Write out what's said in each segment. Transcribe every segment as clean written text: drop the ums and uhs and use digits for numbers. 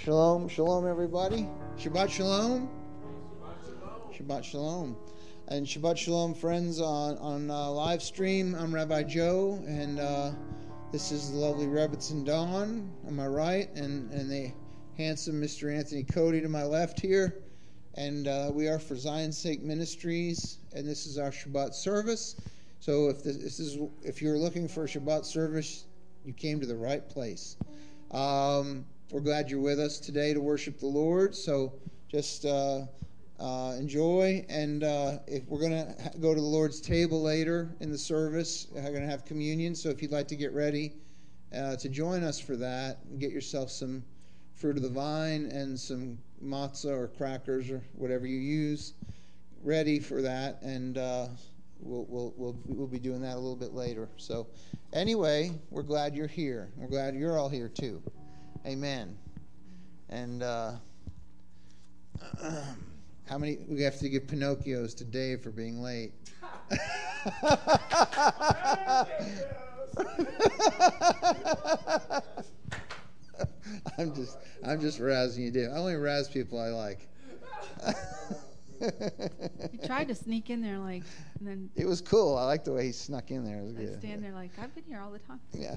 Shalom, shalom, everybody. Shabbat shalom. Shabbat shalom. And Shabbat shalom, friends, on live stream. I'm Rabbi Joe, and this is the lovely Rebbitzin Dawn on my right, and the handsome Mr. Anthony Cody to my left here. And we are for Zion's Sake Ministries, and this is our Shabbat service. So if you're looking for a Shabbat service, you came to the right place. We're glad you're with us today to worship the Lord. So just enjoy. And if we're going to go to the Lord's table later in the service, we're going to have communion. So if you'd like to get ready to join us for that, get yourself some fruit of the vine and some matzah or crackers or whatever you use ready for that. And we'll be doing that a little bit later. So anyway, we're glad you're here. We're glad you're all here too. Amen. And how many we have to give Pinocchios to Dave for being late? I'm just razzing you, Dave. I only razz people I like. You tried to sneak in there, and then it was cool. I like the way he snuck in there. It was good. I stand there I've been here all the time. Yeah.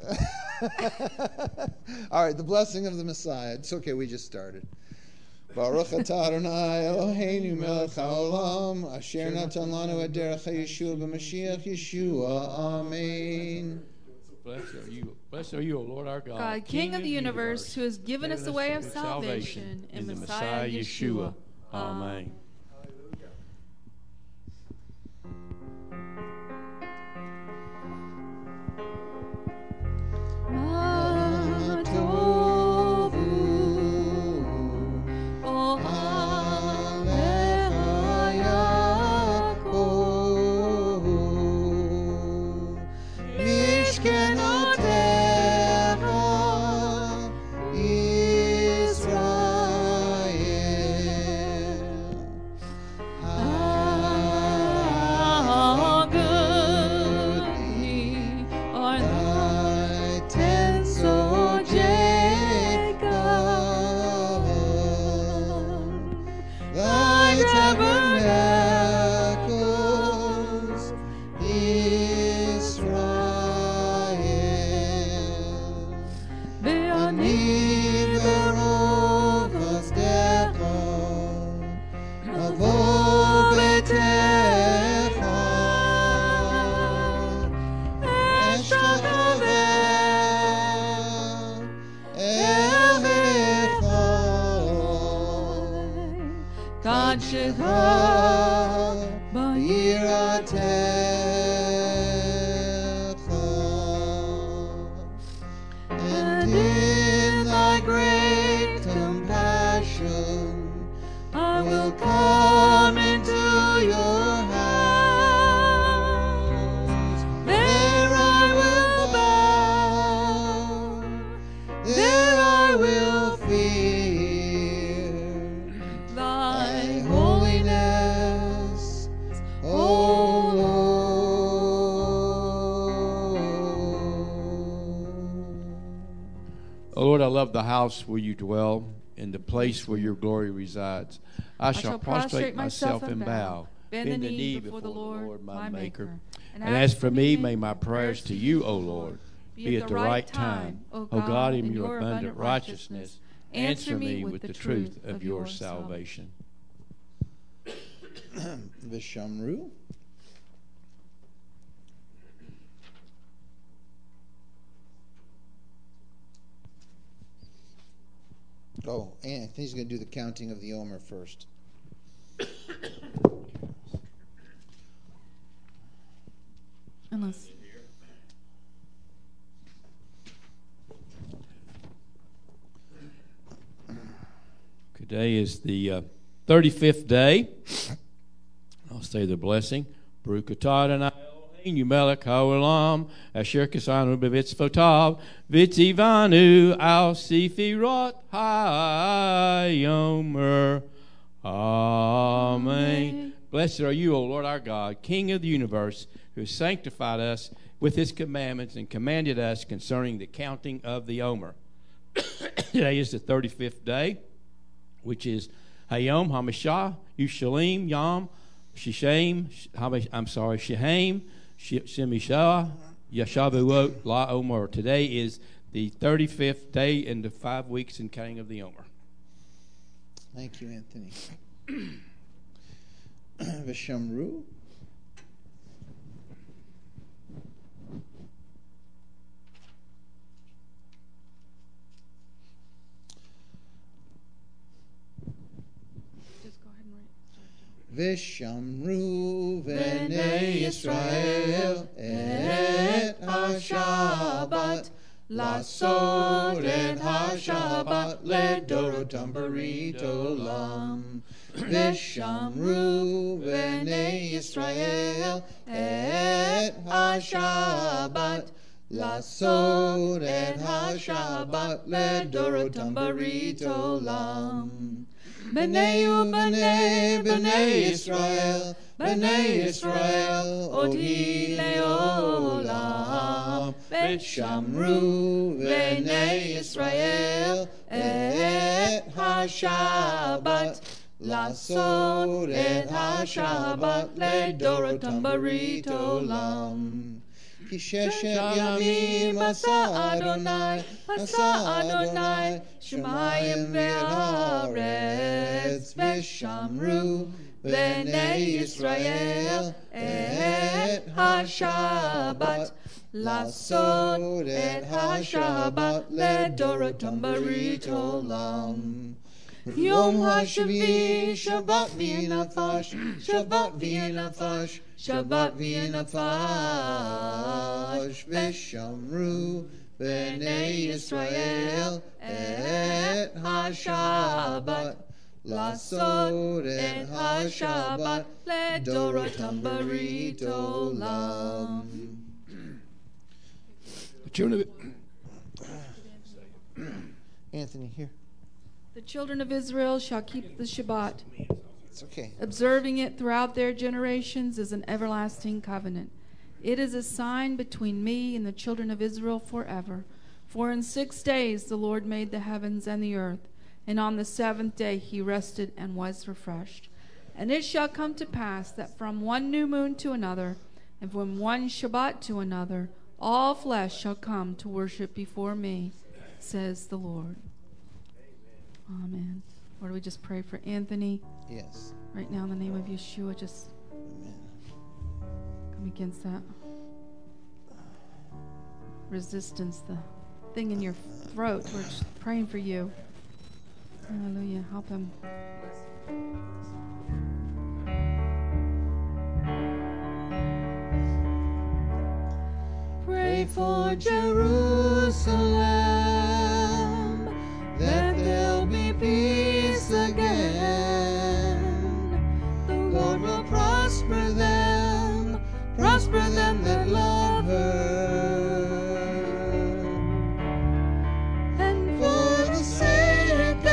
All right, the blessing of the Messiah. It's okay, we just started. Baruch atah Adonai Eloheinu melech haolam asher natan lanu et derech haYeshua b'Mashiach Yeshua. Amen. Blessed are you, O Lord our God, God, King of the universe, who has given us the way of salvation in the Messiah Yeshua. Amen. Love the house where you dwell, in the place where your glory resides. I shall prostrate myself and bow, bend the knee before the Lord, my Maker. And as for me, may my prayers to you, O Lord, be at the right time. O God, in your abundant righteousness, answer me with the truth of your salvation. Vishamru. Oh, and he's going to do the counting of the Omer first. Unless. Today is the 35th day. I'll say the blessing. Baruch atah Adonai Eloheinu melech haolam asher kisanu b'mitzvotav v'tzivanu al sefirot hayomer. Amen. Blessed are you, O Lord our God, King of the universe, who has sanctified us with his commandments and commanded us concerning the counting of the Omer. Today is the 35th day, which is Hayom HaMashah, Yushalim, Yom, Shehaim, Shemishah, Yashavuot, La Omer. Today is the 35th day in the 5 weeks in counting of the Omer. Thank you, Anthony. Vishamru. Vishamru Bnei Yisrael et HaShabbat Lasod et HaShabbat Ledorotam Barit Olam. Vishamru Bnei Yisrael et HaShabbat Lasod et HaShabbat Ledorotam Barit Olam. B'nai B'nai Yisrael, B'nai Yisrael, Odi Leolam. V'shamru B'nai Yisrael et HaShabbat, Lasod et HaShabbat Ledorotam Barit Olam. Ki sheshet yamim asa Adonai, Shemayim ve'aretz, V'shamru B'nei Yisrael et HaShabbat, Lasod et HaShabbat Ledorotam Barit Olam. Yom HaShavi, Shabbat v'inafash, Shabbat v'inafash, Shabbat v'inafash, V'shamru B'nei Yisrael et HaShabbat, Lasod et HaShabbat Ledorotam Barit Olam. Anthony, here. The children of Israel shall keep the Shabbat, It's okay. observing it throughout their generations as an everlasting covenant. It is a sign between me and the children of Israel forever. For in 6 days the Lord made the heavens and the earth, and on the 7th day he rested and was refreshed. And it shall come to pass that from one new moon to another, and from one Shabbat to another, all flesh shall come to worship before me, says the Lord. Amen. Lord, we just pray for Anthony. Yes. Right now, in the name of Yeshua, just Amen. come against that resistance, the thing in your throat. We're just praying for you. Hallelujah. Help him. Pray for Jerusalem, that there'll be peace again. The Lord will prosper them that love her. And for the sake of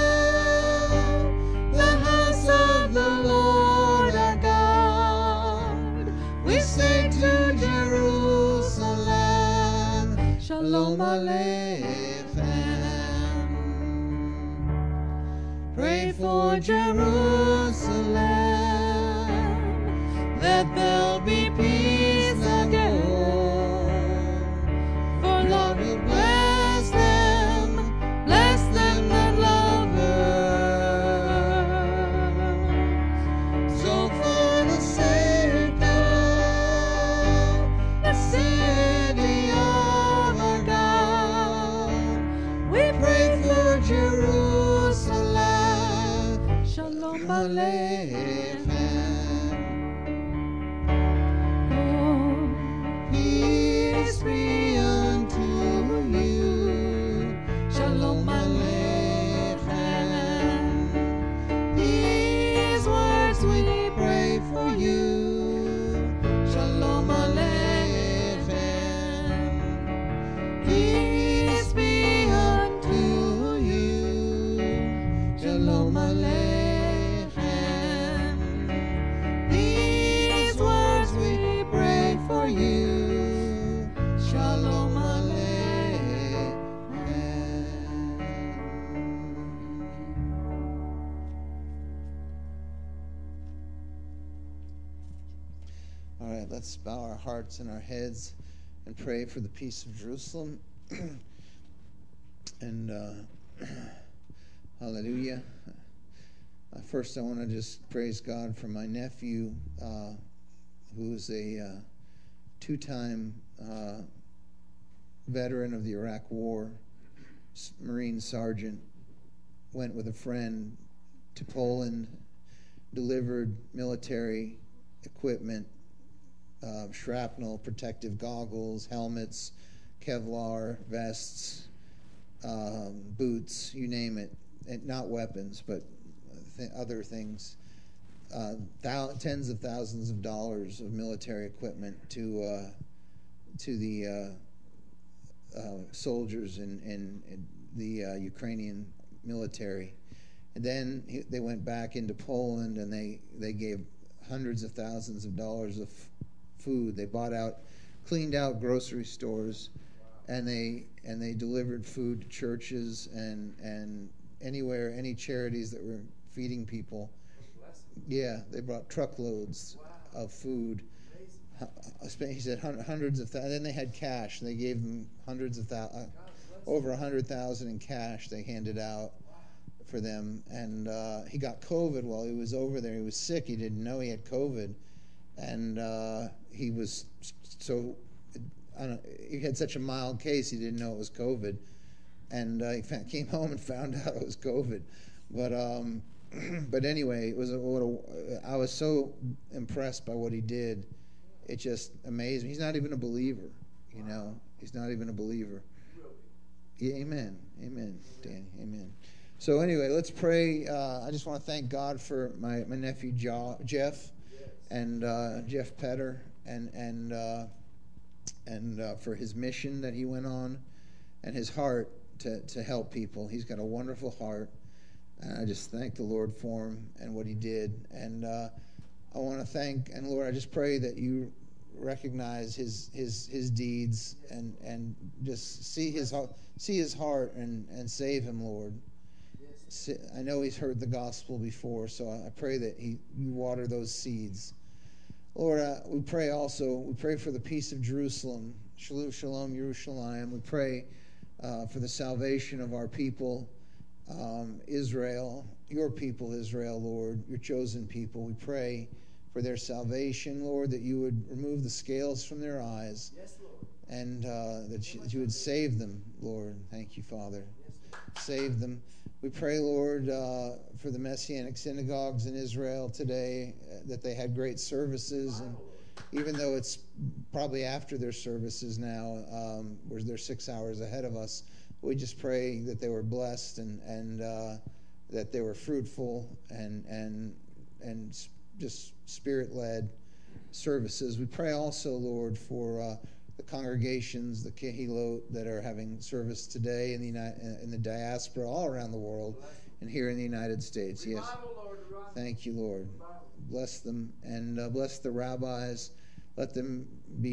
the house of the Lord our God, we say to Jerusalem, Shalom Aleichem. Pray for Jerusalem, that there'll be peace again. For Lord will bless them that love her. So for the sake of the city of our God, we pray for Jerusalem. Shalom Aleichem. Oh, peace be unto you. Shalom Aleichem. These words we pray for you. Shalom Aleichem. Peace be unto you. Shalom Aleichem. Let's bow our hearts and our heads and pray for the peace of Jerusalem. And hallelujah. First, I want to just praise God for my nephew, who's a two-time veteran of the Iraq War, Marine sergeant, went with a friend to Poland, delivered military equipment, shrapnel, protective goggles, helmets, Kevlar vests, boots, you name it. And not weapons, but other things. Tens of thousands of dollars of military equipment to the soldiers in the Ukrainian military. And then they went back into Poland, and they gave hundreds of thousands of dollars of food. They cleaned out grocery stores, and they delivered food to churches and anywhere, any charities that were feeding people. Yeah, they brought truckloads of food. He said hundreds of thousands. Then they had cash. They gave them hundreds of thousands, over 100,000 in cash. They handed out for them. And he got COVID while he was over there. He was sick. He didn't know he had COVID, and he was so. He had such a mild case. He didn't know it was COVID, and he came home and found out it was COVID. But anyway, it was I was so impressed by what he did. It just amazed me. He's not even a believer, you know. He's not even a believer. Yeah, amen, Danny, amen. So anyway, let's pray. I just want to thank God for my nephew Jeff, and Jeff Petter, and for his mission that he went on, and his heart to help people. He's got a wonderful heart. And I just thank the Lord for him and what he did. And I want to thank, and Lord, I just pray that you recognize his deeds and just see his heart and save him, Lord. I know he's heard the gospel before, so I pray that you water those seeds. Lord, we pray for the peace of Jerusalem. Shalom, shalom, Yerushalayim. We pray for the salvation of our people, Israel, your people, Israel, Lord, your chosen people. We pray for their salvation, Lord, that you would remove the scales from their eyes. Yes, Lord. And that you would save them, Lord. Thank you, Father. Yes, save them. We pray, Lord, for the Messianic synagogues in Israel today, that they had great services. And even though it's probably after their services now, where they're 6 hours ahead of us, we just pray that they were blessed and that they were fruitful and just Spirit-led services. We pray also, Lord, for the congregations, the Kehilot, that are having service today in the diaspora all around the world and here in the United States. Yes. Thank you, Lord. Bless them and bless the rabbis. Let them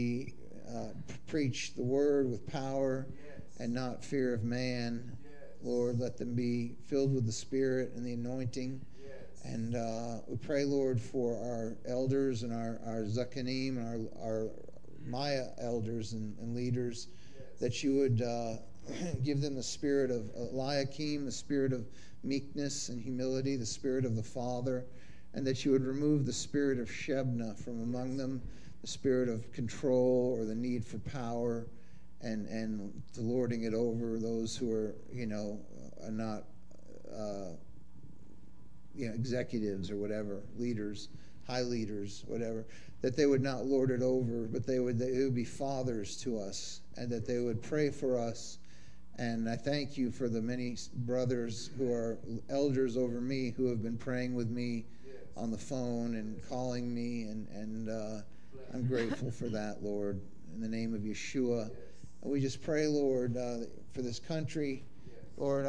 preach the word with power and not fear of man. Lord, let them be filled with the Spirit and the anointing. And we pray, Lord, for our elders and our Zakanim and our Maya elders and leaders, that you would give them the spirit of Eliakim, the spirit of meekness and humility, the spirit of the Father, and that you would remove the spirit of Shebna from among them, the spirit of control or the need for power, and to lording it over those who are not executives or whatever, leaders, high leaders, whatever, that they would not lord it over, but they would be fathers to us, and that they would pray for us. And I thank you for the many brothers who are elders over me who have been praying with me on the phone and calling me, and I'm grateful for that, Lord, in the name of Yeshua. And we just pray, Lord, for this country. Lord,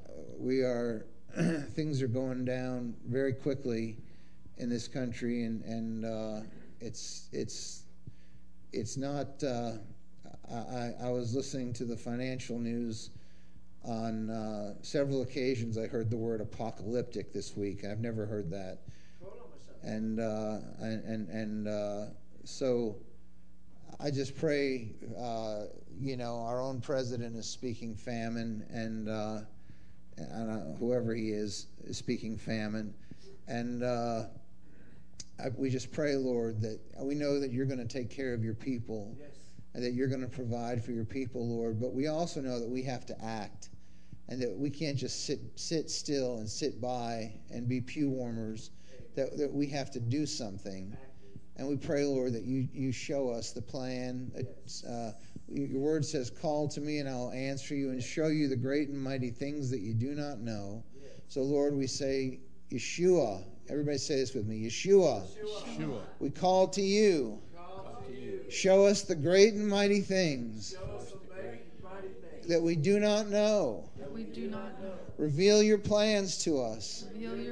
things are going down very quickly in this country, and it's not. I was listening to the financial news on several occasions. I heard the word apocalyptic this week. I've never heard that, and So I just pray, our own president is speaking famine, and whoever he is speaking famine. And we just pray, Lord, that we know that you're going to take care of your people, and that you're going to provide for your people, Lord. But we also know that we have to act, and that we can't just sit still and sit by and be pew warmers, that we have to do something. And we pray, Lord, that you show us the plan. Your word says, call to me and I'll answer you and show you the great and mighty things that you do not know. So, Lord, we say, Yeshua. Everybody say this with me. Yeshua. Yeshua. We call to you. Show us the great and mighty things that we do not know. Reveal your plans to us.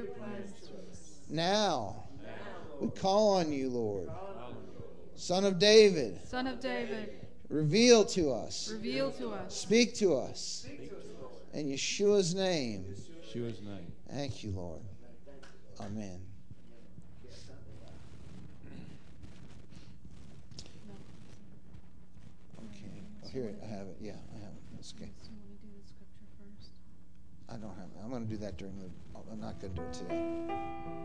Now. We call on you, Lord. Son of David. Reveal to us. Speak to us. In Yeshua's name. Thank you, Lord. Amen. Okay. Oh, here, I have it. Yeah, I have it. That's okay. So you want to do the scripture first? I don't have it. I'm going to do that I'm not going to do it today.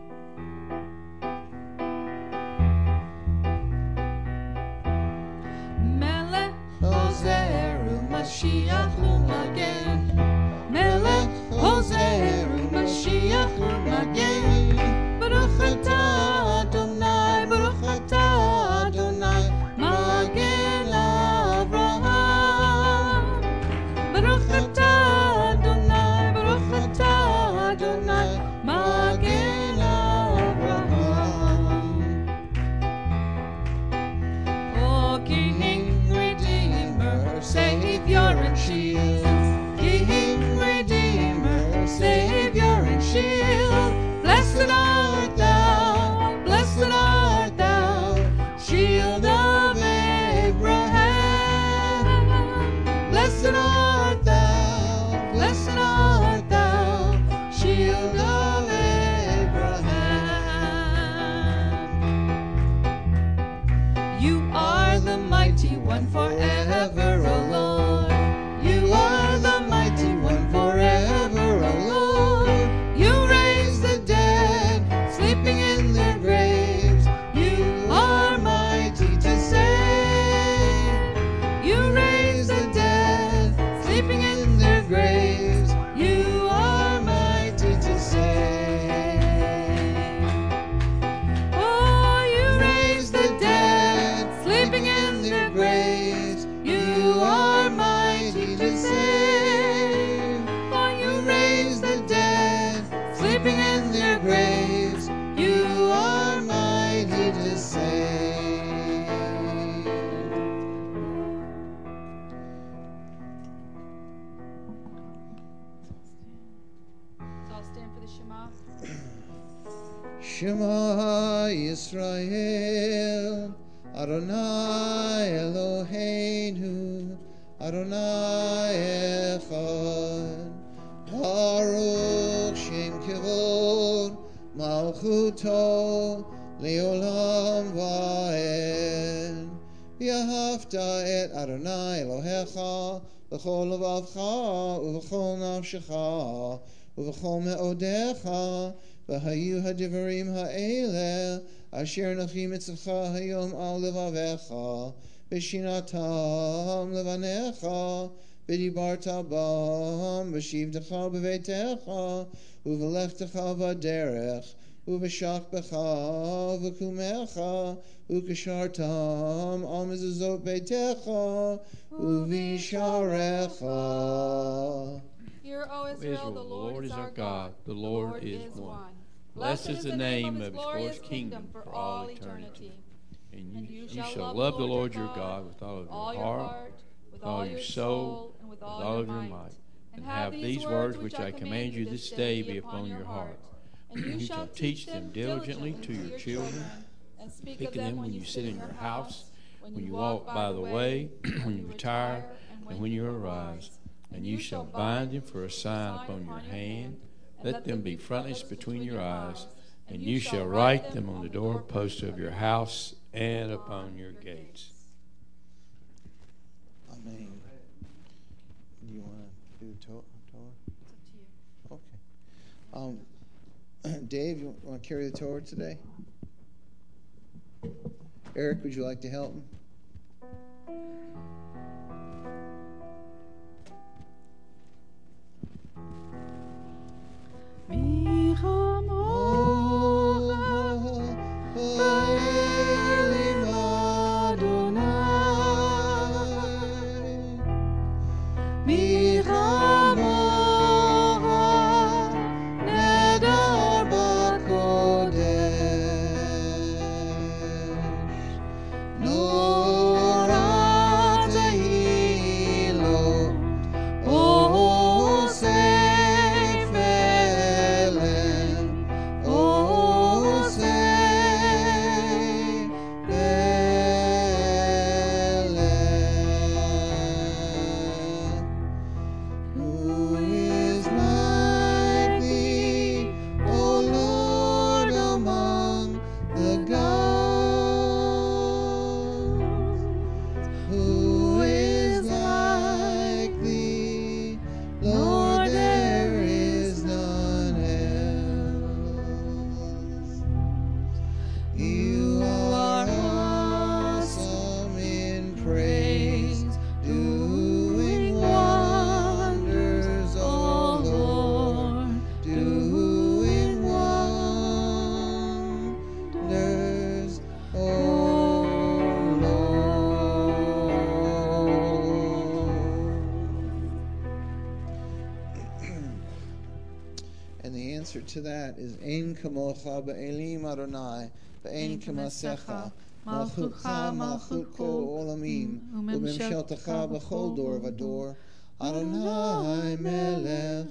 Melech Hoseru Mashiach U'Magen. Melech Hoseru Mashiach U'Magen. Baruch atah Adonai, Baruch atah Adonai, Magen Avraham. Baruch atah Adonai, Baruch atah Adonai, Magen Avraham. O King, Redeemer, Savior and Shield. King, Redeemer, Savior and Shield. Blessed art thou, Shield of Abraham. Blessed art thou, Shield of Abraham. You are the mighty one forever, O Lord. You are the mighty one forever, O Lord. You raise the dead, sleeping in their graves. You are mighty to save. You raise the dead, sleeping in their graves. You are mighty to save. Oh, you raise the dead, sleeping in their graves. You are mighty to save. Oh, you raise the dead, sleeping in their graves. You are mighty to save. So I'll stand for the Shema. Shema Yisrael, Adonai Eloheinu, Adonai Echad. Baruch Shem Kivod, Malchuto, Leolam Va'ed. V'ahavta et Adonai Elohecha, V'chol levavcha, Uv'chol nafshecha, Uv'chol me'odecha, V'hayu hadivarim ha'eleh, Asher nachi mitzvcha hayom al levavecha, V'shinatam levanecha, V'dibarta bam, V'shivtecha b'veitecha, Uv'lechtecha v'derech, Uv'shachbecha v'kumecha, U'kashartam al mezuzot beitecha, U'visharecha. Hear, O Israel, the Lord is our God, the Lord is one. Blessed is the name of his glorious kingdom for all eternity. And you shall love the Lord your God with all of your heart, with all your soul, and with all of your might. And have these words which I command you this day be upon your heart. And you shall teach them diligently to your children, and speak of them when you sit in your house, when you walk by the way, when you retire, and when you arise. And you shall bind them for a sign upon your hand. Let them be frontlets between your eyes. And you shall write them on the doorposts of your house and upon your gates. Amen. Do you want to do the Torah? It's up to you. Okay. Dave, you want to carry the Torah today? Eric, would you like to help him? To that is Ein Kamocha Be'elim Adonai Ve'ein Kamasecha Malchutcha Malchut Kol Olamim U'Memsheltecha B'chol Dor V'Dor Adonai Melech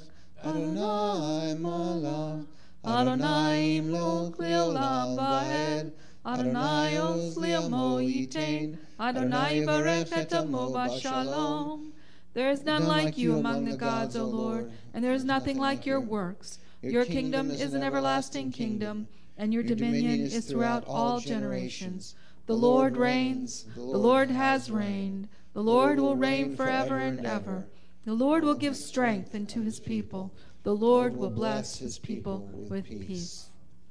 Adonai Malach Adonai Imloch Le'olam Va'ed Adonai Oz Le'amo Yitain Adonai Yivarech Et Amo B'Shalom. There is none like you among the gods, O Lord, and there is nothing like your works. Your kingdom is an everlasting kingdom, and your dominion is throughout all generations. The Lord reigns, the Lord has reigned, the Lord will reign forever and ever. The Lord will give strength unto his people. The Lord will bless his people with peace.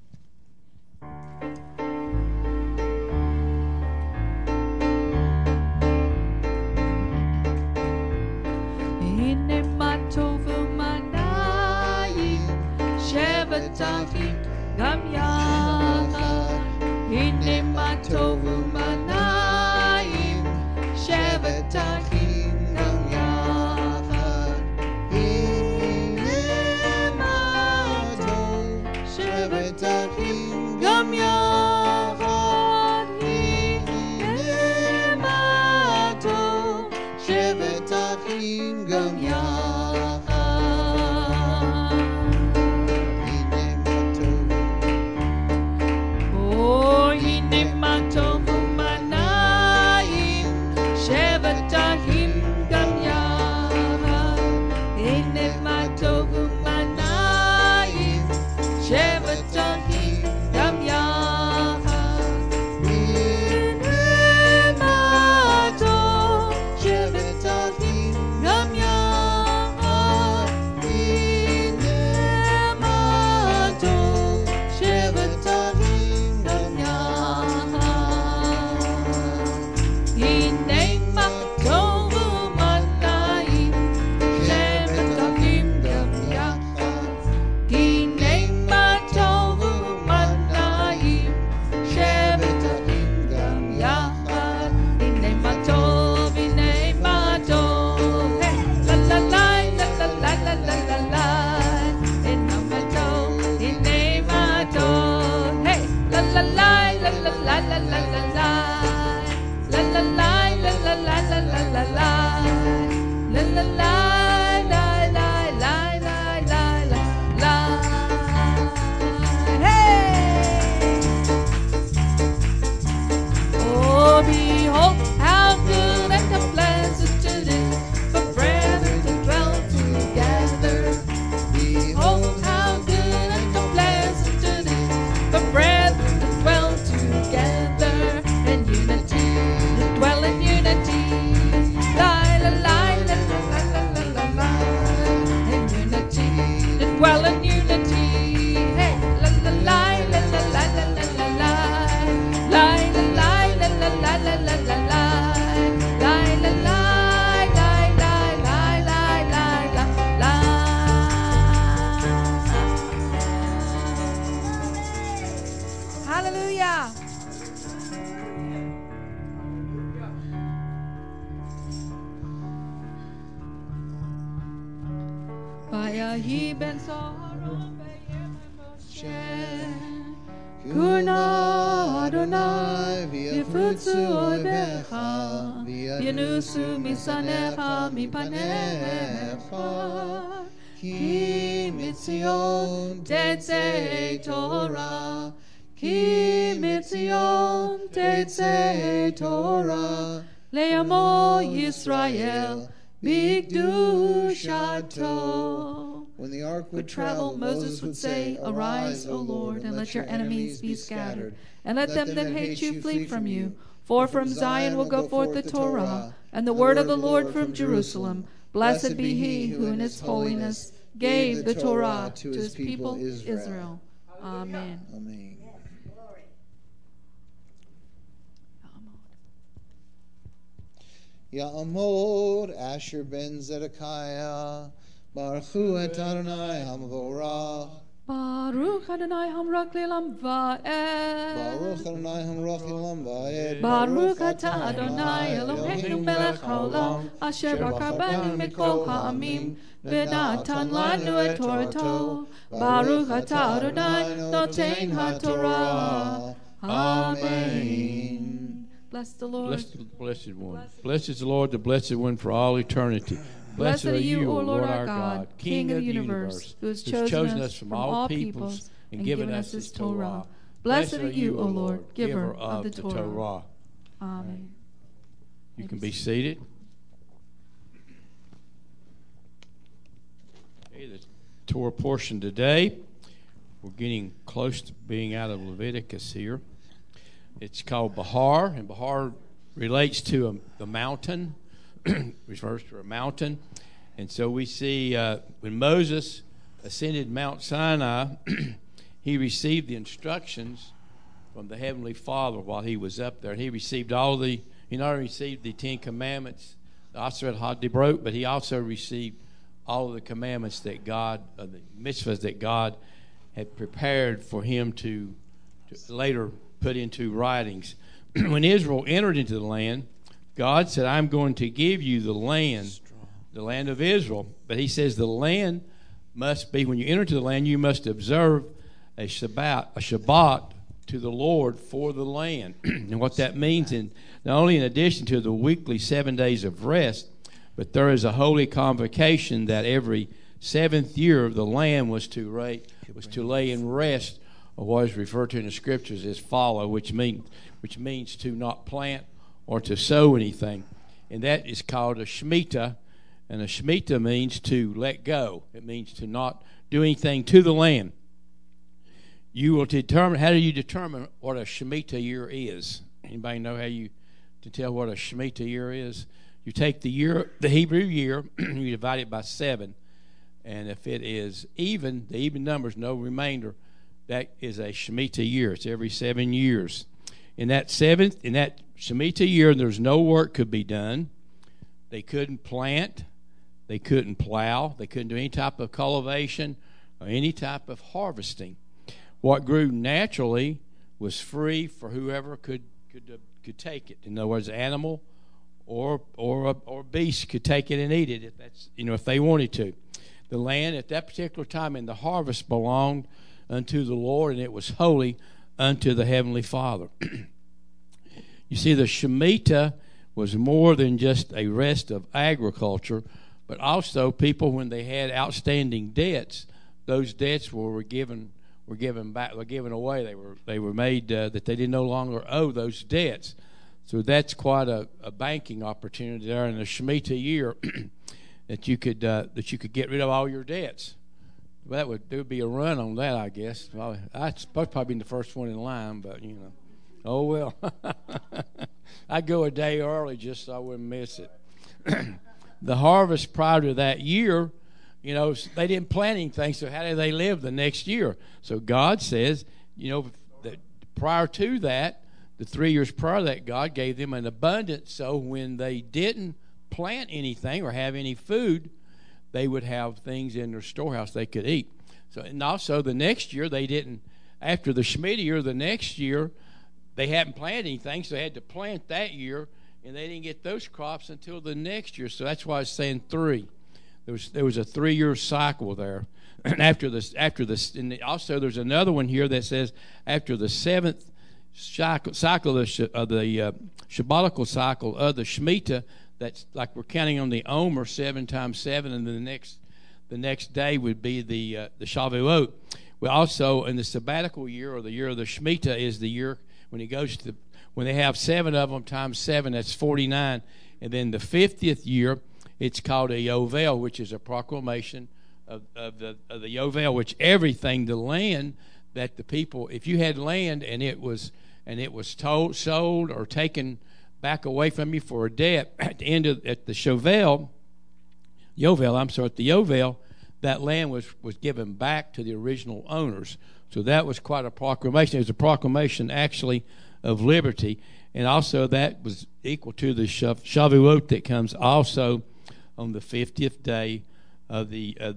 Shevatachim gam yachad, hine ma tovu manayim. Shevatachim gam yachad, hine ma tov. Shevatachim gam yachad, hine ma tov. Shevatachim gam yachad. Him Vayahi ben Saharon Moshe. Kuna Adonai v'yafutzu oibecha v'yanusu misanecha mipanecha ki mitzion tetzei Torah ki mitzion tetzei Torah le'amo Yisrael b'kedushato. When the ark would travel, Moses would say, "Arise, O Lord, and let your enemies be scattered, and let them that hate you flee from you. For from Zion will go forth the Torah, and the word of the Lord from Jerusalem. Blessed be he who in his holiness gave the Torah to his people Israel." Amen. Amen. Ya'amod Asher ben Zedekiah Baruch Hu et Adonai Hamvorach. Baruch Adonai Hamrak Lelam Va'ed. Baruch Adonai Hamrach Lelam Va'ed. Baruch Ata Adonai Eloheinu Melech Haolam Asher Rakabanu Mikol Ha'amim V'natan Lanu Et Torato. Baruch Ata Adonai Noten HaTorah. Amen. Bless the Lord. Bless the Blessed One. Blessed is the Lord, the Blessed One for all eternity. Blessed are you, O Lord our God, King of the universe, who has chosen us from all peoples and given us his Torah. Blessed are you, O Lord, giver of the Torah. Amen. You can be seated. Okay, the Torah portion today, we're getting close to being out of Leviticus here. It's called Bahar, and Bahar relates to the mountain, refers to a mountain. And so we see when Moses ascended Mount Sinai, he received the instructions from the Heavenly Father while he was up there. He received he not only received the 10 Commandments, the Aseret HaDibrot, but he also received all of the commandments that God, the mitzvahs that God had prepared for him to later put into writings. When Israel entered into the land, God said, "I'm going to give you the land of Israel." But he says the land must be, when you enter into the land, you must observe a Shabbat to the Lord for the land. And what that means, not only in addition to the weekly 7 days of rest, but there is a holy convocation that every 7th year the land was to lay in rest, or what is referred to in the scriptures as fallow, which means to not plant or to sow anything. And that is called a Shemitah. And a Shemitah means to let go. It means to not do anything to the land. You will determine, how do you determine what a Shemitah year is? Anybody know how you to tell what a Shemitah year is? You take the Hebrew year, you divide it by 7. And if it is even, the even numbers, no remainder, that is a Shemitah year. It's every 7 years. In that Shemitah year, there's no work could be done. They couldn't plant. They couldn't plow. They couldn't do any type of cultivation or any type of harvesting. What grew naturally was free for whoever could take it. In other words, animal or beast could take it and eat it if they wanted to. The land at that particular time in the harvest belonged unto the Lord, and it was holy unto the Heavenly Father. You see, the Shemitah was more than just a rest of agriculture, but also people, when they had outstanding debts, those debts were given away. They were made that they did no longer owe those debts. So that's quite a banking opportunity there in the Shemitah year that you could get rid of all your debts. There would be a run on that, I guess. Well, I'd supposed to probably be the first one in line, but oh well. I'd go a day early just so I wouldn't miss it. The harvest prior to that year, they didn't plant anything, so how did they live the next year? So God says, that prior to that, the 3 years prior to that, God gave them an abundance, so when they didn't plant anything or have any food, they would have things in their storehouse they could eat. So, and also the next year they didn't, after the Shemitah year, the next year they hadn't planted anything, so they had to plant that year, and they didn't get those crops until the next year. So that's why it's saying 3. There was a 3-year cycle there. And after this, and also there's another one here that says after the 7th cycle of the Shabbatical cycle of the Shemitah, that's like we're counting on the Omer 7 times 7, and then the next day would be the Shavuot. We also in the sabbatical year, or the year of the Shemitah, is the year when it goes to when they have 7 of them times 7, that's 49, and then the 50th year, it's called a Yovel, which is a proclamation of the Yovel, which everything, the land that the people, if you had land and it was sold or taken back away from you for a debt, at the Yovel, that land was given back to the original owners. So that was quite a proclamation. It was a proclamation actually of liberty, and also that was equal to the Shavuot that comes also on the 50th day of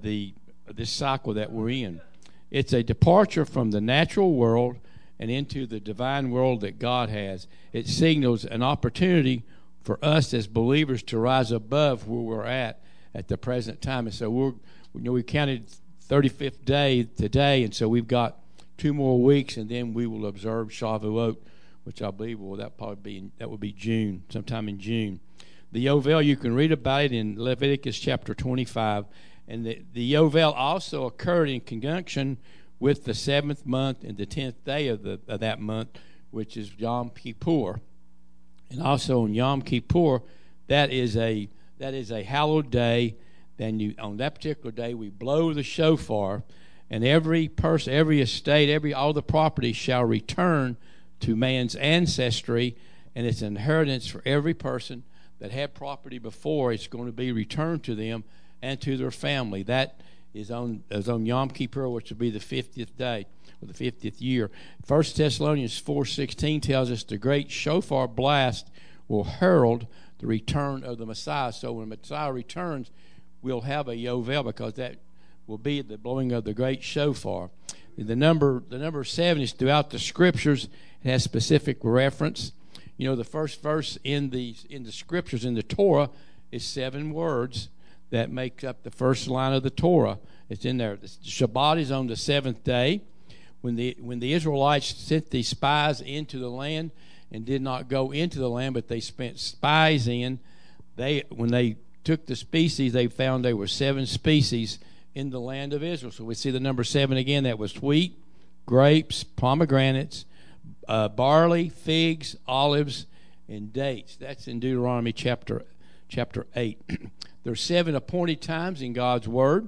this cycle that we're in. It's a departure from the natural world and into the divine world that God has. It signals an opportunity for us as believers to rise above where we're at the present time. And so we counted 35th day today, and so we've got 2 more weeks, and then we will observe Shavuot, which I believe that would be June, sometime in June. The Yovel, you can read about it in Leviticus chapter 25, and the Yovel also occurred in conjunction with the 7th month and the 10th day of that month, which is Yom Kippur. And also on Yom Kippur, that is a hallowed day. Then on that particular day, we blow the shofar, and every person, every estate, all the property shall return to man's ancestry, and it's an inheritance for every person that had property before. It's going to be returned to them and to their family. That is on Yom Kippur, which will be the 50th day, or the 50th year. 1 Thessalonians 4:16 tells us the great shofar blast will herald the return of the Messiah. So when the Messiah returns, we'll have a Yovel, because that will be the blowing of the great shofar. The number 7 is throughout the Scriptures. It has specific reference. You know, the first verse in the Scriptures, in the Torah, is 7 words that make up the first line of the Torah. It's in there. The Shabbat is on the 7th day. When the Israelites sent these spies into the land and did not go into the land, but they spent spies in, when they took the species, they found there were 7 species in the land of Israel. So we see the number 7 again. That was wheat, grapes, pomegranates, barley, figs, olives, and dates. That's in Deuteronomy chapter 8. There's 7 appointed times in God's Word: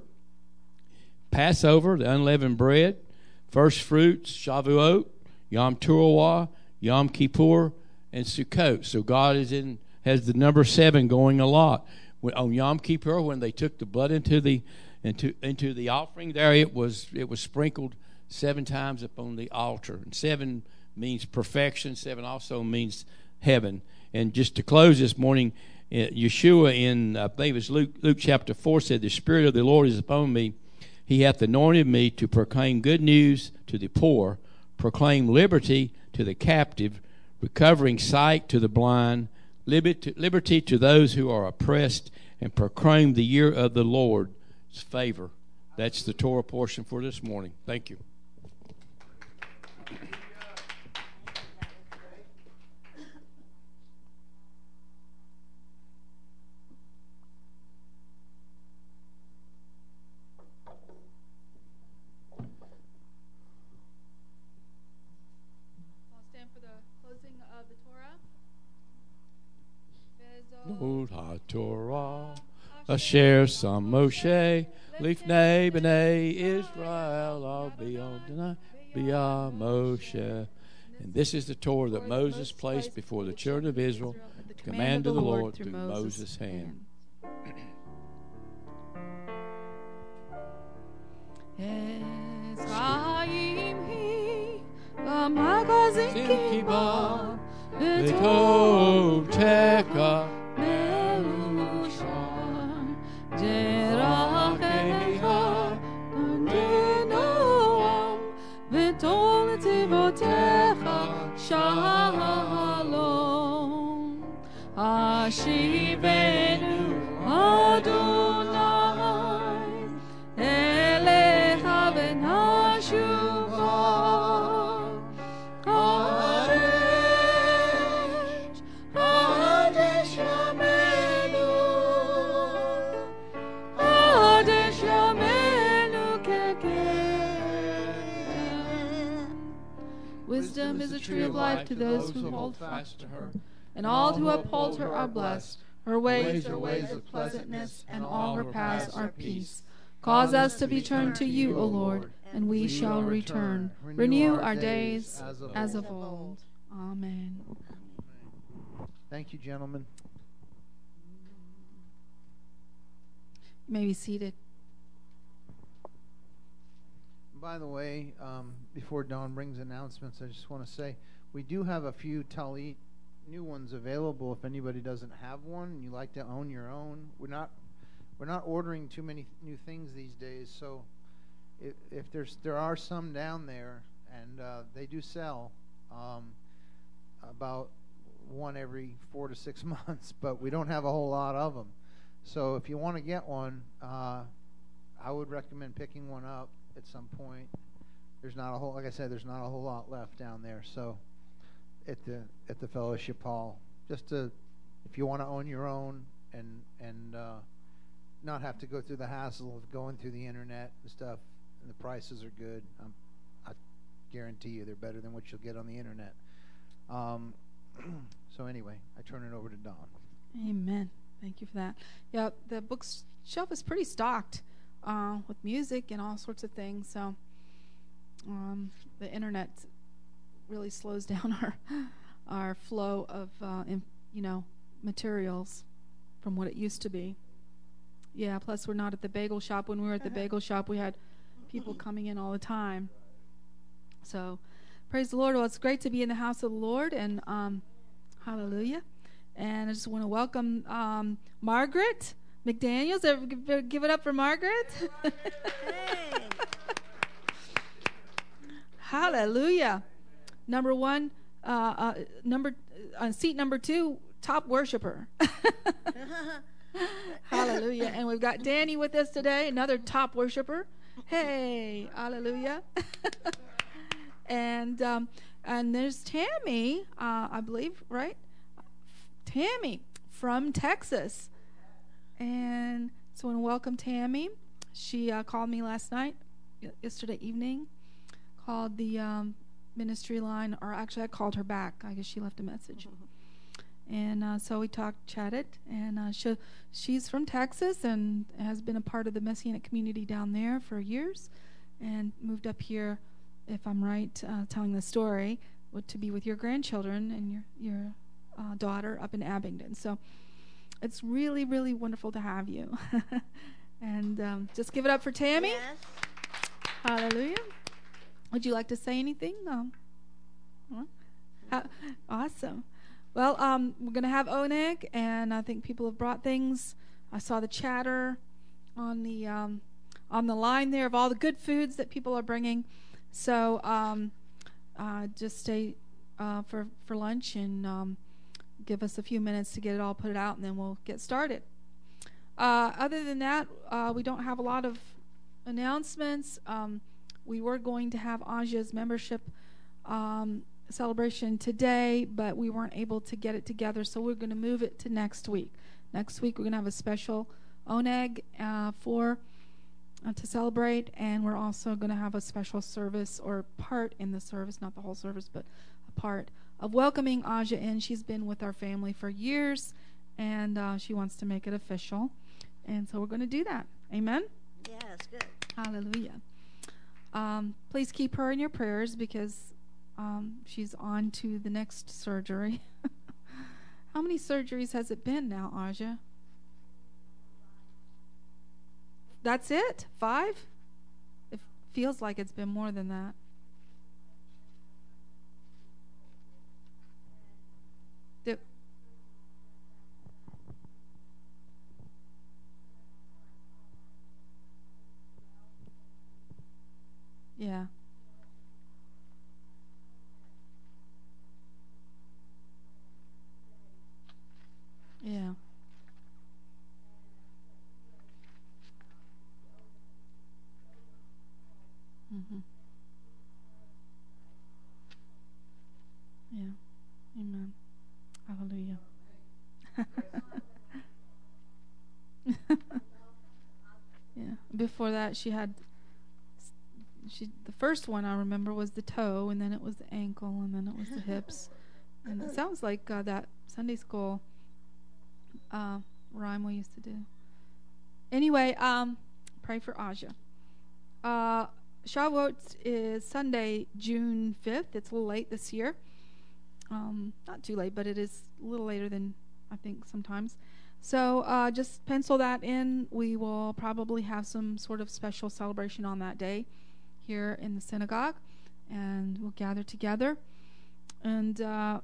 Passover, the unleavened bread, first fruits, Shavuot, Yom Teruah, Yom Kippur, and Sukkot. So God has the number 7 going a lot. On Yom Kippur, when they took the blood into the offering, there it was sprinkled 7 times upon the altar. And 7 means perfection. 7 also means heaven. And just to close this morning, Yeshua in, I believe it's Luke chapter 4, said, "The Spirit of the Lord is upon me. He hath anointed me to proclaim good news to the poor, proclaim liberty to the captive, recovering sight to the blind, liberty to those who are oppressed, and proclaim the year of the Lord's favor." That's the Torah portion for this morning. Thank you. Lord HaTorah, Asher Sam Moshe, Lifnei B'nai Israel, I'll be on tonight, B'yah Moshe. And this is the Torah that Moses placed before the children of Israel, the command of the Lord through Moses' hand. Ashivenu Adonai Wisdom is a tree of life to those who hold fast to her. And all who uphold her are blessed. Her ways are ways of pleasantness, and all her paths are peace. Cause us to be turned to you, O Lord, and we shall return. Renew our days as of old. Amen. Thank you, gentlemen. You may be seated. By the way, before Dawn brings announcements, I just want to say we do have a few Talit new ones available. If anybody doesn't have one and you like to own your own, we're not ordering too many new things these days. So if there are some down there, and they do sell about one every 4 to 6 months, but we don't have a whole lot of them. So if you want to get one, I would recommend picking one up at some point. There's not a whole, like I said, there's not a whole lot left down there. So at the fellowship hall, just to, if you want to own your own and not have to go through the hassle of going through the internet and stuff, and the prices are good. I guarantee you they're better than what you'll get on the internet. So anyway, I turn it over to Dawn. Amen. Thank you for that. Yeah, the bookshelf is pretty stocked with music and all sorts of things. So the internet really slows down our flow of materials from what it used to be. Yeah. Plus, we're not at the bagel shop. When we were at the bagel shop, we had people coming in all the time. So, praise the Lord. Well, it's great to be in the house of the Lord, and hallelujah. And I just want to welcome Margaret McDaniels. Everybody give it up for Margaret. Hey. Hallelujah. Number one, seat number 2, top worshiper. Hallelujah. And we've got Danny with us today, another top worshiper. Hey, hallelujah. And there's Tammy, I believe, right? Tammy from Texas. And so I want to welcome Tammy. She called me yesterday evening, called the ministry line, or actually I called her back. I guess she left a message. And so we chatted, and she's from Texas and has been a part of the Messianic community down there for years, and moved up here, if I'm right, telling the story, to be with your grandchildren and your daughter up in Abingdon. So it's really, really wonderful to have you. And just give it up for Tammy. Yes. Hallelujah. Would you like to say anything? Awesome. Well, we're going to have Oneg, and I think people have brought things. I saw the chatter on the line there of all the good foods that people are bringing. So just stay for lunch and give us a few minutes to get it all put out, and then we'll get started. Other than that, we don't have a lot of announcements. We were going to have Aja's membership celebration today, but we weren't able to get it together, so we're going to move it to next week. Next week, we're going to have a special Oneg to celebrate, and we're also going to have a special service, or part in the service, not the whole service, but a part of welcoming Aja in. She's been with our family for years, and she wants to make it official, and so we're going to do that. Amen? Yes, good. Hallelujah. Please keep her in your prayers, because she's on to the next surgery. How many surgeries has it been now, Aja? That's it? 5? It feels like it's been more than that. Yeah. Yeah. Mm-hmm. Yeah. Amen. Hallelujah. Yeah. Before that, she had the first one I remember was the toe, and then it was the ankle, and then it was the hips. And it sounds like that Sunday school rhyme we used to do. Anyway, pray for Aja. Shavuot is Sunday, June 5th. It's a little late this year. Not too late, but it is a little later than I think sometimes. So just pencil that in. We will probably have some sort of special celebration on that day here in the synagogue, and we'll gather together. And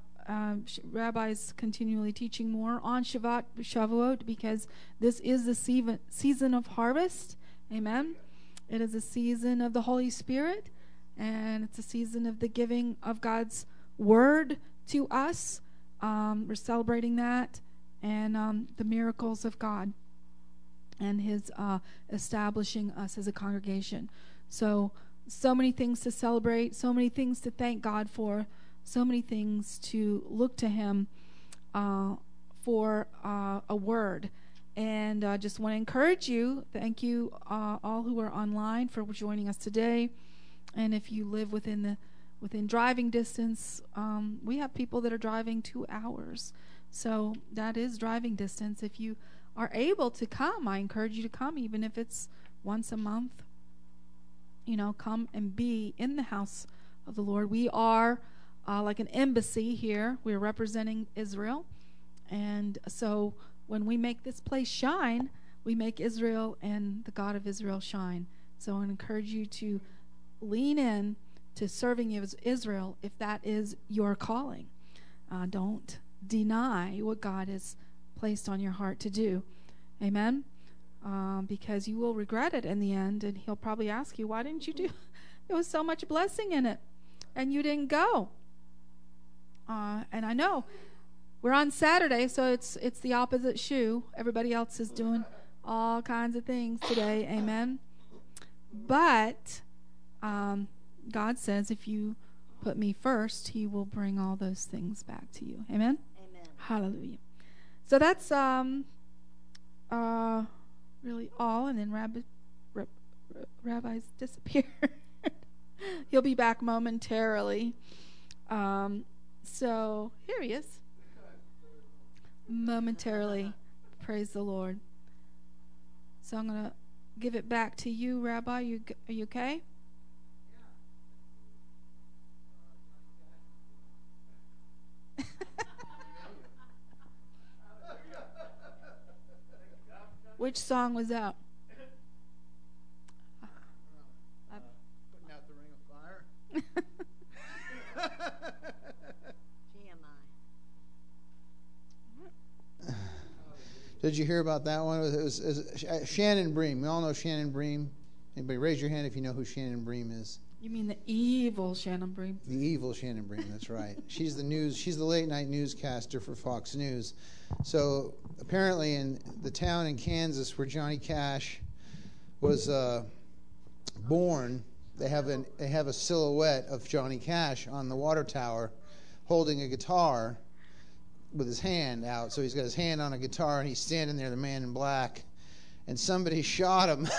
Rabbi's continually teaching more on Shavuot, because this is the season of harvest. Amen. It is a season of the Holy Spirit, and it's a season of the giving of God's word to us. We're celebrating that, and the miracles of God and his establishing us as a congregation. So many things to celebrate, so many things to thank God for, so many things to look to him for a word. And I just want to encourage you. Thank you all who are online for joining us today. And if you live within driving distance, we have people that are driving 2 hours. So that is driving distance. If you are able to come, I encourage you to come, even if it's once a month. Come and be in the house of the Lord. We are like an embassy here. We're representing Israel. And so when we make this place shine, we make Israel and the God of Israel shine. So I encourage you to lean in to serving Israel if that is your calling. Don't deny what God has placed on your heart to do. Amen? Because you will regret it in the end, and he'll probably ask you, why didn't you do? There was so much blessing in it, and you didn't go. And I know we're on Saturday, so it's the opposite shoe. Everybody else is doing all kinds of things today. Amen? But God says if you put me first, he will bring all those things back to you. Amen? Amen. Hallelujah. So that's really all. And then Rabbi's disappeared. He'll be back momentarily. So here he is. Momentarily. Praise the Lord. So I'm going to give it back to you, Rabbi. Are you okay? Which song was that? Putting out the ring of fire. GMI. Did you hear about that one? It was Shannon Bream. We all know Shannon Bream. Anybody raise your hand if you know who Shannon Bream is? You mean the evil Shannon Bream? The evil Shannon Bream, that's right. She's the late night newscaster for Fox News. So apparently in the town in Kansas where Johnny Cash was born, they have a silhouette of Johnny Cash on the water tower holding a guitar with his hand out. So he's got his hand on a guitar and he's standing there, the man in black, and somebody shot him.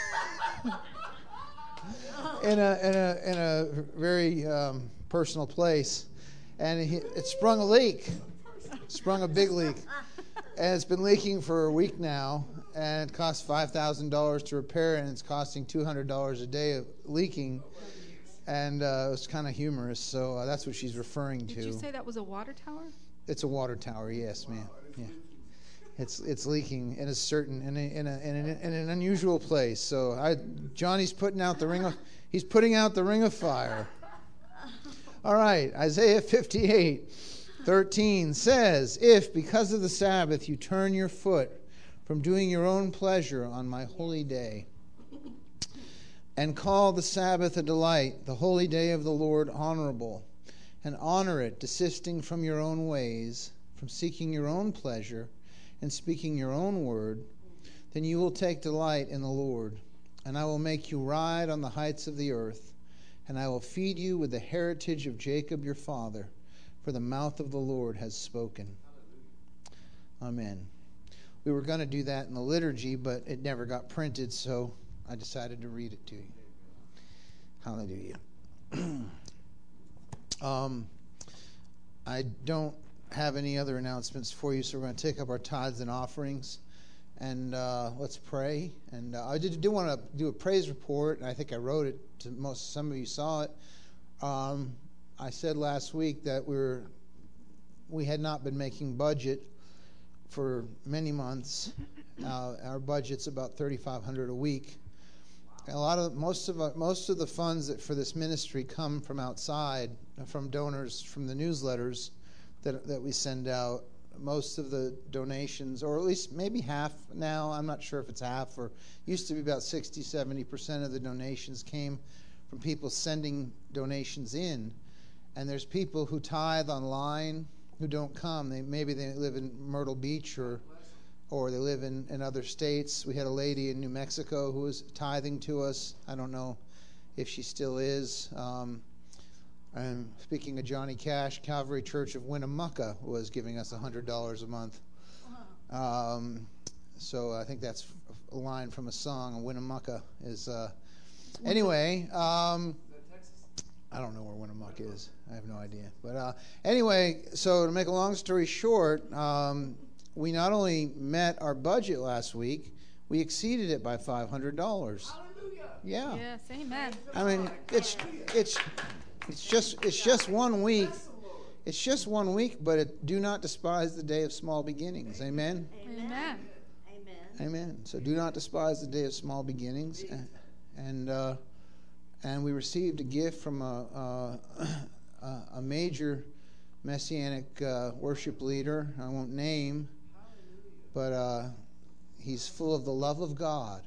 In a very personal place, and it sprung a leak, sprung a big leak, and it's been leaking for a week now, and it costs $5,000 to repair it, and it's costing $200 a day of leaking, and it was kind of humorous. So that's what she's referring to. Did you say that was a water tower? It's a water tower, yes, ma'am. Yeah. It's leaking in a certain in an unusual place. So Johnny's putting out the ring of fire. All right, Isaiah 58:13 says, "If because of the Sabbath you turn your foot from doing your own pleasure on my holy day, and call the Sabbath a delight, the holy day of the Lord honorable, and honor it, desisting from your own ways, from seeking your own pleasure, and speaking your own word, then you will take delight in the Lord. And I will make you ride on the heights of the earth, and I will feed you with the heritage of Jacob your father, for the mouth of the Lord has spoken." Amen. We were going to do that in the liturgy, but it never got printed, so I decided to read it to you. Hallelujah. I don't have any other announcements for you, so we're going to take up our tithes and offerings, and let's pray. And I do want to do a praise report, and I think I wrote it to some of you saw it. I said last week that we had not been making budget for many months. Our budget's about $3,500 a week. Most of the funds for this ministry come from outside, from donors from the newsletters that we send out. Most of the donations, or at least maybe half now, I'm not sure if it's half, or used to be about 60-70% of the donations came from people sending donations in. And there's people who tithe online who don't come. Maybe they live in Myrtle Beach or they live in other states. We had a lady in New Mexico who was tithing to us. I don't know if she still is. And speaking of Johnny Cash, Calvary Church of Winnemucca was giving us $100 a month. So I think that's a line from a song. Winnemucca is... Anyway, I don't know where Winnemucca is. I have no idea. But anyway, so to make a long story short, we not only met our budget last week, we exceeded it by $500. Hallelujah. Yeah. Yes, amen. I mean, it's just 1 week. It's just 1 week, but do not despise the day of small beginnings. Amen. Amen. Amen. So do not despise the day of small beginnings. And we received a gift from a major Messianic worship leader. I won't name, but he's full of the love of God.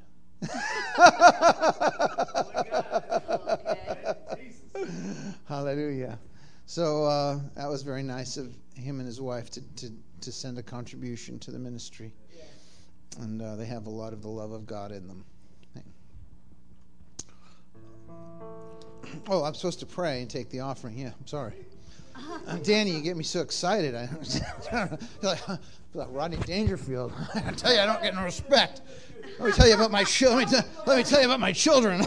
Hallelujah. So that was very nice of him and his wife to send a contribution to the ministry. And they have a lot of the love of God in them. Oh, I'm supposed to pray and take the offering. Yeah, I'm sorry. Danny, you get me so excited. I feel like Rodney Dangerfield. I tell you, I don't get no respect. Let me tell you about my let me tell you about my children.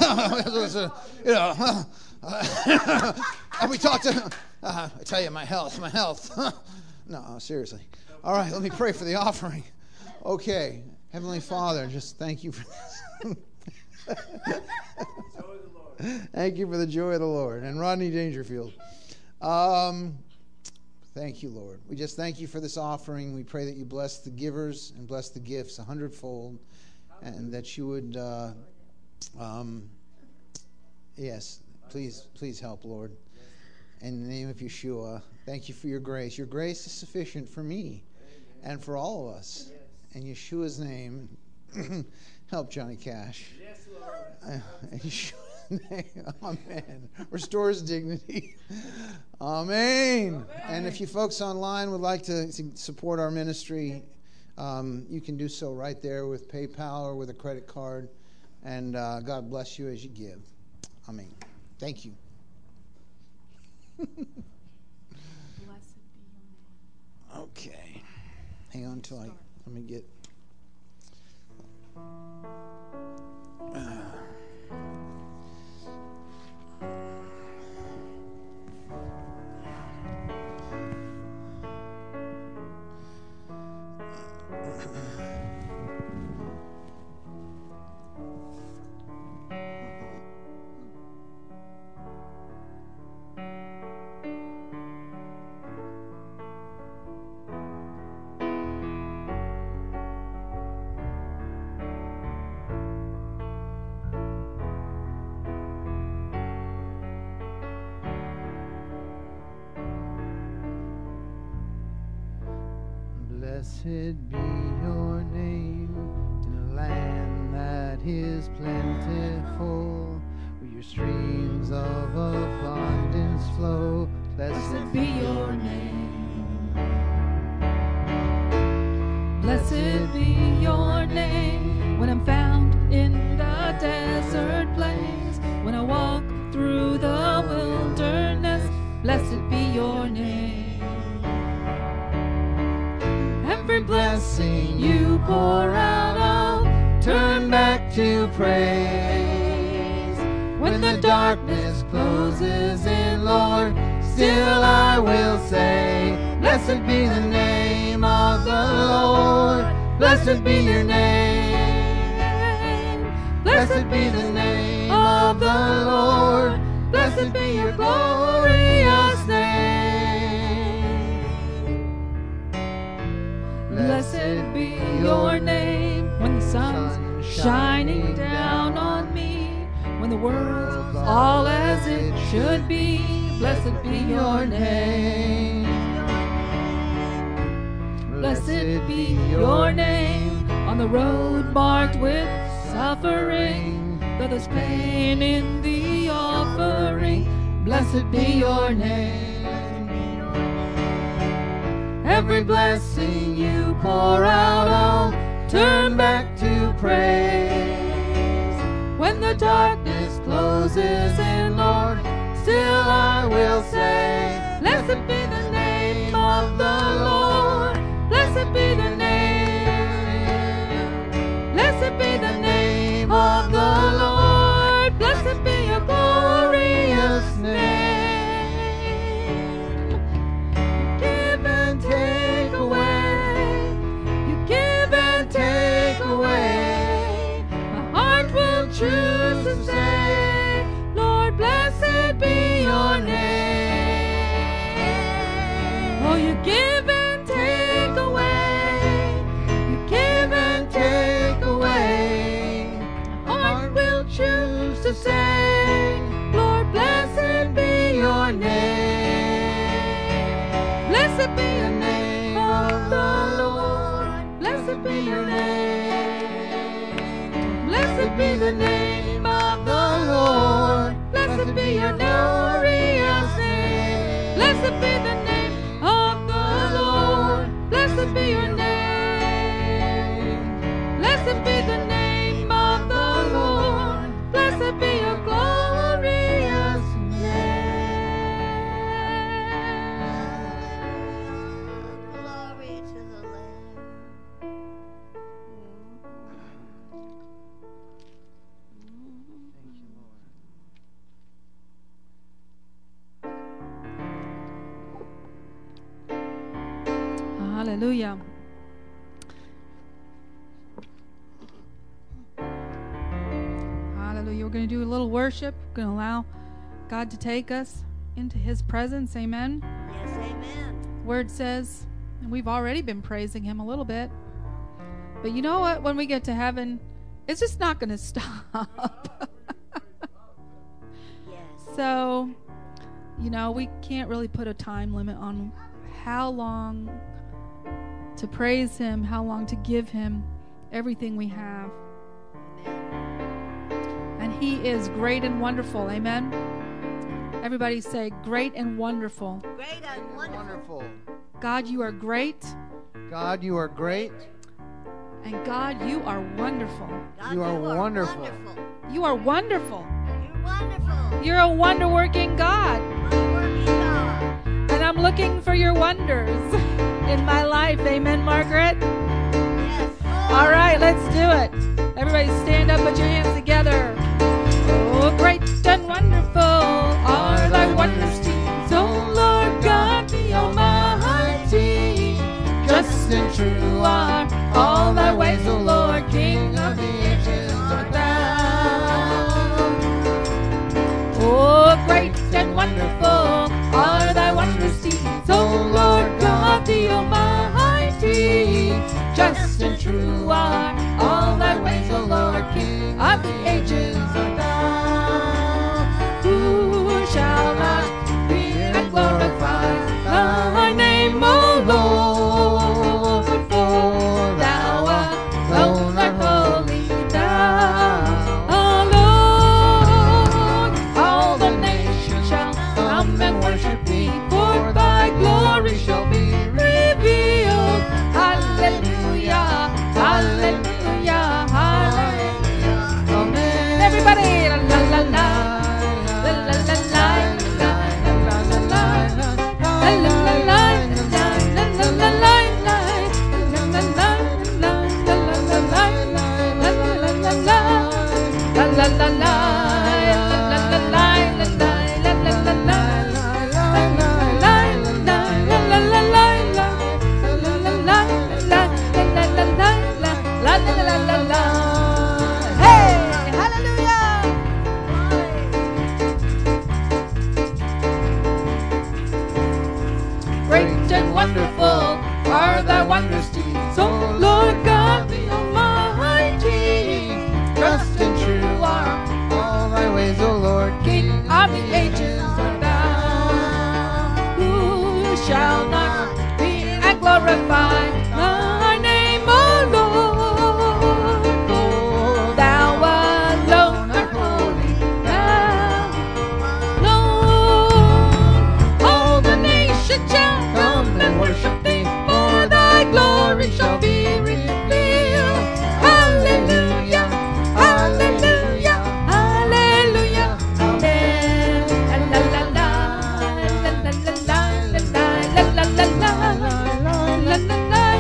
We talked to. I tell you, my health. No, seriously. All right, let me pray for the offering. Okay, Heavenly Father, just thank you for this. Thank you for the joy of the Lord. And Rodney Dangerfield. Thank you, Lord. We just thank you for this offering. We pray that you bless the givers and bless the gifts 100-fold. And that you would, yes, please help, Lord. In the name of Yeshua, thank you for your grace. Your grace is sufficient for me and for all of us. In Yeshua's name, help Johnny Cash. Yes, Lord. In Yeshua's name, amen. Restore his dignity. Amen. And if you folks online would like to support our ministry, you can do so right there with PayPal or with a credit card. And God bless you as you give. Amen. Thank you. Blessed be your name. Okay. Hang on till let me get... Blessed be your name in a land that is plentiful, where your streams of abundance flow. Blessed be your name. Blessed be your name when I'm found in the desert place, when I walk through the wilderness. Blessed be your name. Every blessing you pour out, I'll turn back to praise. When When the darkness closes in, Lord, still I will say, blessed be the name of the Lord. Blessed be your name. Blessed be the name of the Lord. Blessed be your glorious name. Blessed be your name when the sun's shining down on me, when the world's all as it should be. Blessed be your name. Blessed be your name on the road marked with suffering, though there's pain in the offering. Blessed be your name. Every blessing you pour out, I'll turn back to praise. When the darkness closes in, Lord, still I will say, blessed be the name of the Lord. Blessed be the name. Blessed be the name of the Lord. Blessed be your glorious name. Give and take away. You give and take away. My heart will choose to say, Lord, blessed be your name. Oh, you give and take away. You give and take away. My heart will choose to say, Lord, blessed be your name. Blessed be the name of the Lord. Blessed be your name. Blessed be the name of the Lord. Blessed be your glorious name. Blessed be the name of the Lord. Blessed be your name. Blessed be the name of the Lord. Blessed be your glorious name. Glory to the Lamb. Thank you, Lord. Hallelujah. Hallelujah. We're going to do a little worship. We're going to allow God to take us into his presence. Amen. Yes, amen. Word says, and we've already been praising him a little bit, but you know what? When we get to heaven, it's just not going to stop. Yes. So, you know, we can't really put a time limit on how long to praise him, how long to give him everything we have. And he is great and wonderful. Amen. Everybody say, great and wonderful. Great and wonderful. God, you are great. God, you are great. And God, you are wonderful. God, You are wonderful. You are wonderful. You're wonderful. You're a wonder-working God. Wonder-working God. And I'm looking for your wonders in my life. Amen, Margaret? Yes. All right, let's do it. Everybody stand up, put your hands together. Oh, great and wonderful are thy wondrous deeds, O Lord God the Almighty. Just and true are all thy ways, O Lord, King of the ages art thou. Oh, great and wonderful are thy wondrous deeds, O Lord God the Almighty. Just and true are all thy ways, O Lord, King of the ages of the ages art thou, who shall not be and glorify thy name, O Lord. For thou alone art holy, thou alone. All the nations shall come and worship thee, for thy glory shall be revealed. Hallelujah, hallelujah, hallelujah, amen. La la la la la la la la la la la la la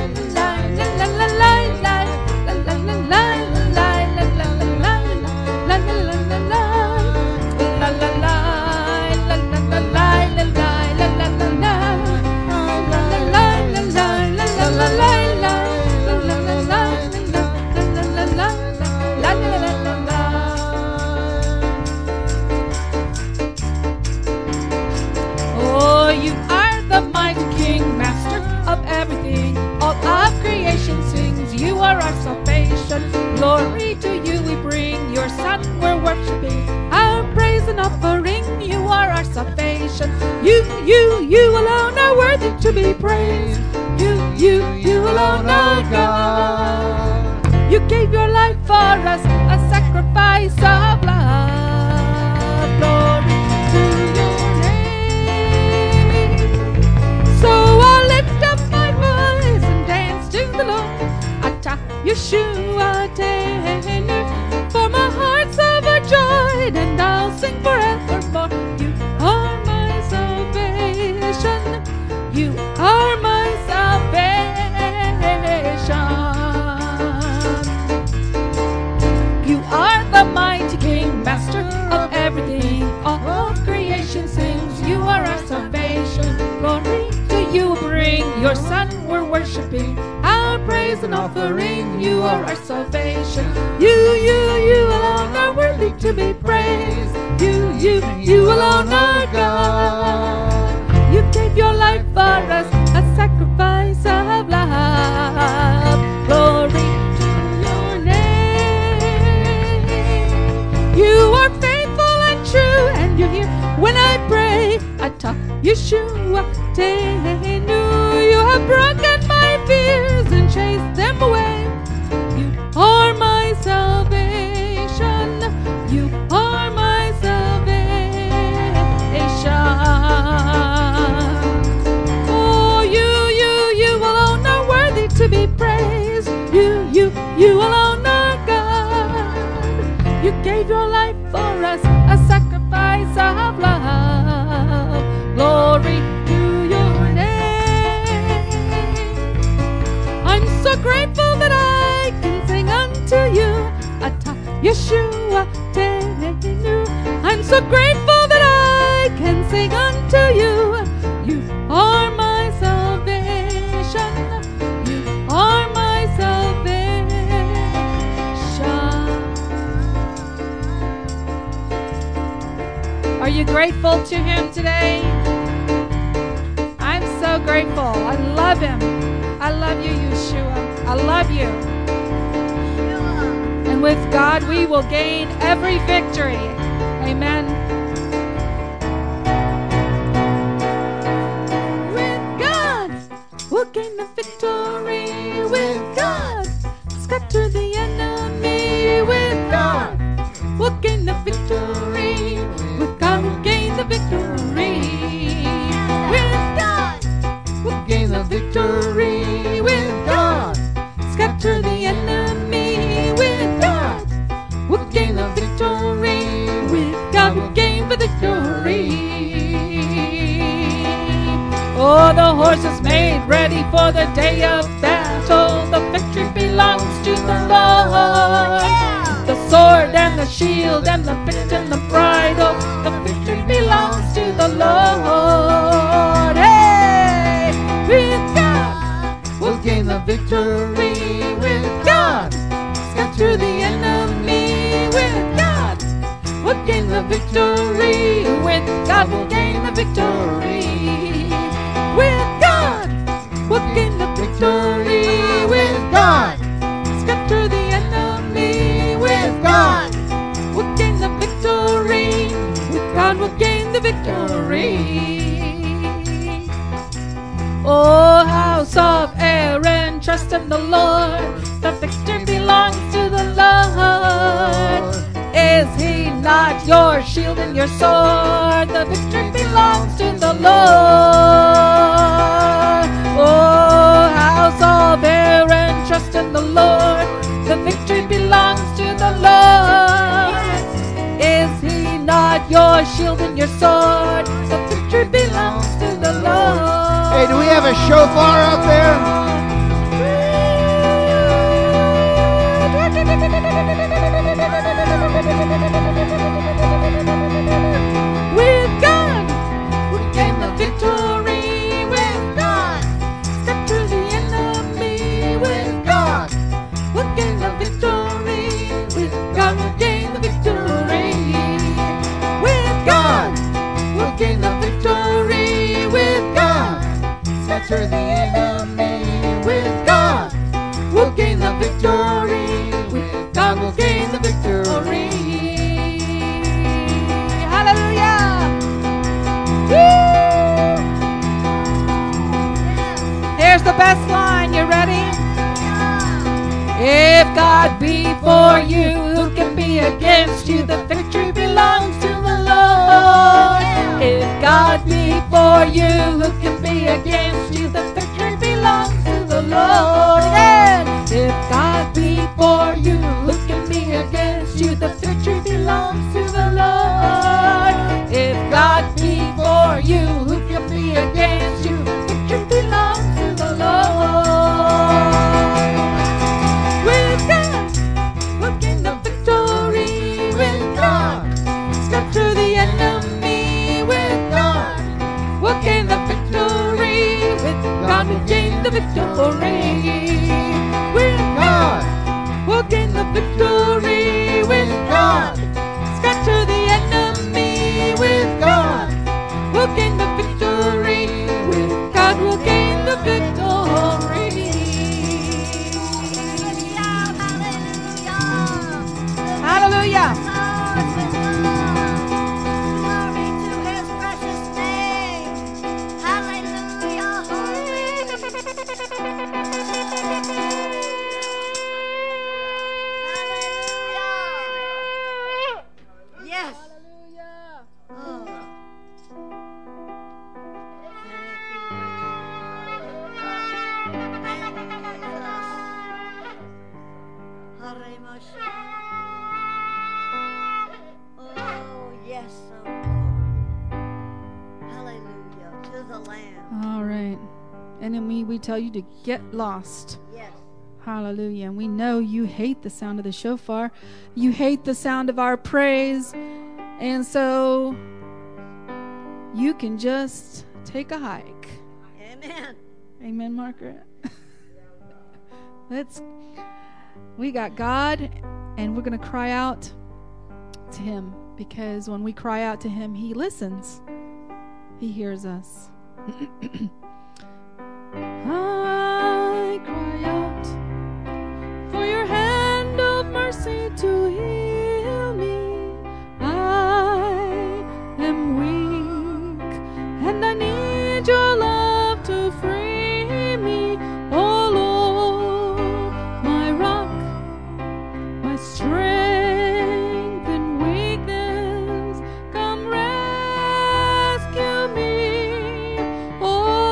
Oh, you are the mighty King, Master of everything. All of creation sings, you are our salvation. Glory to you we bring, your Son we're worshiping. Our praise and offering, you are our salvation. You alone are worthy to be praised. You alone are God. You gave your life for us, a sacrifice of love. Glory to your name. So I'll lift up my voice and dance to the Lord. Ata Yeshua Teinu. For my heart's overjoyed and I'll sing forevermore. You are my salvation. You are my salvation. You are the mighty King, Master of everything. All of creation sings, you are our salvation. Glory to you bring, your Son we're worshiping. Our praise and offering, you are our salvation. You alone are worthy to be praised. You alone are God. You gave your life for us, a sacrifice of love. Glory to your name. You are faithful and true, and you hear when I pray. Ata Yeshua Teinu. You have broken my fears and chased them away. You are my salvation. You are my salvation. Oh, you alone are worthy to be praised. You alone are God. You gave your life for us, a sacrifice of love. Glory to your name. I'm so grateful that I can sing unto you. Ata Yeshua Teinu. I'm so grateful that I can sing unto you. You are my salvation. You are my salvation. Are you grateful to him today? I'm so grateful. I love him. I love you, Yeshua. I love you. And with God, we will gain every victory. Amen. With God, we'll gain the victory. With God, scatter the enemy. With God, we'll gain the victory. With God, we'll gain the victory. With God, we'll gain the victory. With God, scatter the enemy. With God, we'll gain the victory. With God, we'll gain the victory. Oh, the horse is made ready for the day of battle. The victory belongs to the Lord. The sword and the shield and the bit and the bridle, the victory belongs to the Lord. Hey, with God, we'll gain the victory. With God, scatter the enemy. With God, we'll gain the victory. With God, we'll gain the victory. With God, we'll gain the victory. With God, scatter the enemy. With God, we'll gain the victory. With God, we'll in the Lord. The victory belongs to the Lord. Is he not your shield and your sword? The victory belongs to the Lord. Oh, house of Aaron, trust in the Lord. The victory belongs to the Lord. Is he not your shield and your sword? The victory belongs to the Lord. Hey, do we have a shofar up there? With God, we gain the victory. With God, step to the enemy. With God, we'll gain the victory. With God, we'll gain the victory. With God, we'll gain the victory. With God, scatter the enemy. With God, we'll gain the victory. With God, we'll gain the victory. Hallelujah! Woo! Here's the best line. You ready? If God be for you, who can be against you? The victory belongs to the Lord. If God be for you, who can be against you? The victory belongs to the Lord. Again. If God be for you, who can be against you? The victory belongs to the Lord. If God be for you, who can be against you? The victory belongs to the Lord. With God, we'll gain the victory. With God, step through the enemy. With God, we'll gain the victory. With God, we'll gain the victory. With God, we'll gain the victory. With God, scatter the enemy. With God, we'll gain the victory. With God, we'll gain the victory. Hallelujah. Glory to his precious name. Hallelujah. Hallelujah. Yes. Oh. Oh, yes, oh Lord. Hallelujah to the Lamb. All right. Enemy, we tell you to get lost. Yes. Hallelujah. And we know you hate the sound of the shofar. You hate the sound of our praise. And so you can just take a hike. Amen. Amen, Margaret. We got God, and we're going to cry out to him, because when we cry out to him, he listens. He hears us. I cry out for your hand of mercy to heal me. I am weak, and I need your love to free me. Oh Lord, my rock, my strength in weakness, come rescue me. Oh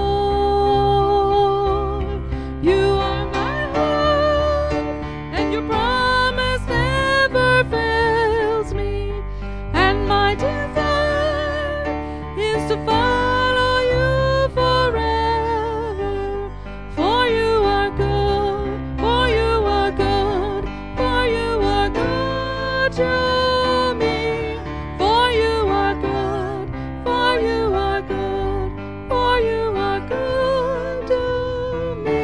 Lord, you are my hope, and your promise never fails me. And my desire is to follow you forever. For you are good, for you are good, for you are good to me. For you are good, for you are good, for you are good to me.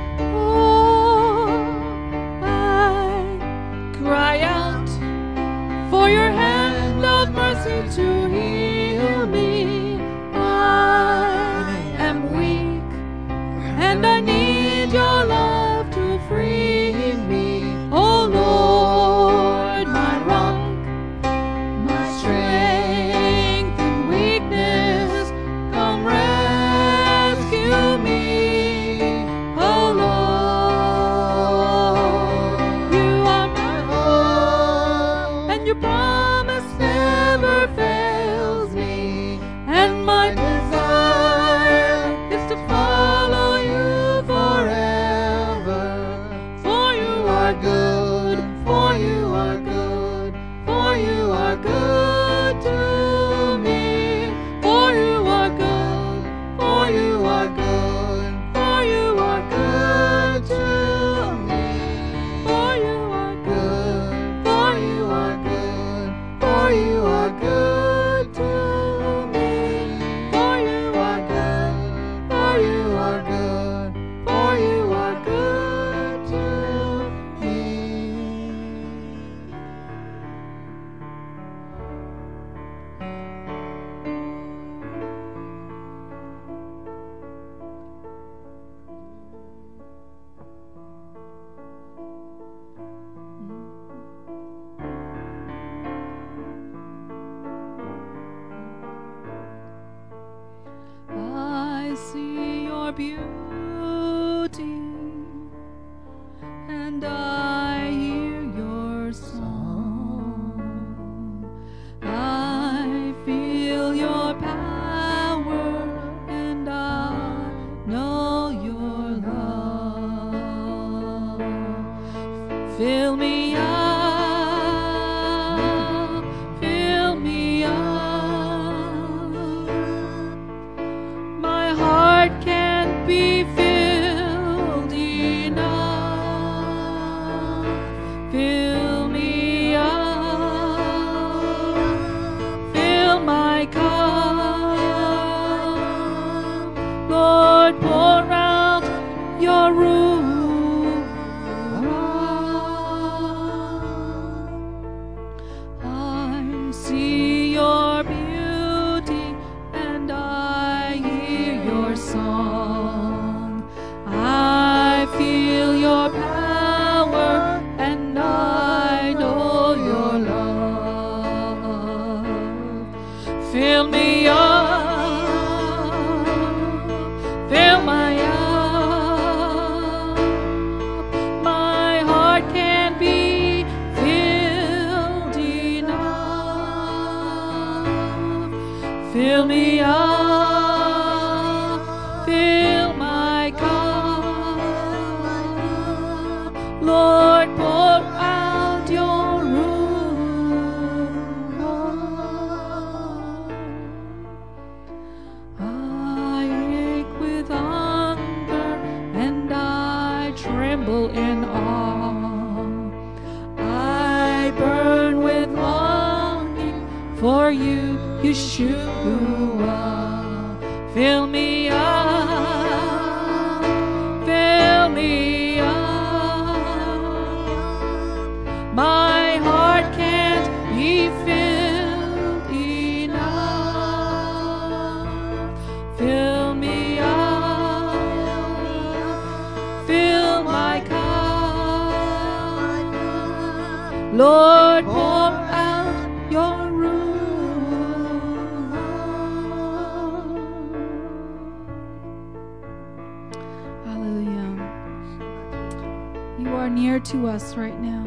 Oh, I cry out Fill me up, fill me up. My heart can't be filled enough. Fill me up, fill my cup. Lord, pour out your ruach. I see your beauty and I hear your song. I feel your power and I know your love. Fill me up, fill my up. My heart can't be filled enough. Fill me up, fill my cup. Lord, pour out your ruach. I ache with hunger and I tremble in awe. I burn with longing for you, Yeshua. Fill me up, fill me up. My heart can't be filled enough. Fill me up, fill my cup. Lord, pour out your ruach. Hallelujah. You are near to us right now.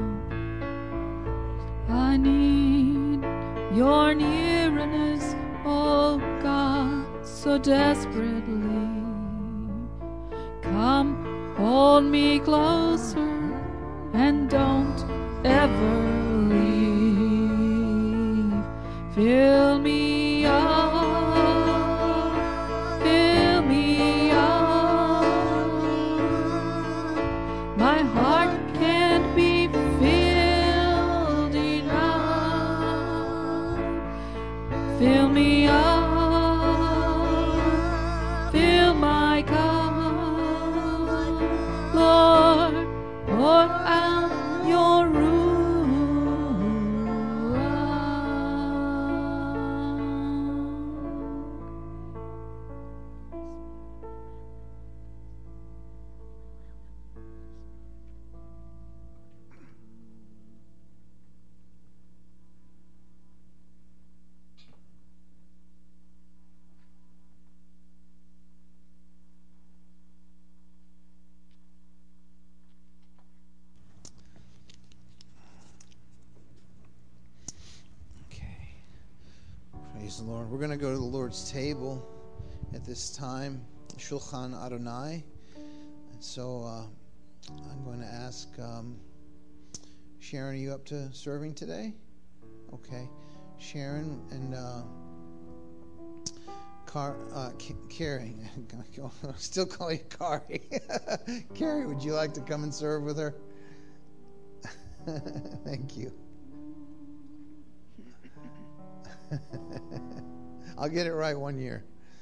I need your nearness, oh God, so desperately. Come, hold me closer and don't ever leave. Fill me up, fill me up. My heart can't be filled enough. Fill me up, fill my cup. Lord, pour out your ruach. Praise the Lord. We're going to go to the Lord's table at this time, Shulchan Adonai. And so I'm going to ask Sharon, are you up to serving today? Okay. Sharon and Carrie. I'll still call you Carrie. Carrie, would you like to come and serve with her? Thank you. I'll get it right one year.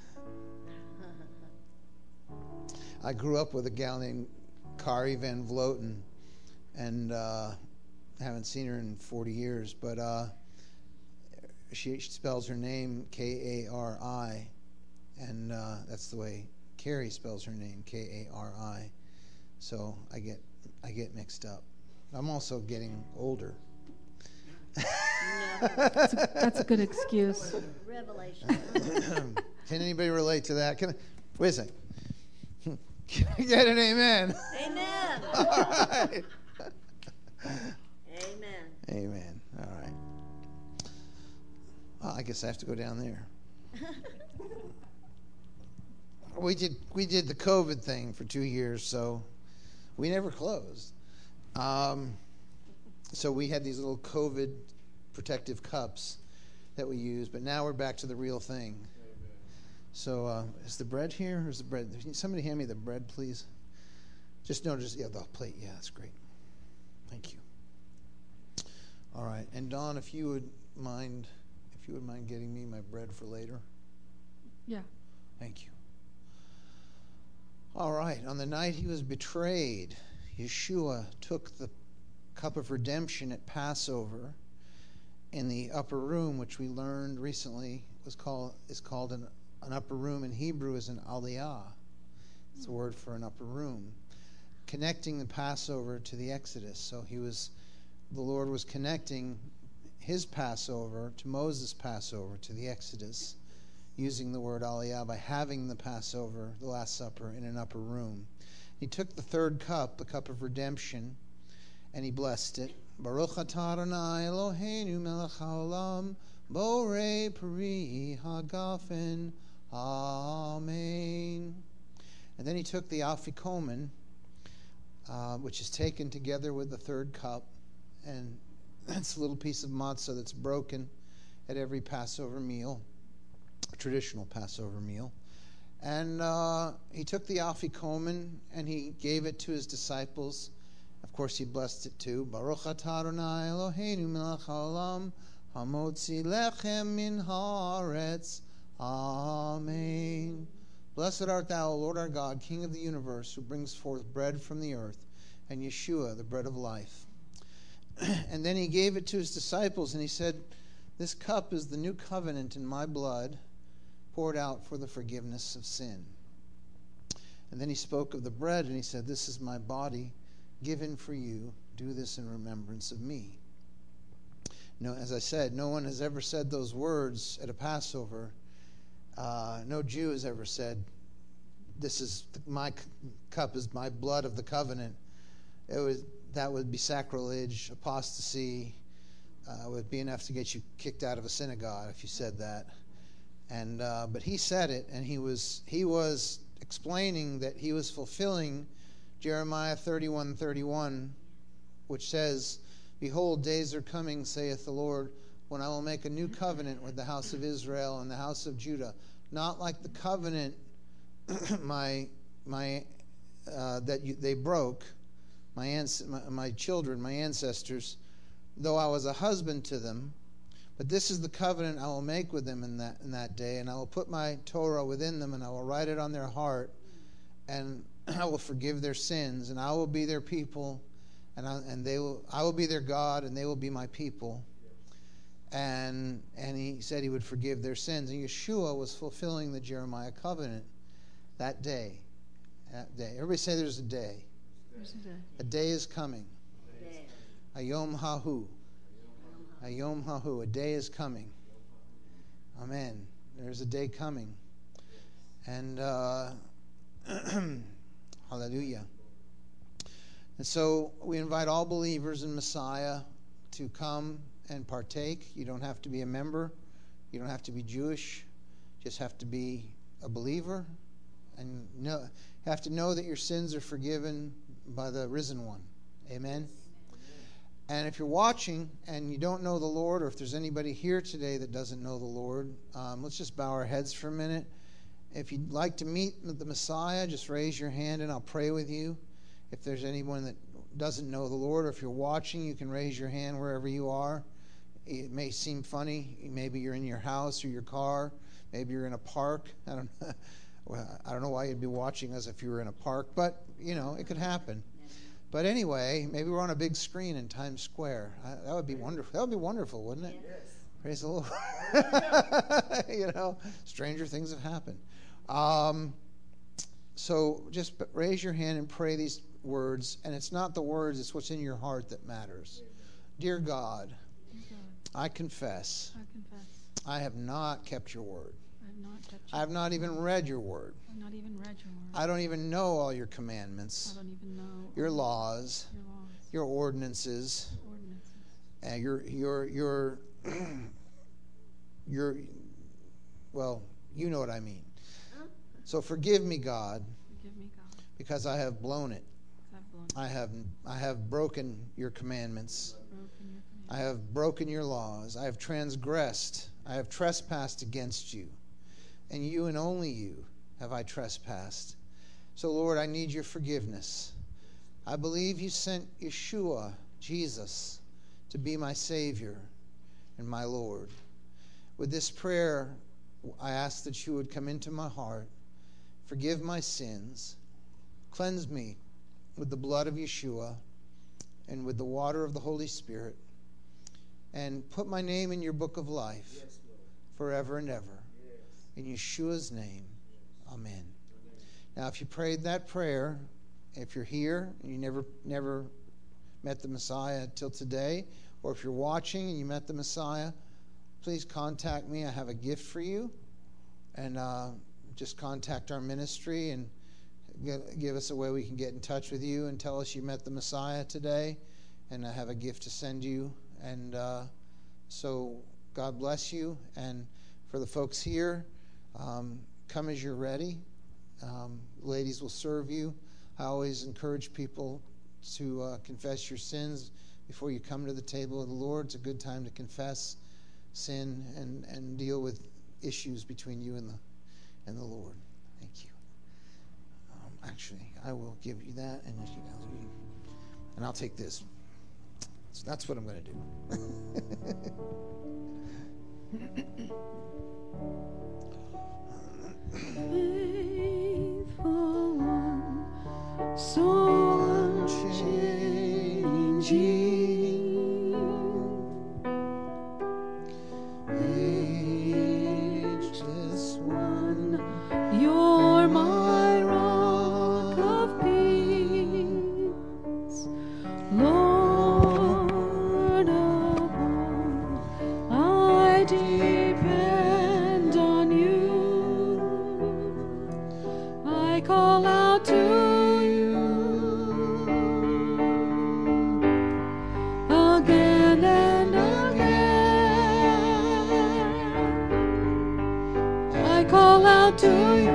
I grew up with a gal named Kari Van Vloten, and haven't seen her in 40 years, but she spells her name Kari, and that's the way Carrie spells her name, Kari. So I get mixed up. I'm also getting older. That's a good excuse. Revelation. Can anybody relate to that? Wait a second. Can I get an amen? Amen. All right. Amen. Amen. All right. Well, I guess I have to go down there. We did the COVID thing for 2 years, so we never closed. So we had these little COVID protective cups that we use, but now we're back to the real thing. Amen. So is the bread here? Or is the bread? Somebody hand me the bread, please. The plate. Yeah, that's great. Thank you. All right, and Dawn, if you would mind getting me my bread for later. Yeah. Thank you. All right, on the night he was betrayed, Yeshua took the cup of redemption at Passover in the upper room, which we learned recently is called an upper room in Hebrew is an aliyah. It's a word for an upper room, connecting the Passover to the Exodus. So the Lord was connecting his Passover to Moses' Passover to the Exodus, using the word aliyah by having the Passover, the Last Supper, in an upper room. He took the third cup, the cup of redemption, and he blessed it. Baruch atah Adonai Eloheinu melech haolam borei peri hagafen. Amen. And then he took the afikomen, which is taken together with the third cup, and that's a little piece of matzah that's broken at every Passover meal, a traditional Passover meal. And he took the afikomen and he gave it to his disciples. Of course, he blessed it too. Baruch atah Adonai Eloheinu melech haolam hamotzi lechem min haaretz. Amen. Blessed art thou, O Lord our God, King of the universe, who brings forth bread from the earth, and Yeshua, the bread of life. And then he gave it to his disciples, and he said, this cup is the new covenant in my blood, poured out for the forgiveness of sin. And then he spoke of the bread, and he said, this is my body given for you. Do this in remembrance of me. No, as I said, no one has ever said those words at a Passover. No Jew has ever said, this is my cup is my blood of the covenant. That would be sacrilege, apostasy. Would be enough to get you kicked out of a synagogue if you said that. And but he said it, and he was explaining that he was fulfilling Jeremiah 31:31, which says, behold, days are coming, saith the Lord, when I will make a new covenant with the house of Israel and the house of Judah, not like the covenant they broke, my children, my ancestors, though I was a husband to them. But this is the covenant I will make with them in that day, and I will put my Torah within them, and I will write it on their heart, and I will forgive their sins, and I will be their people, and I will be their God, and they will be my people. And he said he would forgive their sins. And Yeshua was fulfilling the Jeremiah covenant that day. Everybody say there's a day. There's a day. A day is coming. A yom hahu. A yom hahu. A day is coming. Amen. There's a day coming. And hallelujah. And so we invite all believers in Messiah to come and partake. You don't have to be a member. You don't have to be Jewish. You just have to be a believer. And you have to know that your sins are forgiven by the risen one. Amen? And if you're watching and you don't know the Lord, or if there's anybody here today that doesn't know the Lord, let's just bow our heads for a minute. If you'd like to meet the Messiah, just raise your hand and I'll pray with you. If there's anyone that doesn't know the Lord, or if you're watching, you can raise your hand wherever you are. It may seem funny. Maybe you're in your house or your car. Maybe you're in a park. I don't know why you'd be watching us if you were in a park, but, it could happen. But anyway, maybe we're on a big screen in Times Square. That would be wonderful. That would be wonderful, wouldn't it? Yes. Praise the Lord. Stranger things have happened. So just raise your hand and pray these words. And it's not the words, it's what's in your heart that matters. Dear God, I confess I have not kept your word. I have not even read your word. I don't even know all your commandments, your laws, your ordinances, and your well, you know what I mean. So forgive me, God, because I have blown it. I have broken your commandments. I have broken your laws. I have transgressed. I have trespassed against you. And you and only you have I trespassed. So, Lord, I need your forgiveness. I believe you sent Yeshua, Jesus, to be my Savior and my Lord. With this prayer, I ask that you would come into my heart, forgive my sins, cleanse me with the blood of Yeshua and with the water of the Holy Spirit, and put my name in your book of life forever and ever. In Yeshua's name, amen. Now, if you prayed that prayer, if you're here and you never met the Messiah till today, or if you're watching and you met the Messiah, please contact me. I have a gift for you. And just contact our ministry and give us a way we can get in touch with you and tell us you met the Messiah today. And I have a gift to send you. And so God bless you. And for the folks here, come as you're ready. Ladies will serve you. I always encourage people to confess your sins before you come to the table of the Lord. It's a good time to confess sin and deal with issues between you and the Lord. Thank you. Actually, I will give you that, and I'll take this. So that's what I'm going to do. Faithful one, so unchanging. You're my rock of peace, Lord of all. I depend on you. I call out to you again and again. I call out to you.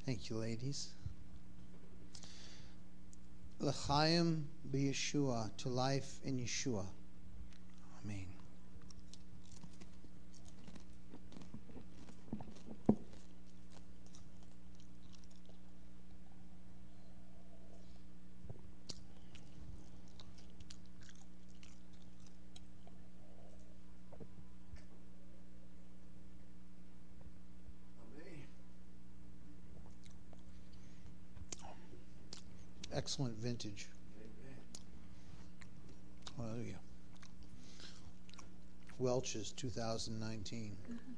Thank you, ladies. L'chaim b'Yeshua, to life in Yeshua. Amen. Excellent vintage. Hallelujah. Welch's 2019.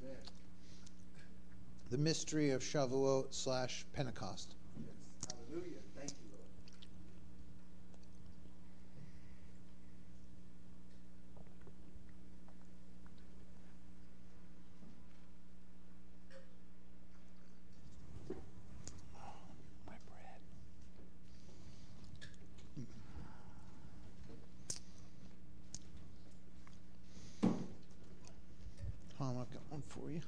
The mystery of Shavuot / Pentecost. Hallelujah. Thank you, Lord. Tom, I've got one for you.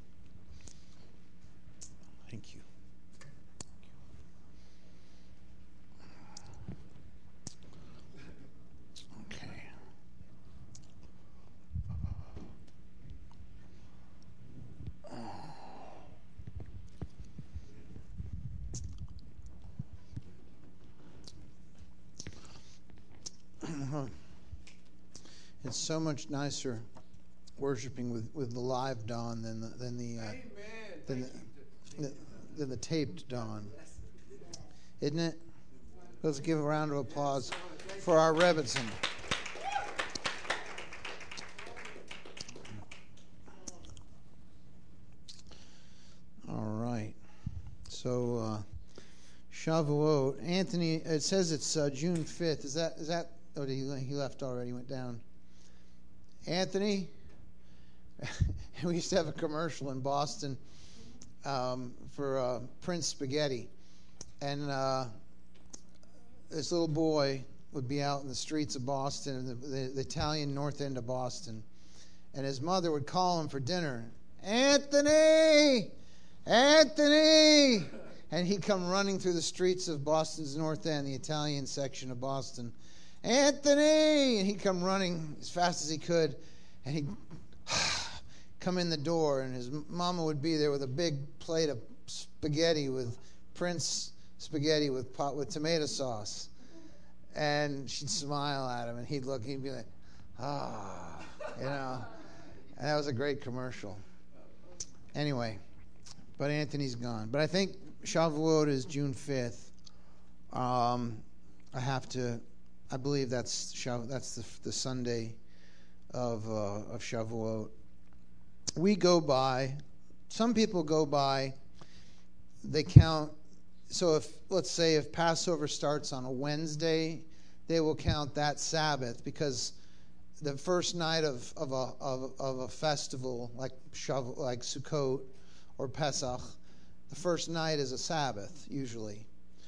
Thank you. Okay. It's so much nicer worshiping with the live dawn than the taped dawn, isn't it? Let's give a round of applause for our Rebbitzin. All right. So Shavuot, Anthony. It says it's June 5th. Is that? Oh, he left already. Went down. Anthony. We used to have a commercial in Boston for Prince Spaghetti, and this little boy would be out in the streets of Boston, the Italian north end of Boston, and his mother would call him for dinner, Anthony, and he'd come running through the streets of Boston's north end, the Italian section of Boston, Anthony, and he'd come running as fast as he could, and he'd come in the door, and his mama would be there with a big plate of spaghetti, with Prince spaghetti with tomato sauce, and she'd smile at him, and he'd be like, and that was a great commercial. Anyway, but Anthony's gone. But I think Shavuot is June 5th. I believe that's the Sunday of Shavuot. We go by, some people go by, they count, so let's say if Passover starts on a Wednesday, they will count that Sabbath, because the first night of a festival like Sukkot or Pesach, the first night is a Sabbath usually.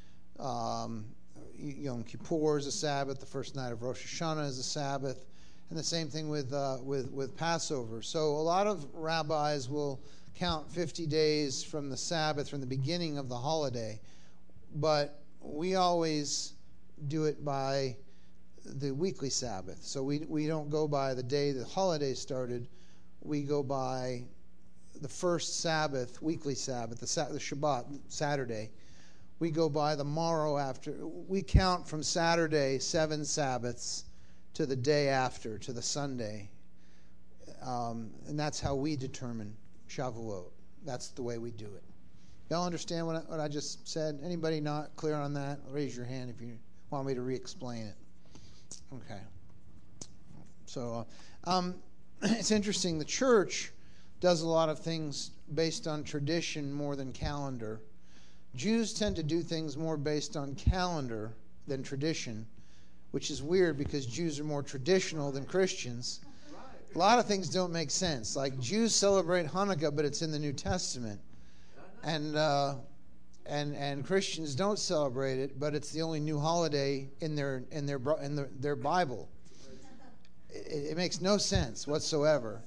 Yom Kippur is a Sabbath. The first night of Rosh Hashanah is a Sabbath. And the same thing with Passover. So a lot of rabbis will count 50 days from the Sabbath, from the beginning of the holiday. But we always do it by the weekly Sabbath. So we don't go by the day the holiday started. We go by the first Sabbath, weekly Sabbath, the Shabbat, Saturday. We go by the morrow after. We count from Saturday 7 Sabbaths to the day after, to the Sunday. And that's how we determine Shavuot. That's the way we do it. Y'all understand what I just said? Anybody not clear on that? Raise your hand if you want me to re-explain it. Okay. So it's interesting. The church does a lot of things based on tradition more than calendar. Jews tend to do things more based on calendar than tradition, which is weird because Jews are more traditional than Christians. A lot of things don't make sense. Like Jews celebrate Hanukkah, but it's in the New Testament, and Christians don't celebrate it, but it's the only new holiday in their Bible. It makes no sense whatsoever.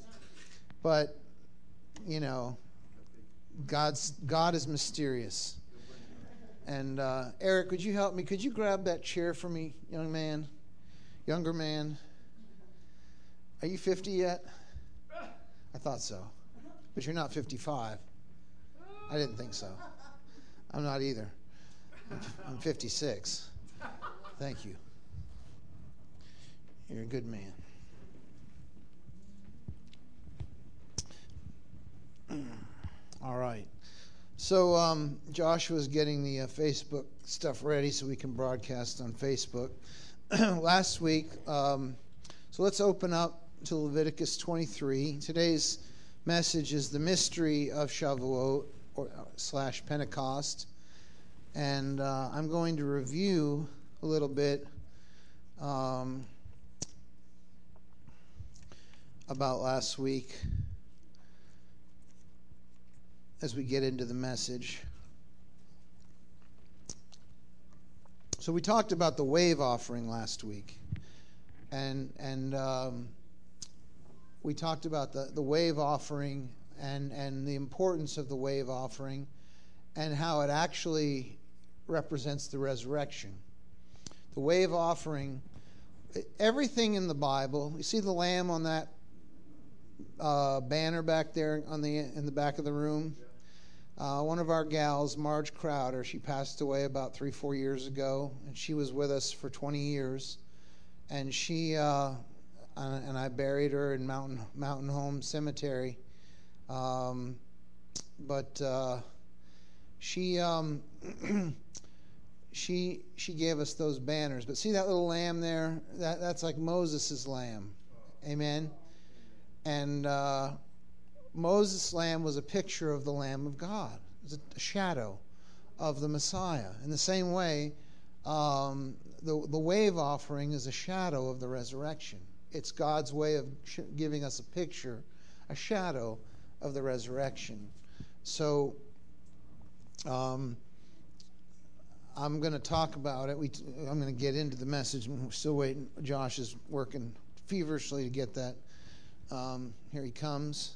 But God is mysterious. And Eric, would you help me? Could you grab that chair for me, younger man? Are you 50 yet? I thought so. But you're not 55. I didn't think so. I'm not either. I'm 56. Thank you. You're a good man. All right. So Joshua's getting the Facebook stuff ready so we can broadcast on Facebook. Last week, so let's open up to Leviticus 23. Today's message is the mystery of Shavuot / Pentecost. And I'm going to review a little bit about last week as we get into the message. So we talked about the wave offering last week, and we talked about the wave offering and the importance of the wave offering and how it actually represents the resurrection. The wave offering, everything in the Bible. You see the lamb on that banner back there in the back of the room? One of our gals, Marge Crowder, she passed away about 3-4 years ago, and she was with us for 20 years. And she and I buried her in Mountain Home Cemetery. She gave us those banners. But see that little lamb there? That's like Moses' lamb. Amen. And Moses' lamb was a picture of the Lamb of God. It was a shadow of the Messiah. In the same way, the wave offering is a shadow of the resurrection. It's God's way of giving us a picture, a shadow of the resurrection. So I'm going to talk about it. I'm going to get into the message. We're still waiting. Josh is working feverishly to get that. Here he comes.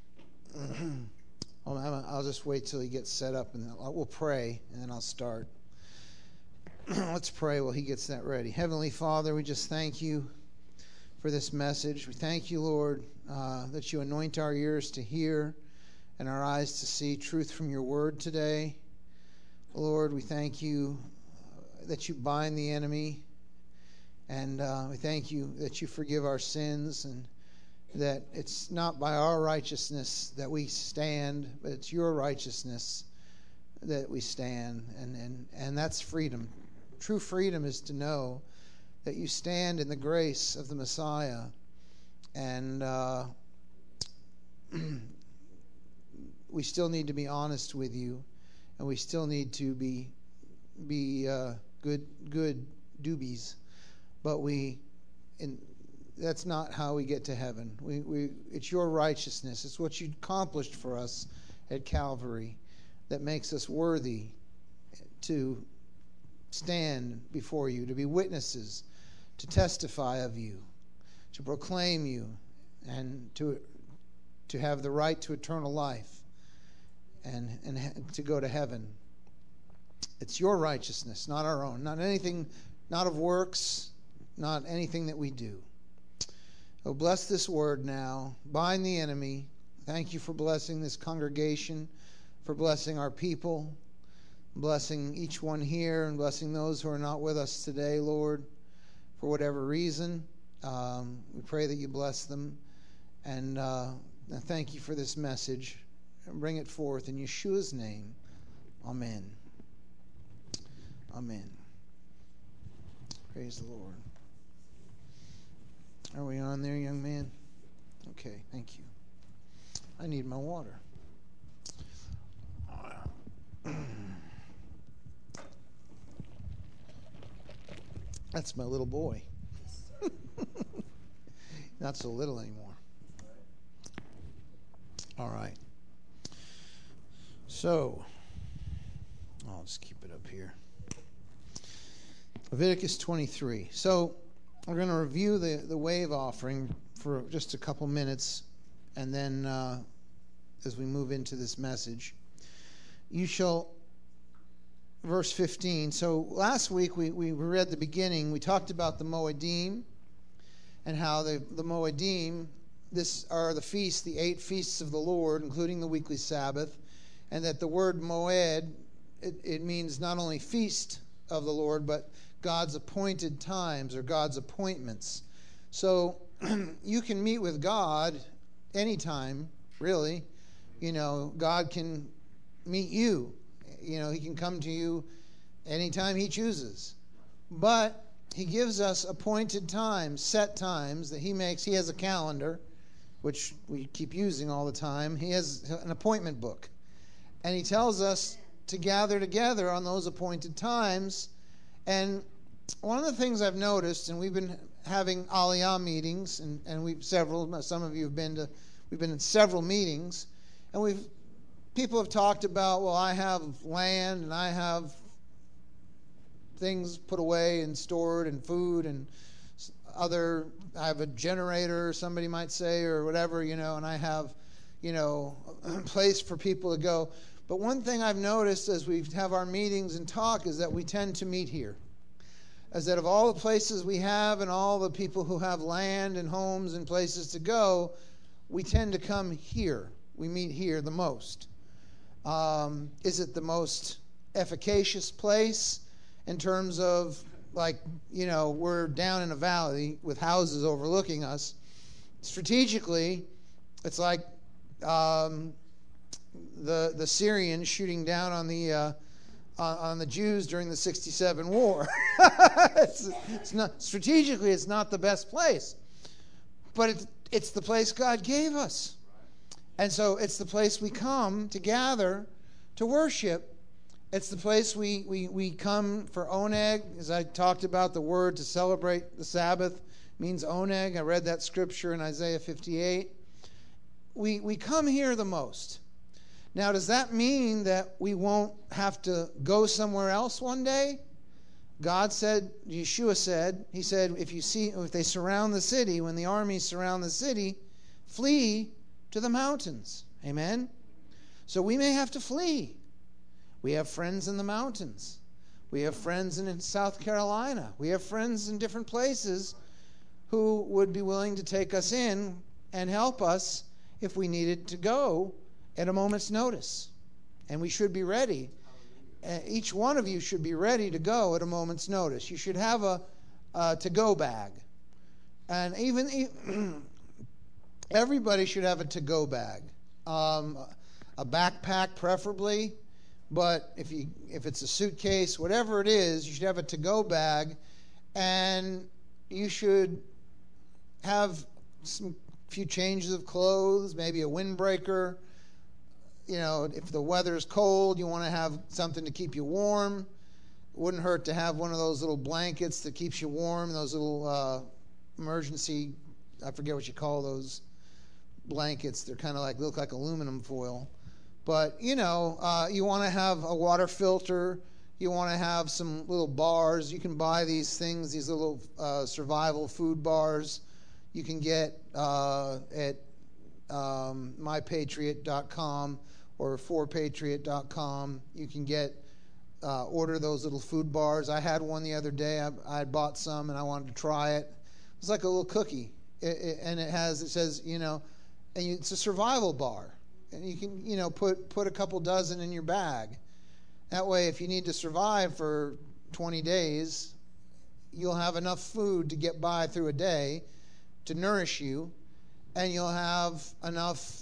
I'll just wait till he gets set up, and then we'll pray, and then I'll start. Let's pray while he gets that ready. Heavenly Father, we just thank you for this message. We thank you, Lord, that you anoint our ears to hear and our eyes to see truth from your word today. Lord, we thank you that you bind the enemy, and we thank you that you forgive our sins, and that it's not by our righteousness that we stand, but it's your righteousness that we stand, and that's freedom. True freedom is to know that you stand in the grace of the Messiah, and we still need to be honest with you, and we still need to be good doobies, but that's not how we get to heaven. It's your righteousness. It's what you accomplished for us at Calvary that makes us worthy to stand before you, to be witnesses, to testify of you, to proclaim you, and to have the right to eternal life and to go to heaven. It's your righteousness, not our own, not anything, not of works, not anything that we do. Oh, bless this word now. Bind the enemy. Thank you for blessing this congregation, for blessing our people, blessing each one here, and blessing those who are not with us today, Lord, for whatever reason. We pray that you bless them. And thank you for this message. And bring it forth in Yeshua's name. Amen. Amen. Praise the Lord. Are we on there, young man? Okay, thank you. I need my water. That's my little boy. Not so little anymore. All right. So, I'll just keep it up here. Leviticus 23. So, we're going to review the wave offering for just a couple minutes, and then as we move into this message, you shall verse 15. So last week we read the beginning. We talked about the Moedim and how the Moedim, this are the feasts, the 8 feasts of the Lord, including the weekly Sabbath, and that the word Moed, it means not only feast of the Lord, but God's appointed times or God's appointments. So you can meet with God anytime, really. You know, God can meet you. You know, he can come to you anytime he chooses. But he gives us appointed times, set times that he makes. He has a calendar, which we keep using all the time. He has an appointment book. And he tells us to gather together on those appointed times. And one of the things I've noticed, and we've been having Aliyah meetings, and some of you have been to, we've been in several meetings, and people have talked about, well, I have land and I have things put away and stored and food and I have a generator, somebody might say, or whatever, you know, and I have, you know, a place for people to go. But one thing I've noticed as we have our meetings and talk is that we tend to meet here. As that of all the places we have and all the people who have land and homes and places to go, we tend to come here. We meet here the most. Is it the most efficacious place in terms of, like, you know, we're down in a valley with houses overlooking us. Strategically, it's like the Syrians shooting down on the Jews during the 67 war. It's not strategically, it's not the best place, but it's the place God gave us. And so it's the place we come to gather to worship. It's the place we come for oneg. As I talked about, the word to celebrate the Sabbath means oneg. I read that scripture in Isaiah 58. We come here the most. Now, does that mean that we won't have to go somewhere else one day? God said, Yeshua said, he said, if they surround the city, when the armies surround the city, flee to the mountains. Amen? So we may have to flee. We have friends in the mountains. We have friends in South Carolina. We have friends in different places who would be willing to take us in and help us if we needed to go at a moment's notice. And we should be ready. Each one of you should be ready to go at a moment's notice. You should have a to-go bag. And even everybody should have a to-go bag. A backpack preferably, but if it's a suitcase, whatever it is, you should have a to-go bag, and you should have some few changes of clothes, maybe a windbreaker. You know, if the weather's cold, you want to have something to keep you warm. It wouldn't hurt to have one of those little blankets that keeps you warm, those little emergency, I forget what you call those blankets. They're kind of look like aluminum foil. But, you know, you want to have a water filter. You want to have some little bars. You can buy these things, these little survival food bars. You can get at mypatriot.com or forpatriot.com. You can order those little food bars. I had one the other day. I had bought some and I wanted to try it. It's like a little cookie, and it says, you know, and it's a survival bar, and you can, you know, put a couple dozen in your bag. That way, if you need to survive for 20 days, you'll have enough food to get by through a day to nourish you, and you'll have enough.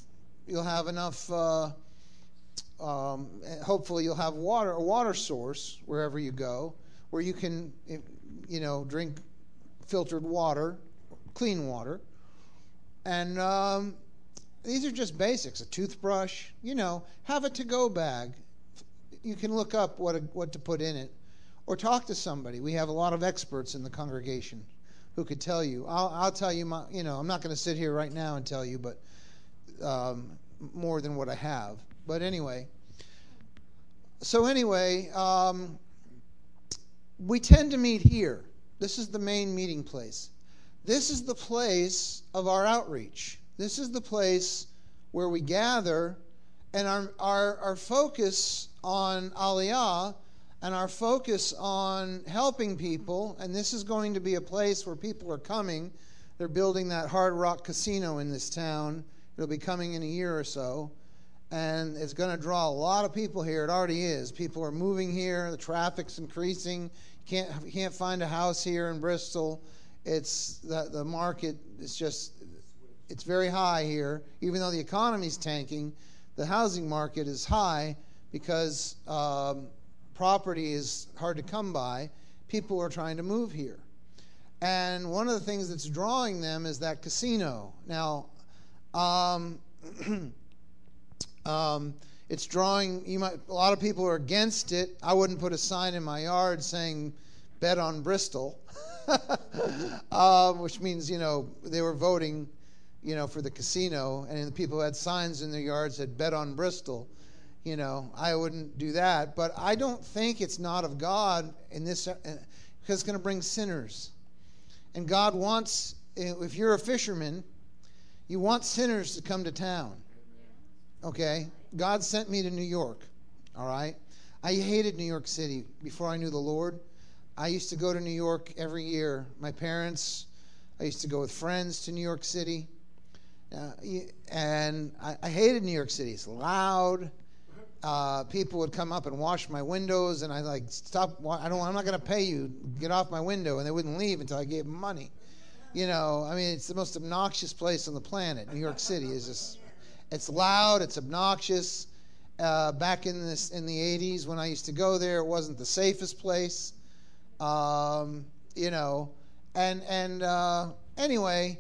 Hopefully, you'll have a water source wherever you go, where you can, you know, drink filtered water, clean water, and these are just basics. A toothbrush, you know, have a to-go bag. You can look up what to put in it, or talk to somebody. We have a lot of experts in the congregation who could tell you. I'll tell you you know, I'm not going to sit here right now and tell you, but more than what I have. But anyway, we tend to meet here. This is the main meeting place. This is the place of our outreach. This is the place where we gather, and our focus on Aliyah and our focus on helping people, and this is going to be a place where people are coming. They're building that Hard Rock Casino in this town. It'll be coming in a year or so, and it's going to draw a lot of people here. It already is. People are moving here. The traffic's increasing. You can't find a house here in Bristol. It's the market is just, it's very high here. Even though the economy's tanking, the housing market is high because property is hard to come by. People are trying to move here. And one of the things that's drawing them is that casino. Now, it's drawing, a lot of people are against it. I wouldn't put a sign in my yard saying, bet on Bristol, which means, they were voting, for the casino, and the people who had signs in their yards said, bet on Bristol. I wouldn't do that. But I don't think it's not of God in this, because it's going to bring sinners. And God wants, if you're a fisherman, you want sinners to come to town. Okay? God sent me to New York. All right? I hated New York City before I knew the Lord. I used to go to New York every year. My parents, I used to go with friends to New York City. And I hated New York City. It's loud. People would come up and wash my windows, and I stop. I'm not going to pay you. Get off my window, and they wouldn't leave until I gave them money. It's the most obnoxious place on the planet. New York City is just, it's loud, it's obnoxious. Back in the 80s when I used to go there, it wasn't the safest place. Anyway,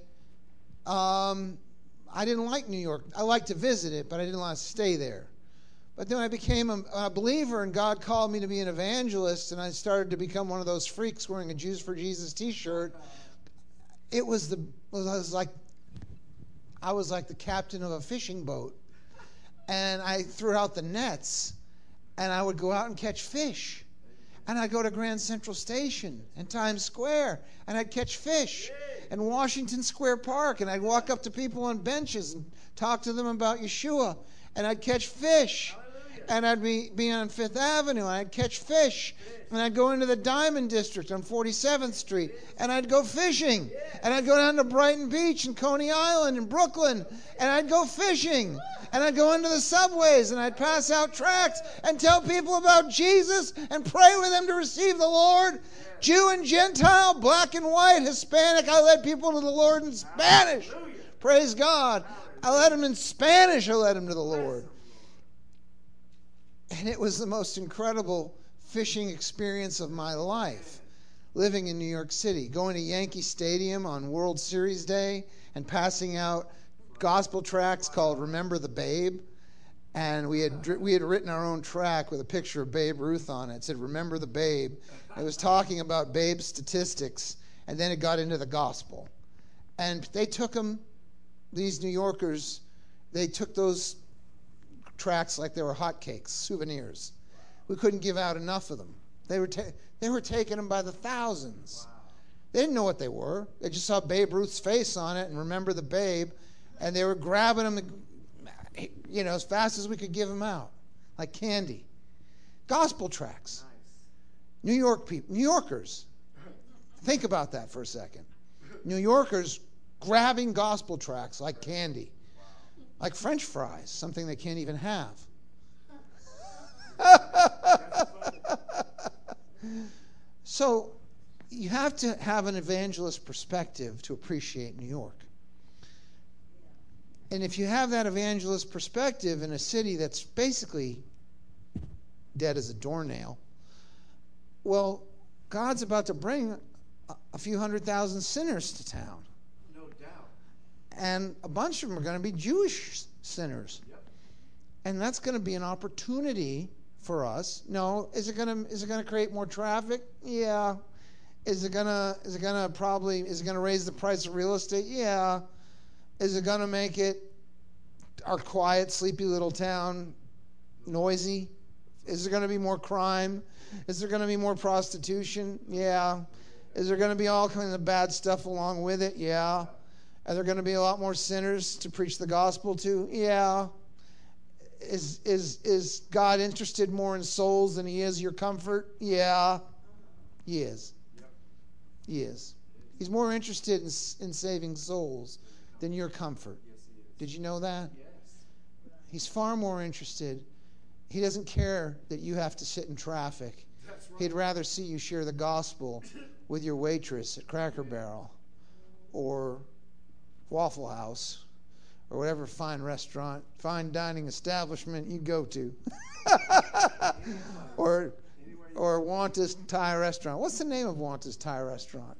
I didn't like New York. I liked to visit it, but I didn't want to stay there. But then I became a believer, and God called me to be an evangelist, and I started to become one of those freaks wearing a Jews for Jesus t-shirt. I was like the captain of a fishing boat, and I threw out the nets, and I would go out and catch fish. And I'd go to Grand Central Station and Times Square, and I'd catch fish. And Washington Square Park, and I'd walk up to people on benches and talk to them about Yeshua, and I'd catch fish. And I'd be on Fifth Avenue, and I'd catch fish. And I'd go into the Diamond District on 47th Street, and I'd go fishing. And I'd go down to Brighton Beach and Coney Island and Brooklyn, and I'd go fishing. And I'd go into the subways, and I'd pass out tracts and tell people about Jesus and pray with them to receive the Lord. Jew and Gentile, black and white, Hispanic. I led people to the Lord in Spanish. Praise God. I led them in Spanish. I led them to the Lord. And it was the most incredible fishing experience of my life, living in New York City, going to Yankee Stadium on World Series Day and passing out gospel tracts called Remember the Babe. And we had written our own tract with a picture of Babe Ruth on it. It said, Remember the Babe. It was talking about Babe statistics, and then it got into the gospel. And they took them, these New Yorkers, they took those tracts like they were hotcakes, souvenirs. We couldn't give out enough of them. They were taking them by the thousands. They didn't know what they were. They just saw Babe Ruth's face on it and Remember the Babe, and they were grabbing them, as fast as we could give them out, like candy. Gospel tracts. New Yorkers. Think about that for a second. New Yorkers grabbing gospel tracts like candy. Like French fries, something they can't even have. So you have to have an evangelist perspective to appreciate New York. And if you have that evangelist perspective in a city that's basically dead as a doornail, well, God's about to bring a few 100,000 sinners to town. No doubt. And a bunch of them are going to be Jewish sinners. Yep. And that's going to be an opportunity for us. No, is it going to create more traffic? Yeah. Is it going to raise the price of real estate? Yeah. Is it going to make it our quiet, sleepy little town noisy? Is there going to be more crime? Is there going to be more prostitution? Yeah. Is there going to be all kinds of bad stuff along with it? Yeah. Are there going to be a lot more sinners to preach the gospel to? Yeah. Is God interested more in souls than he is your comfort? Yeah, he is. He is. He's more interested in saving souls than your comfort. Did you know that? He's far more interested. He doesn't care that you have to sit in traffic. He'd rather see you share the gospel with your waitress at Cracker Barrel or Waffle House or whatever fine restaurant, fine dining establishment you go to. or Wanta's Thai restaurant. What's the name of Wanta's Thai restaurant?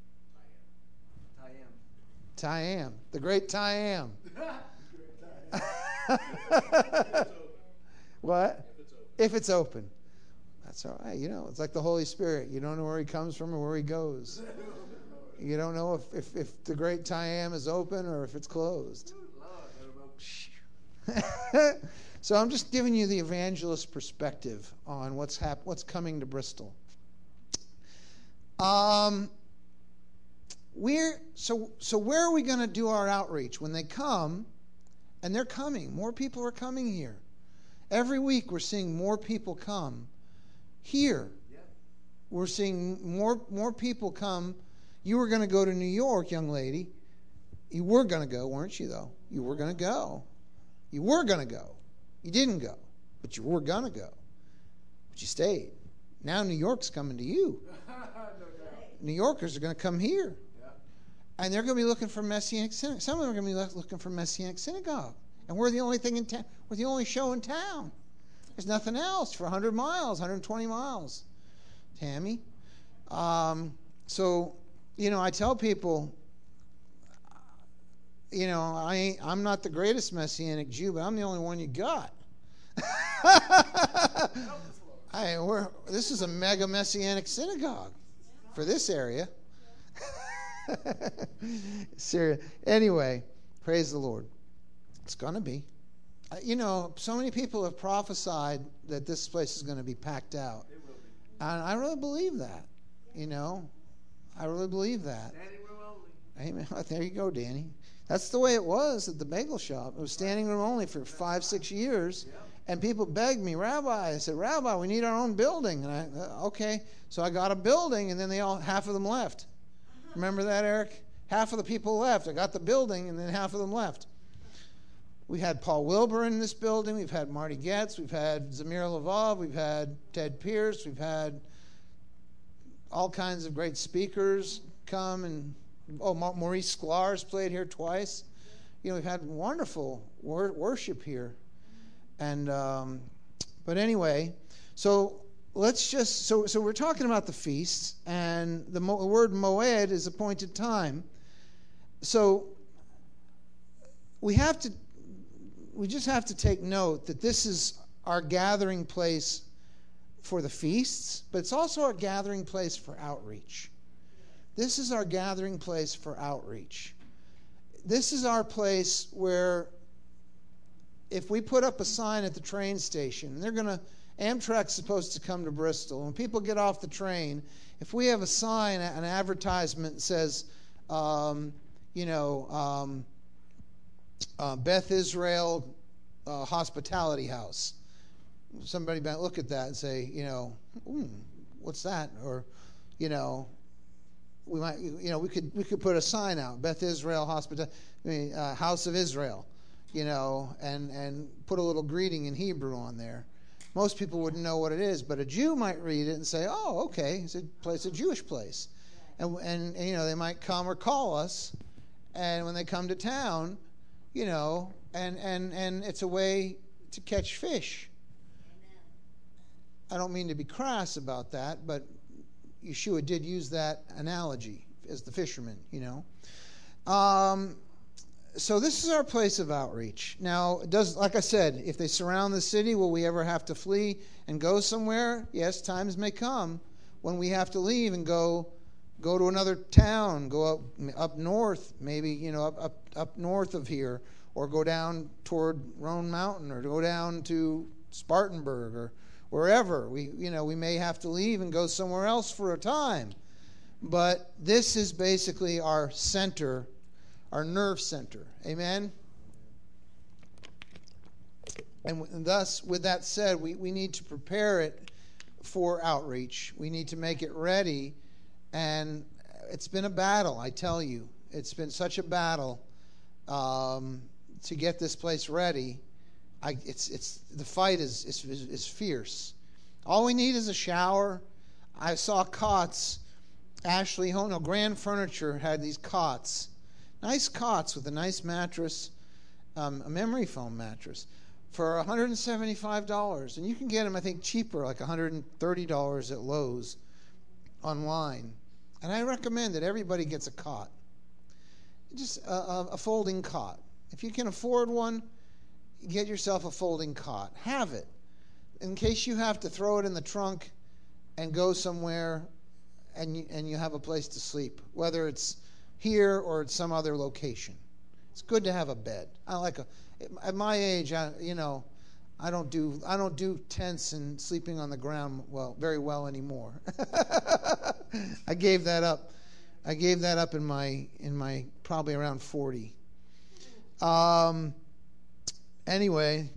Thai-am. The great Thai-am. What? If it's open. That's all right. It's like the Holy Spirit. You don't know where he comes from or where he goes. You don't know if the great Thai-am is open or if it's closed. So I'm just giving you the evangelist perspective on what's coming to Bristol. Where are we going to do our outreach when they come? And they're coming. More people are coming here. Every week we're seeing more people come here. We're seeing more people come. You were going to go to New York, young lady. You were going to go, weren't you, though? You were going to go. You were going to go. You didn't go, but you were going to go. But you stayed. Now New York's coming to you. New Yorkers are going to come here. And they're going to be looking for Messianic synagogue. Some of them are going to be looking for Messianic synagogue. And we're the only thing in town. We're the only show in town. There's nothing else for 100 miles, 120 miles. Tammy. So, I tell people, I'm not the greatest Messianic Jew, but I'm the only one you got. This is a mega Messianic synagogue for this area. Serious. Anyway, praise the Lord. It's going to be. So many people have prophesied that this place is going to be packed out. It will be. And I really believe that. I really believe that. Standing room only. Amen. There you go, Danny. That's the way it was at the bagel shop. It was standing room only for 5-6 years. Yep. And people begged me, Rabbi. I said, Rabbi, we need our own building. And okay. So I got a building, and then half of them left. Remember that, Eric? Half of the people left. I got the building, and then half of them left. We had Paul Wilbur in this building. We've had Marty Getz. We've had Zamir Levov. We've had Ted Pierce. We've had all kinds of great speakers come. And Maurice Sklar's played here twice. We've had wonderful worship here. And but anyway, so let's just so we're talking about the feasts, and the word moed is appointed time. So we just have to take note that this is our gathering place for the feasts, but it's also our gathering place for outreach. This is our gathering place for outreach. This is our place where if we put up a sign at the train station, Amtrak's supposed to come to Bristol. When people get off the train, if we have a sign, an advertisement that says, Beth Israel Hospitality House, somebody might look at that and say, what's that? Or, we could put a sign out, Beth Israel House of Israel, and put a little greeting in Hebrew on there. Most people wouldn't know what it is, but a Jew might read it and say, "Oh, okay, it's a Jewish place," and they might come or call us, and when they come to town, and it's a way to catch fish. I don't mean to be crass about that, but Yeshua did use that analogy as the fisherman, So this is our place of outreach. Now, like I said, if they surround the city, will we ever have to flee and go somewhere? Yes, times may come when we have to leave and go to another town, go up north, maybe up north of here, or go down toward Roan Mountain, or go down to Spartanburg, or wherever. We may have to leave and go somewhere else for a time. But this is basically our center, our nerve center. Amen? And thus, with that said, we need to prepare it for outreach. We need to make it ready. And it's been a battle, I tell you. It's been such a battle to get this place ready. The fight is fierce. All we need is a shower. I saw cots. Ashley Home, Grand Furniture had these cots. Nice cots with a nice mattress, a memory foam mattress, for $175. And you can get them, I think, cheaper, like $130 at Lowe's online. And I recommend that everybody gets a cot. Just a folding cot. If you can afford one, get yourself a folding cot. Have it. In case you have to throw it in the trunk and go somewhere and you have a place to sleep, whether it's here or at some other location. It's good to have a bed. At my age, I don't do tents and sleeping on the ground very well anymore. I gave that up. In my probably around 40. Anyway,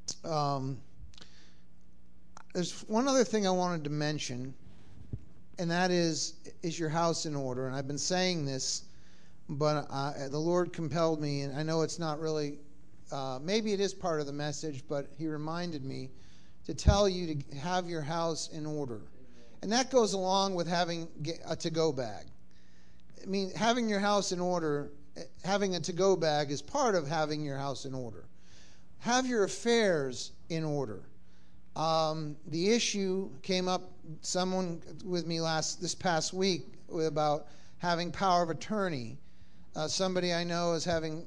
there's one other thing I wanted to mention, and that is your house in order? And I've been saying this, but the Lord compelled me, and I know it's not really, maybe it is part of the message, but He reminded me to tell you to have your house in order. And that goes along with having a to-go bag. I mean, having your house in order, having a to-go bag is part of having your house in order. Have your affairs in order. The issue came up, someone with me this past week about having power of attorney. Somebody I know is having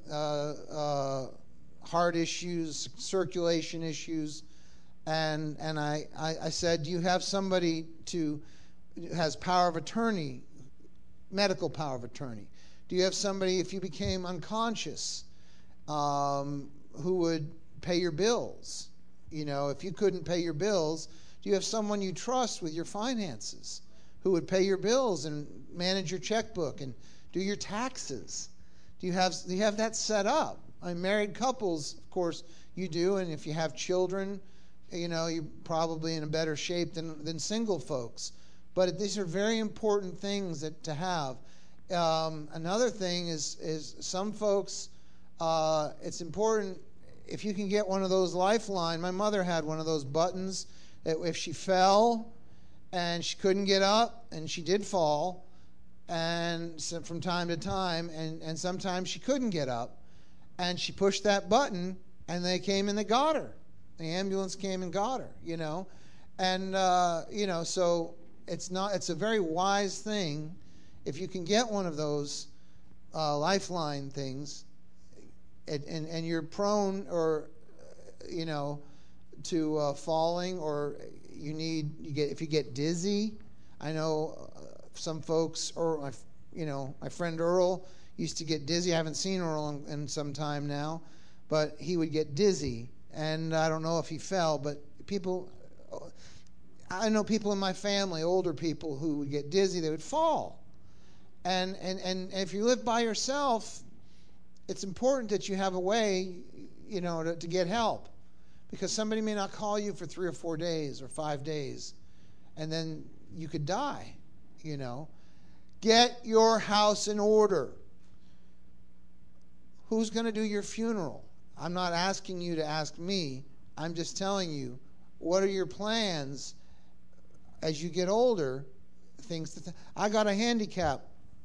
heart issues, circulation issues, and I said, do you have somebody who has power of attorney, medical power of attorney? Do you have somebody, if you became unconscious, who would pay your bills? If you couldn't pay your bills, do you have someone you trust with your finances who would pay your bills and manage your checkbook and do your taxes? Do you have that set up? Married couples, of course, you do, and if you have children, you're probably in a better shape than single folks. But these are very important things to have. Another thing is some folks, it's important if you can get one of those Lifeline. My mother had one of those buttons that if she fell and she couldn't get up, and she did fall, and so from time to time, and sometimes she couldn't get up, and she pushed that button, and they came and they got her. The ambulance came and got her, and so it's a very wise thing if you can get one of those Lifeline things, and you're prone to falling, or if you get dizzy. I know some folks, or my friend Earl used to get dizzy. I haven't seen Earl in some time now, but he would get dizzy, and I don't know if he fell, but I know people in my family, older people, who would get dizzy, they would fall. And if you live by yourself, it's important that you have a way, to get help, because somebody may not call you for 3 or 4 days or 5 days, and then you could die, Get your house in order. Who's going to do your funeral? I'm not asking you to ask me. I'm just telling you, what are your plans as you get older? I got a handicap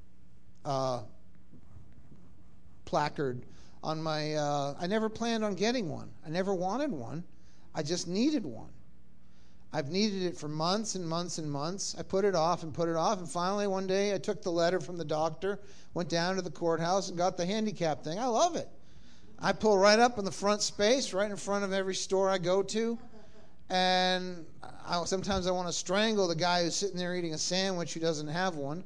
placard on my, I never planned on getting one. I never wanted one. I just needed one. I've needed it for months and months and months. I put it off, and finally one day I took the letter from the doctor, went down to the courthouse, and got the handicap thing. I love it. I pull right up in the front space, right in front of every store I go to, and sometimes I want to strangle the guy who's sitting there eating a sandwich who doesn't have one.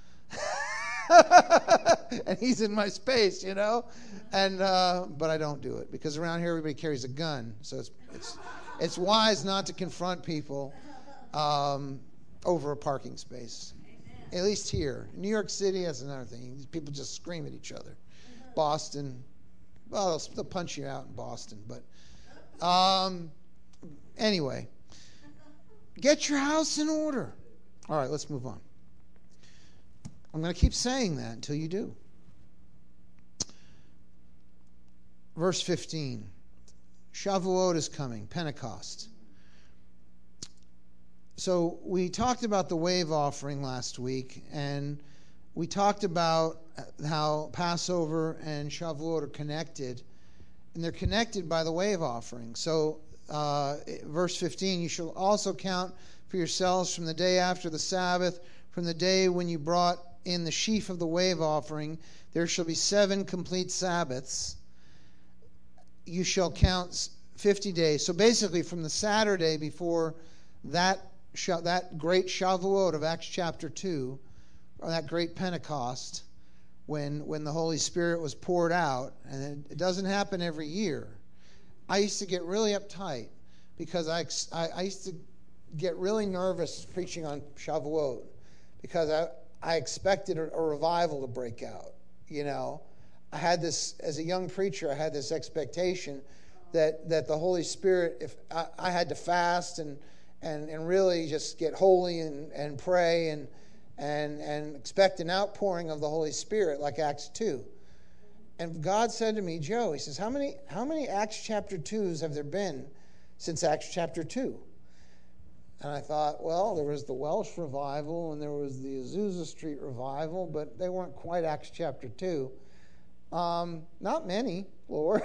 And he's in my space, and but I don't do it, because around here everybody carries a gun, so it's wise not to confront people over a parking space. At least here. In New York City, that's another thing. People just scream at each other. Boston, well, they'll punch you out in Boston, but Anyway, get your house in order. All right, let's move on. I'm going to keep saying that until you do. Verse 15. Shavuot is coming, Pentecost. So we talked about the wave offering last week, and we talked about how Passover and Shavuot are connected, and they're connected by the wave offering. So verse 15, you shall also count for yourselves from the day after the Sabbath, from the day when you brought in the sheaf of the wave offering, there shall be 7 complete Sabbaths. You shall count 50 days. So basically from the Saturday before that great Shavuot of Acts chapter 2, or that great Pentecost, when the Holy Spirit was poured out, and it doesn't happen every year. I used to get really uptight because I used to get really nervous preaching on Shavuot because I expected a revival to break out. You know, I had this, as a young preacher, I had this expectation that the Holy Spirit, if I had to fast and really just get holy and pray and expect an outpouring of the Holy Spirit like Acts 2. And God said to me, Joe, he says, how many Acts chapter 2s have there been since Acts chapter 2? And I thought, well, there was the Welsh revival and there was the Azusa Street revival, but they weren't quite Acts chapter 2. Not many, Lord.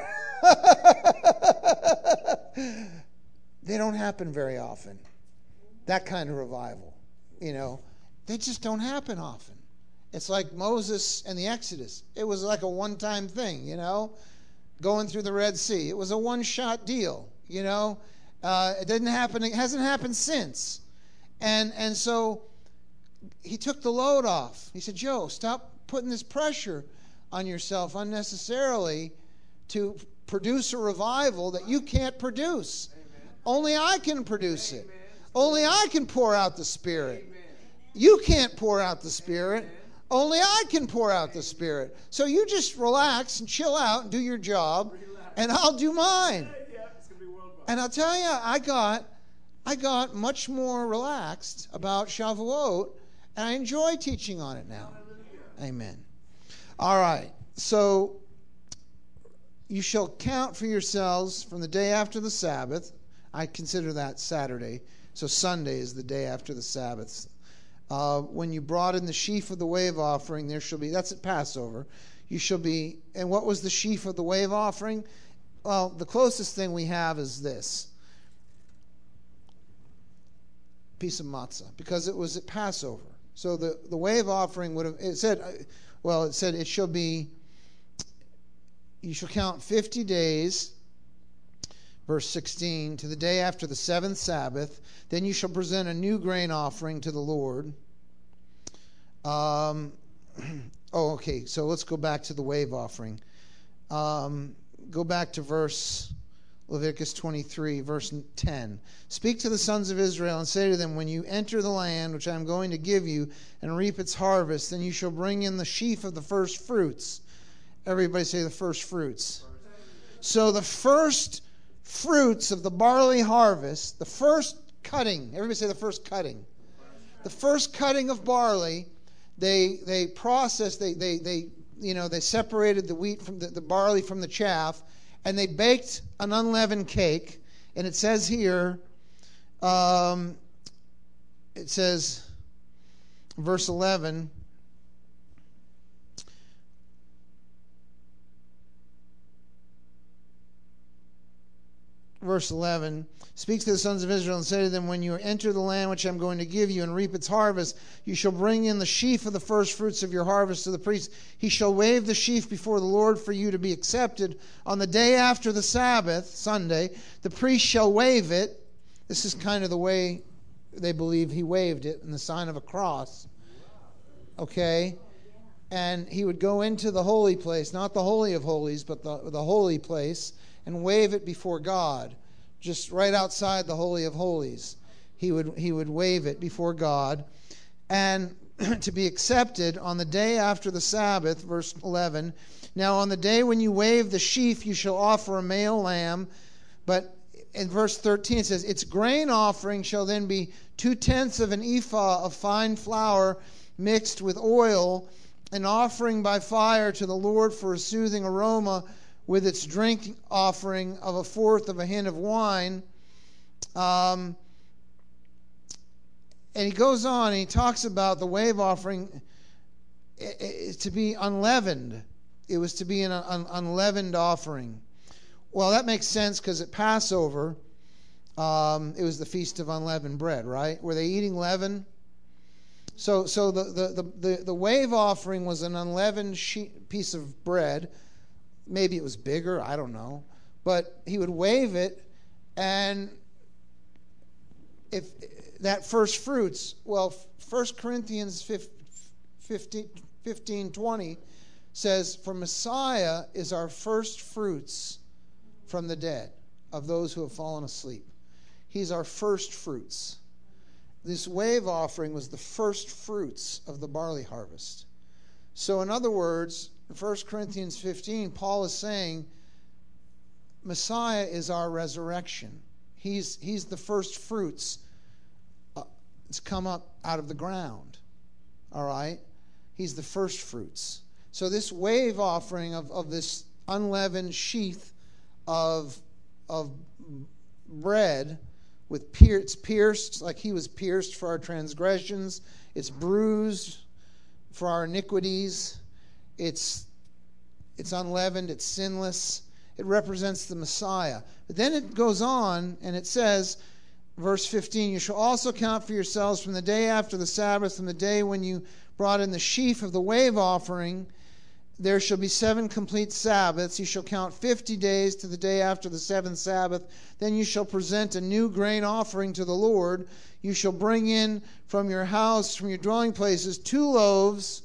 They don't happen very often. That kind of revival, you know, they just don't happen often. It's like Moses and the Exodus. It was like a one-time thing, you know, going through the Red Sea. It was a one-shot deal, you know. It didn't happen. It hasn't happened since. And so he took the load off. He said, Joe, stop putting this pressure on yourself unnecessarily to produce a revival that you can't produce. Amen. Only I can produce it. Amen. Only I can pour out the Spirit. Amen. You can't pour out the Spirit. Amen. Only I can pour out the Spirit. So you just relax and chill out and do your job, and I'll do mine. And I'll tell you, I got much more relaxed about Shavuot, and I enjoy teaching on it now. Amen. All right. So you shall count for yourselves from the day after the Sabbath. I consider that Saturday. So Sunday is the day after the Sabbath. When you brought in the sheaf of the wave offering, there shall be, that's at Passover. You shall be, and what was the sheaf of the wave offering? Well, the closest thing we have is this piece of matzah, because it was at Passover. So the wave offering would have, it said it shall be, you shall count 50 days, verse 16, to the day after the 7th Sabbath. Then you shall present a new grain offering to the Lord. Okay, so let's go back to the wave offering. Go back to Leviticus 23, verse 10. Speak to the sons of Israel and say to them, when you enter the land which I am going to give you and reap its harvest, then you shall bring in the sheaf of the first fruits. Everybody say the first fruits. So the first fruits of the barley harvest, the first cutting, everybody say the first cutting. The first cutting of barley, they processed, they separated the wheat from the barley from the chaff, and they baked an unleavened cake. And it says here, verse 11, verse 11, speaks to the sons of Israel and say to them, when you enter the land which I'm going to give you and reap its harvest, you shall bring in the sheaf of the first fruits of your harvest to the priest. He shall wave the sheaf before the Lord for you to be accepted. On the day after the Sabbath, Sunday, the priest shall wave it. This is kind of the way they believe he waved it, in the sign of a cross. Okay? And he would go into the holy place, not the Holy of Holies, but the holy place, and wave it before God, just right outside the Holy of Holies. He would wave it before God, and to be accepted on the day after the Sabbath, verse 11. Now on the day when you wave the sheaf, you shall offer a male lamb, but in verse 13 it says, its grain offering shall then be 2/10 of an ephah of fine flour mixed with oil, an offering by fire to the Lord for a soothing aroma, with its drink offering of 1/4 of a hin of wine. And he goes on and he talks about the wave offering to be unleavened. It was to be an unleavened offering. Well, that makes sense because at Passover, it was the Feast of Unleavened Bread, right? Were they eating leaven? So the wave offering was an unleavened piece of bread. Maybe it was bigger, I don't know. But he would wave it, and if that first fruits, well, 1 Corinthians 15:20 says, for Messiah is our first fruits from the dead, of those who have fallen asleep. He's our first fruits. This wave offering was the first fruits of the barley harvest. So in other words, in 1 Corinthians 15, Paul is saying Messiah is our resurrection. He's the first fruits. It's come up out of the ground. All right? He's the first fruits. So this wave offering of this unleavened sheath of bread, it's pierced like he was pierced for our transgressions. It's bruised for our iniquities. It's unleavened. It's sinless. It represents the Messiah. But then it goes on and it says, verse 15, you shall also count for yourselves from the day after the Sabbath, from the day when you brought in the sheaf of the wave offering, there shall be 7 complete Sabbaths. You shall count 50 days to the day after the 7th Sabbath. Then you shall present a new grain offering to the Lord. You shall bring in from your house, from your dwelling places, 2 loaves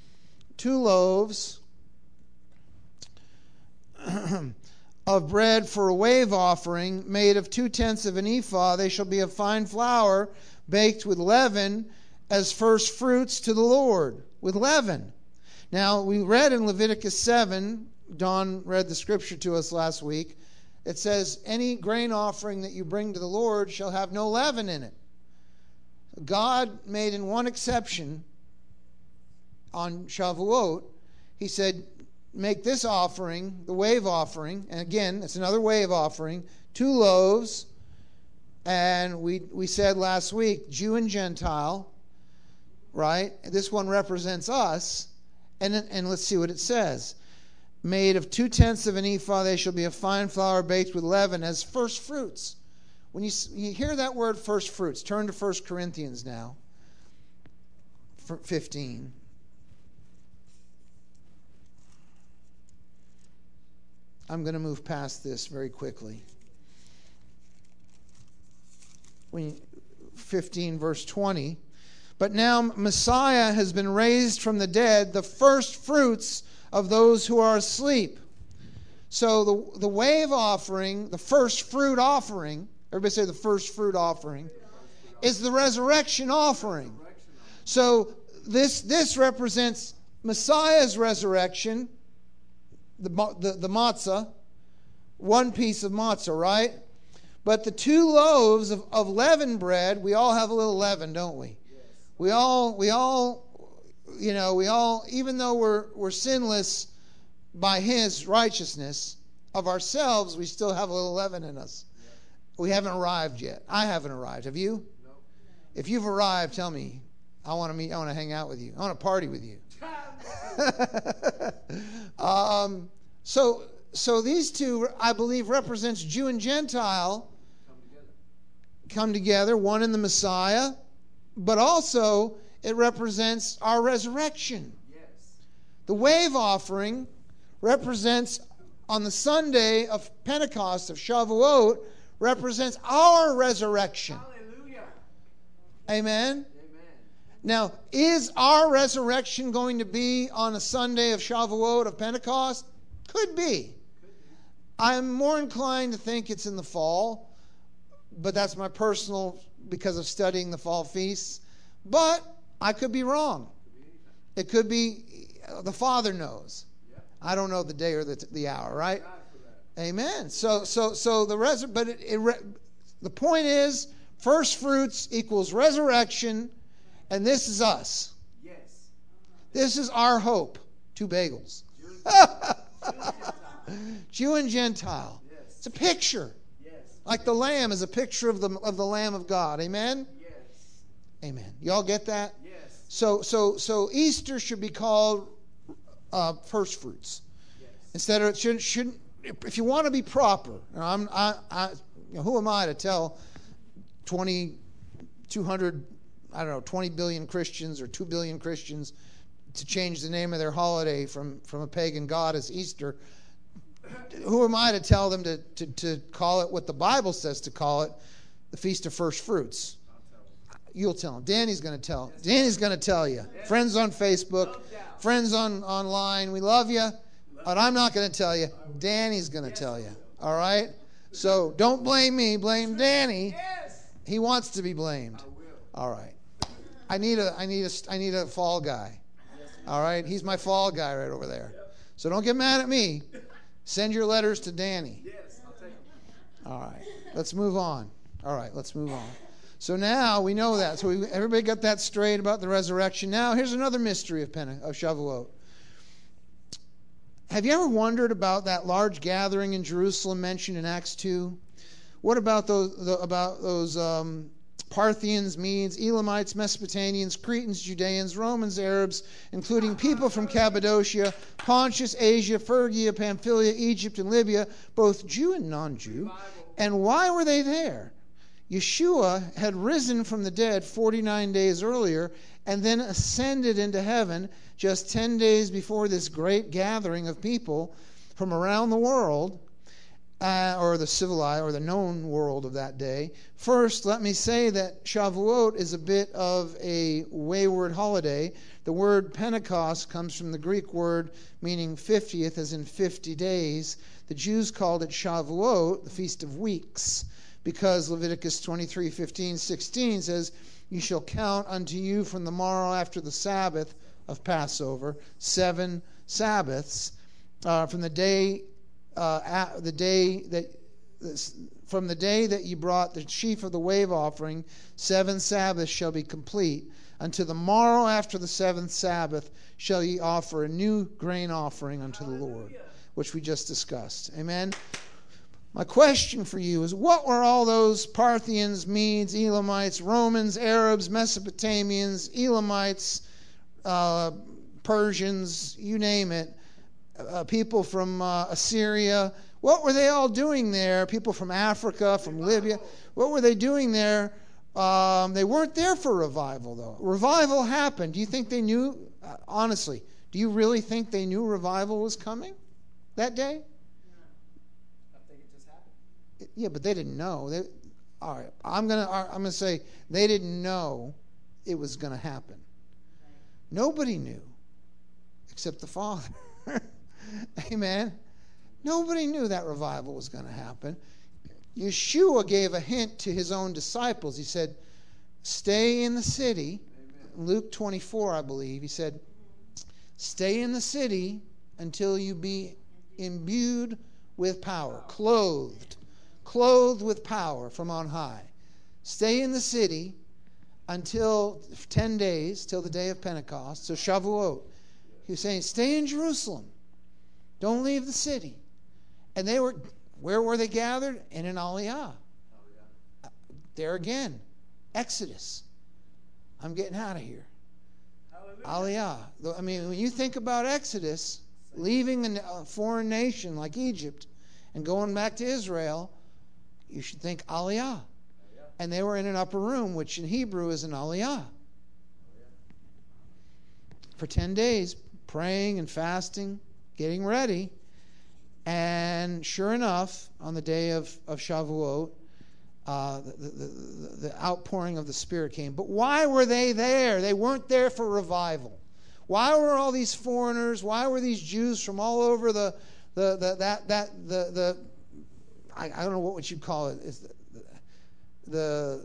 of bread for a wave offering, made of 2/10 of an ephah. They shall be of fine flour, baked with leaven, as first fruits to the Lord, with leaven. Now, we read in Leviticus 7, Don read the scripture to us last week, it says, any grain offering that you bring to the Lord shall have no leaven in it. God made in one exception on Shavuot. He said, make this offering, the wave offering, and again, it's another wave offering, 2 loaves, and we said last week, Jew and Gentile, right? This one represents us. And let's see what it says. Made of 2/10 of an ephah, they shall be of fine flour baked with leaven as first fruits. When you hear that word first fruits, turn to 1 Corinthians now, 15. I'm going to move past this very quickly. 15 verse 20. But now Messiah has been raised from the dead, the first fruits of those who are asleep. So the wave offering, the first fruit offering, everybody say the first fruit offering, is the resurrection offering. So this represents Messiah's resurrection, the matzah, one piece of matzah, right? But the 2 loaves of leavened bread, we all have a little leaven, don't we? We all, even though we're sinless by His righteousness of ourselves, we still have a little leaven in us. We haven't arrived yet. I haven't arrived. Have you? No. If you've arrived, tell me. I want to meet. I want to hang out with you. I want to party with you. So these two, I believe, represents Jew and Gentile come together. One in the Messiah. But also, it represents our resurrection. Yes. The wave offering represents, on the Sunday of Pentecost, of Shavuot, represents our resurrection. Hallelujah. Amen? Amen. Now, is our resurrection going to be on a Sunday of Shavuot, of Pentecost? Could be. I'm more inclined to think it's in the fall, but that's my personal, because of studying the fall feasts. But I could be wrong. It could be, the Father knows. I don't know the day or the hour, right? Amen. So the point is, first fruits equals resurrection, and this is us. Yes. This is our hope. 2 bagels. Jew and Gentile. Yes. It's a picture. Yes. Like the lamb is a picture of the Lamb of God. Amen? Yes. Amen. Y'all get that? Yes. So Easter should be called first fruits. Yes. Instead of, it shouldn't, if you want to be proper, who am I to tell 20 billion Christians or 2 billion Christians to change the name of their holiday from a pagan goddess, Easter? Who am I to tell them to call it what the Bible says to call it, the Feast of First Fruits? You'll tell them. Danny's going to tell. Danny's going to tell you. Friends on Facebook, friends online, we love you, but I'm not going to tell you. Danny's going to tell you. All right? So don't blame me. Blame Danny. He wants to be blamed. All right. I need a fall guy. All right? He's my fall guy right over there. So don't get mad at me. Send your letters to Danny. Yes, I'll take them. All right. Let's move on. All right, let's move on. So now we know that. So everybody got that straight about the resurrection. Now here's another mystery of Shavuot. Have you ever wondered about that large gathering in Jerusalem mentioned in Acts 2? What about those Parthians, Medes, Elamites, Mesopotamians, Cretans, Judeans, Romans, Arabs, including people from Cappadocia, Pontus, Asia, Phrygia, Pamphylia, Egypt, and Libya, both Jew and non-Jew? And why were they there? Yeshua had risen from the dead 49 days earlier and then ascended into heaven just 10 days before this great gathering of people from around the world, or the civilized or the known world of that day. First, let me say that Shavuot is a bit of a wayward holiday. The word Pentecost comes from the Greek word meaning 50th, as in 50 days. The Jews called it Shavuot, the Feast of Weeks, because Leviticus 23:15-16 says, "You shall count unto you from the morrow after the Sabbath of Passover 7 Sabbaths from the day that you brought the sheaf of the wave offering. 7 Sabbaths shall be complete. Unto the morrow after the 7th Sabbath shall ye offer a new grain offering unto the Lord," which we just discussed. Amen. My question for you is, what were all those Parthians, Medes, Elamites, Romans, Arabs, Mesopotamians, Elamites, Persians, you name it, people from Assyria, what were they all doing there? People from Africa, from Libya, what were they doing there? They weren't there for revival, though. Revival happened. Do you think they knew, honestly, do you really think they knew revival was coming that day? Yeah, but they didn't know. All right, I'm gonna say they didn't know it was going to happen. Nobody knew except the Father. Amen. Nobody knew that revival was going to happen. Yeshua gave a hint to his own disciples. He said, "Stay in the city." Amen. Luke 24, I believe. He said, "Stay in the city until you be imbued with power, clothed with power from on high." Stay in the city until 10 days, till the day of Pentecost. So Shavuot. He was saying, stay in Jerusalem. Don't leave the city. And where were they gathered? In an Aliyah. There again, Exodus. I'm getting out of here. Aliyah. I mean, when you think about Exodus, leaving a foreign nation like Egypt and going back to Israel, you should think Aliyah. And they were in an upper room, which in Hebrew is an Aliyah. For 10 days, praying and fasting, getting ready. And sure enough, on the day of Shavuot, the outpouring of the Spirit came. But why were they there? They weren't there for revival. Why were all these foreigners? Why were these Jews from all over the I don't know what you'd call it. Is the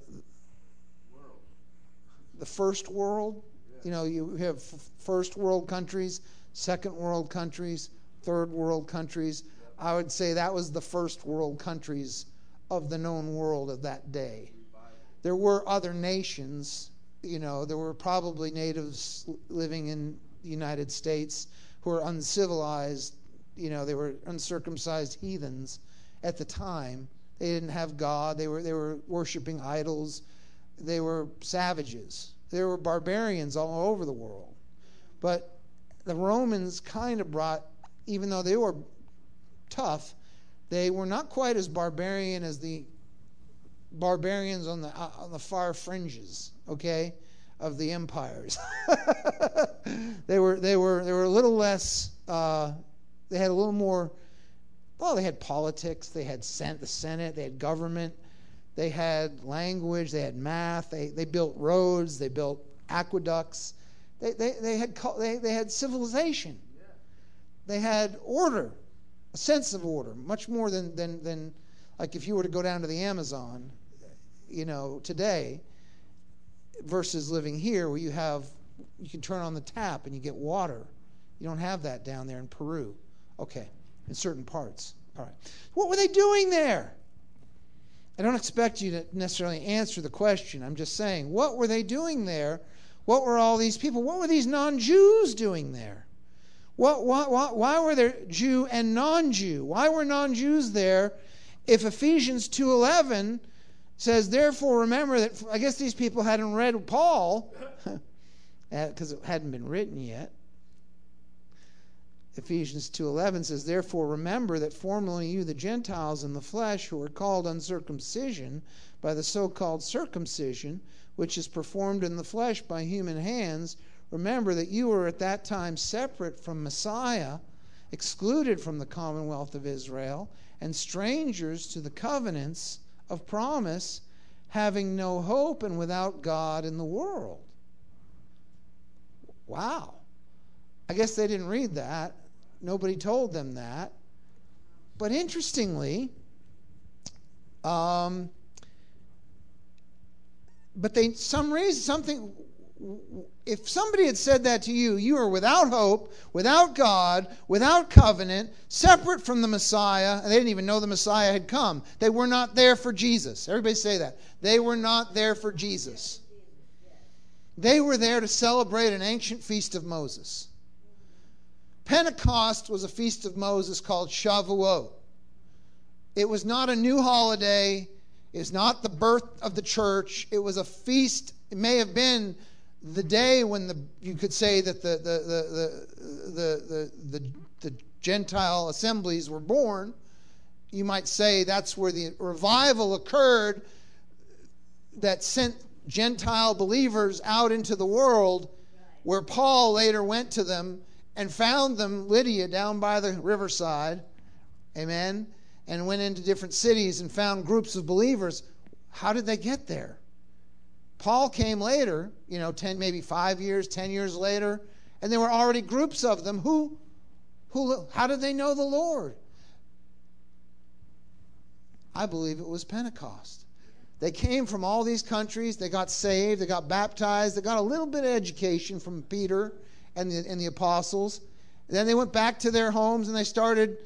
first world? You know, you have first world countries, second world countries, third world countries. I would say that was the first world countries of the known world of that day. There were other nations, there were probably natives living in the United States who were uncivilized, they were uncircumcised heathens at the time. They didn't have God. They were worshiping idols. They were savages. There were barbarians all over the world. But the Romans kind of brought, even though they were tough, they were not quite as barbarian as the barbarians on the far fringes, okay, of the empires. They were a little less. They had a little more. Well, they had politics. They had the Senate. They had government. They had language. They had math. They built roads. They built aqueducts. They had civilization. They had order, a sense of order, much more than like if you were to go down to the Amazon, today, versus living here where you can turn on the tap and you get water. You don't have that down there in Peru. Okay, in certain parts. All right. What were they doing there? I don't expect you to necessarily answer the question. I'm just saying, what were they doing there? What were all these people? What were these non-Jews doing there? Why were there Jew and non-Jew? Why were non-Jews there if Ephesians 2:11 says, therefore remember that, I guess these people hadn't read Paul because it hadn't been written yet. Ephesians 2:11 says, therefore remember that formerly you, the Gentiles in the flesh, who were called uncircumcision by the so-called circumcision, which is performed in the flesh by human hands, remember that you were at that time separate from Messiah, excluded from the commonwealth of Israel, and strangers to the covenants of promise, having no hope and without God in the world. Wow. I guess they didn't read that. Nobody told them that. But interestingly, if somebody had said that to you, you are without hope, without God, without covenant, separate from the Messiah, and they didn't even know the Messiah had come. They were not there for Jesus. Everybody say that. They were not there for Jesus. They were there to celebrate an ancient feast of Moses. Pentecost was a feast of Moses called Shavuot. It was not a new holiday. It was not the birth of the church. It was a feast. It may have been the day when you could say that the Gentile assemblies were born. You might say that's where the revival occurred that sent Gentile believers out into the world, where Paul later went to them and found them, Lydia, down by the riverside, amen, and went into different cities and found groups of believers. How did they get there? Paul came later, 10 years later, and there were already groups of them who how did they know the Lord? I believe it was Pentecost. They came from all these countries. They got saved. They got baptized. They got a little bit of education from Peter and the apostles. And then they went back to their homes and they started,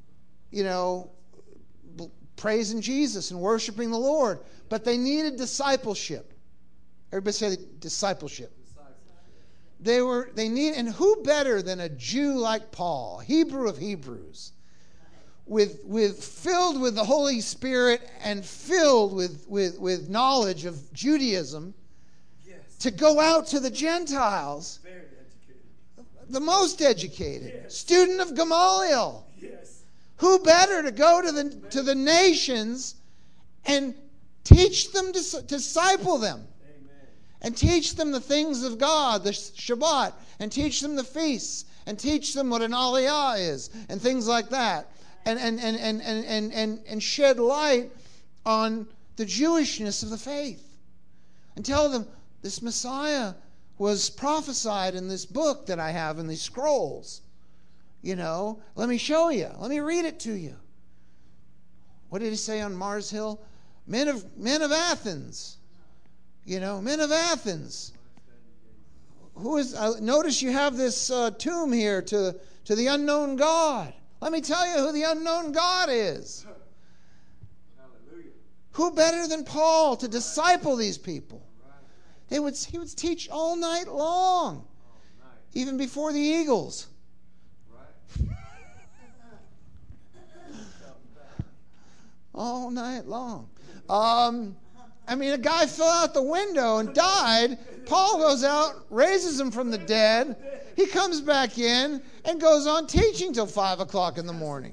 praising Jesus and worshiping the Lord. But they needed discipleship. Everybody say discipleship. And who better than a Jew like Paul, Hebrew of Hebrews, filled with the Holy Spirit and filled with knowledge of Judaism, yes, to go out to the Gentiles. Very educated. The most educated. Yes. Student of Gamaliel. Yes. Who better to go to the nations and teach them, disciple them. And teach them the things of God, the Shabbat, and teach them the feasts, and teach them what an aliyah is, and things like that, and shed light on the Jewishness of the faith, and tell them this Messiah was prophesied in this book that I have in these scrolls. Let me show you. Let me read it to you. What did he say on Mars Hill? Men of Athens. Men of Athens. Notice you have this tomb here to the unknown God. Let me tell you who the unknown God is. Who better than Paul to disciple these people? He would teach all night long, even before the Eagles. All night long. A guy fell out the window and died. Paul goes out, raises him from the dead. He comes back in and goes on teaching till 5 o'clock in the morning.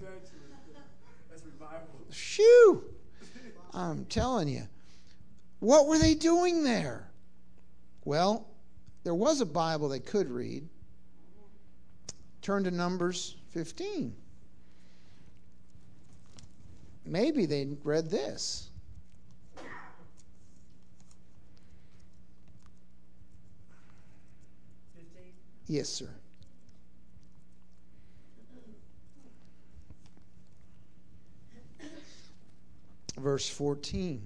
Shoo! I'm telling you. What were they doing there? Well, there was a Bible they could read. Turn to Numbers 15. Maybe they read this. Yes, sir. Verse 14.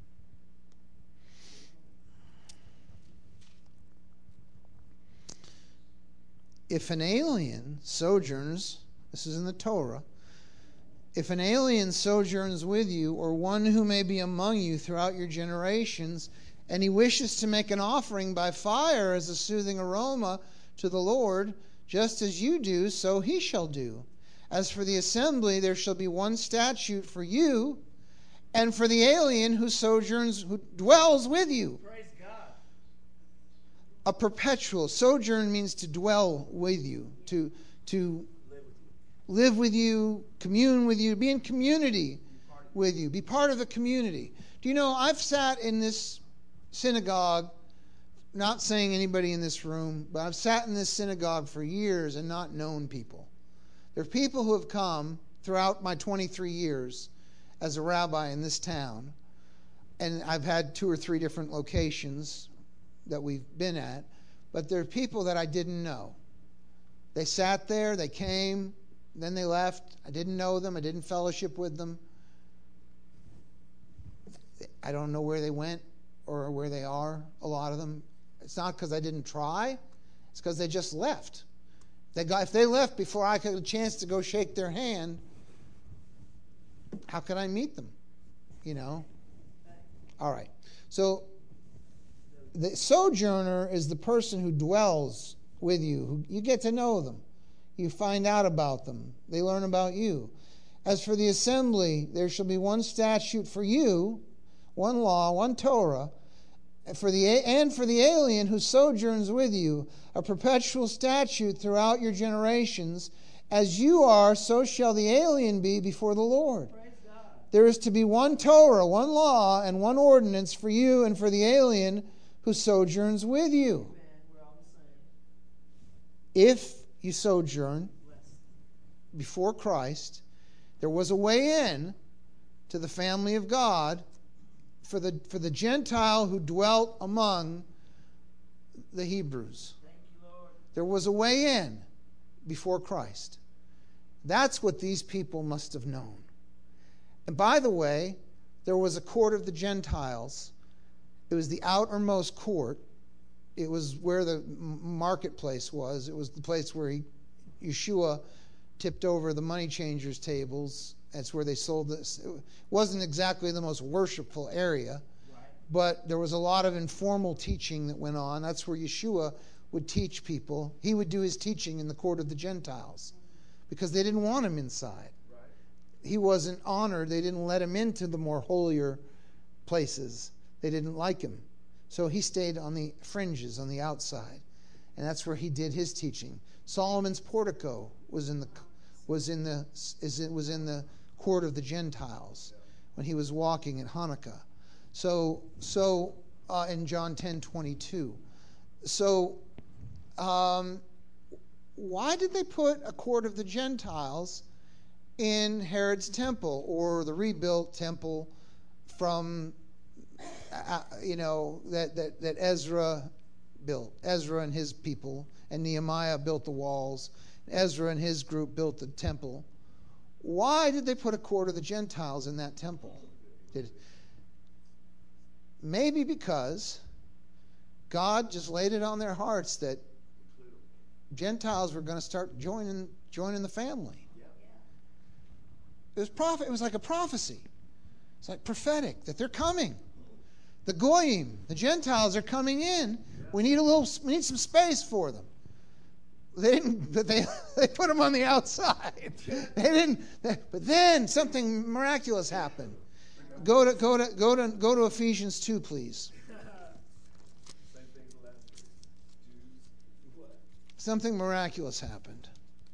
If an alien sojourns, this is in the Torah, if an alien sojourns with you, or one who may be among you throughout your generations, and he wishes to make an offering by fire as a soothing aroma to the Lord, just as you do, so he shall do. As for the assembly, there shall be one statute for you, and for the alien who dwells with you. Praise God. A perpetual sojourn means to dwell with you, to live with you, commune with you, be in community with you, be part of a community. Do you know, I've sat in this synagogue, not saying anybody in this room, but I've sat in this synagogue for years and not known people. There are people who have come throughout my 23 years as a rabbi in this town, and I've had 2 or 3 different locations that we've been at, but there are people that I didn't know. They sat there, they came, then they left. I didn't know them, I didn't fellowship with them. I don't know where they went or where they are, a lot of them. It's not because I didn't try, it's because they just left. If they left before I had a chance to go shake their hand, how could I meet them? You know? All right. So the sojourner is the person who dwells with you. Who you get to know them. You find out about them. They learn about you. As for the assembly, there shall be one statute for you, one law, one Torah, and for the alien who sojourns with you, a perpetual statute throughout your generations. As you are, so shall the alien be before the Lord. There is to be one Torah, one law, and one ordinance for you and for the alien who sojourns with you. If you sojourn before Christ, there was a way in to the family of God for the Gentile who dwelt among the Hebrews. There was a way in before Christ. That's what these people must have known. And by the way, there was a court of the Gentiles. It was the outermost court. It was where the marketplace was. It was the place where Yeshua tipped over the money changers' tables. That's where they sold this. It wasn't exactly the most worshipful area, but there was a lot of informal teaching that went on. That's where Yeshua would teach people. He would do his teaching in the court of the Gentiles because they didn't want him inside. He wasn't honored. They didn't let him into the more holier places. They didn't like him. So he stayed on the fringes, on the outside. And that's where he did his teaching. Solomon's portico was in the court of the Gentiles when he was walking at Hanukkah. So in John 10:22. So why did they put a court of the Gentiles in Herod's temple, or the rebuilt temple from that Ezra built? Ezra and his people, and Nehemiah built the walls. Ezra and his group built the temple. Why did they put a court of the Gentiles in that temple? Maybe because God just laid it on their hearts that Gentiles were going to start joining the family. It was like a prophecy. It's like prophetic that they're coming. The Goyim, the Gentiles, are coming in. We need some space for them. They put them on the outside. But then something miraculous happened. Go to Ephesians 2, please. Something miraculous happened.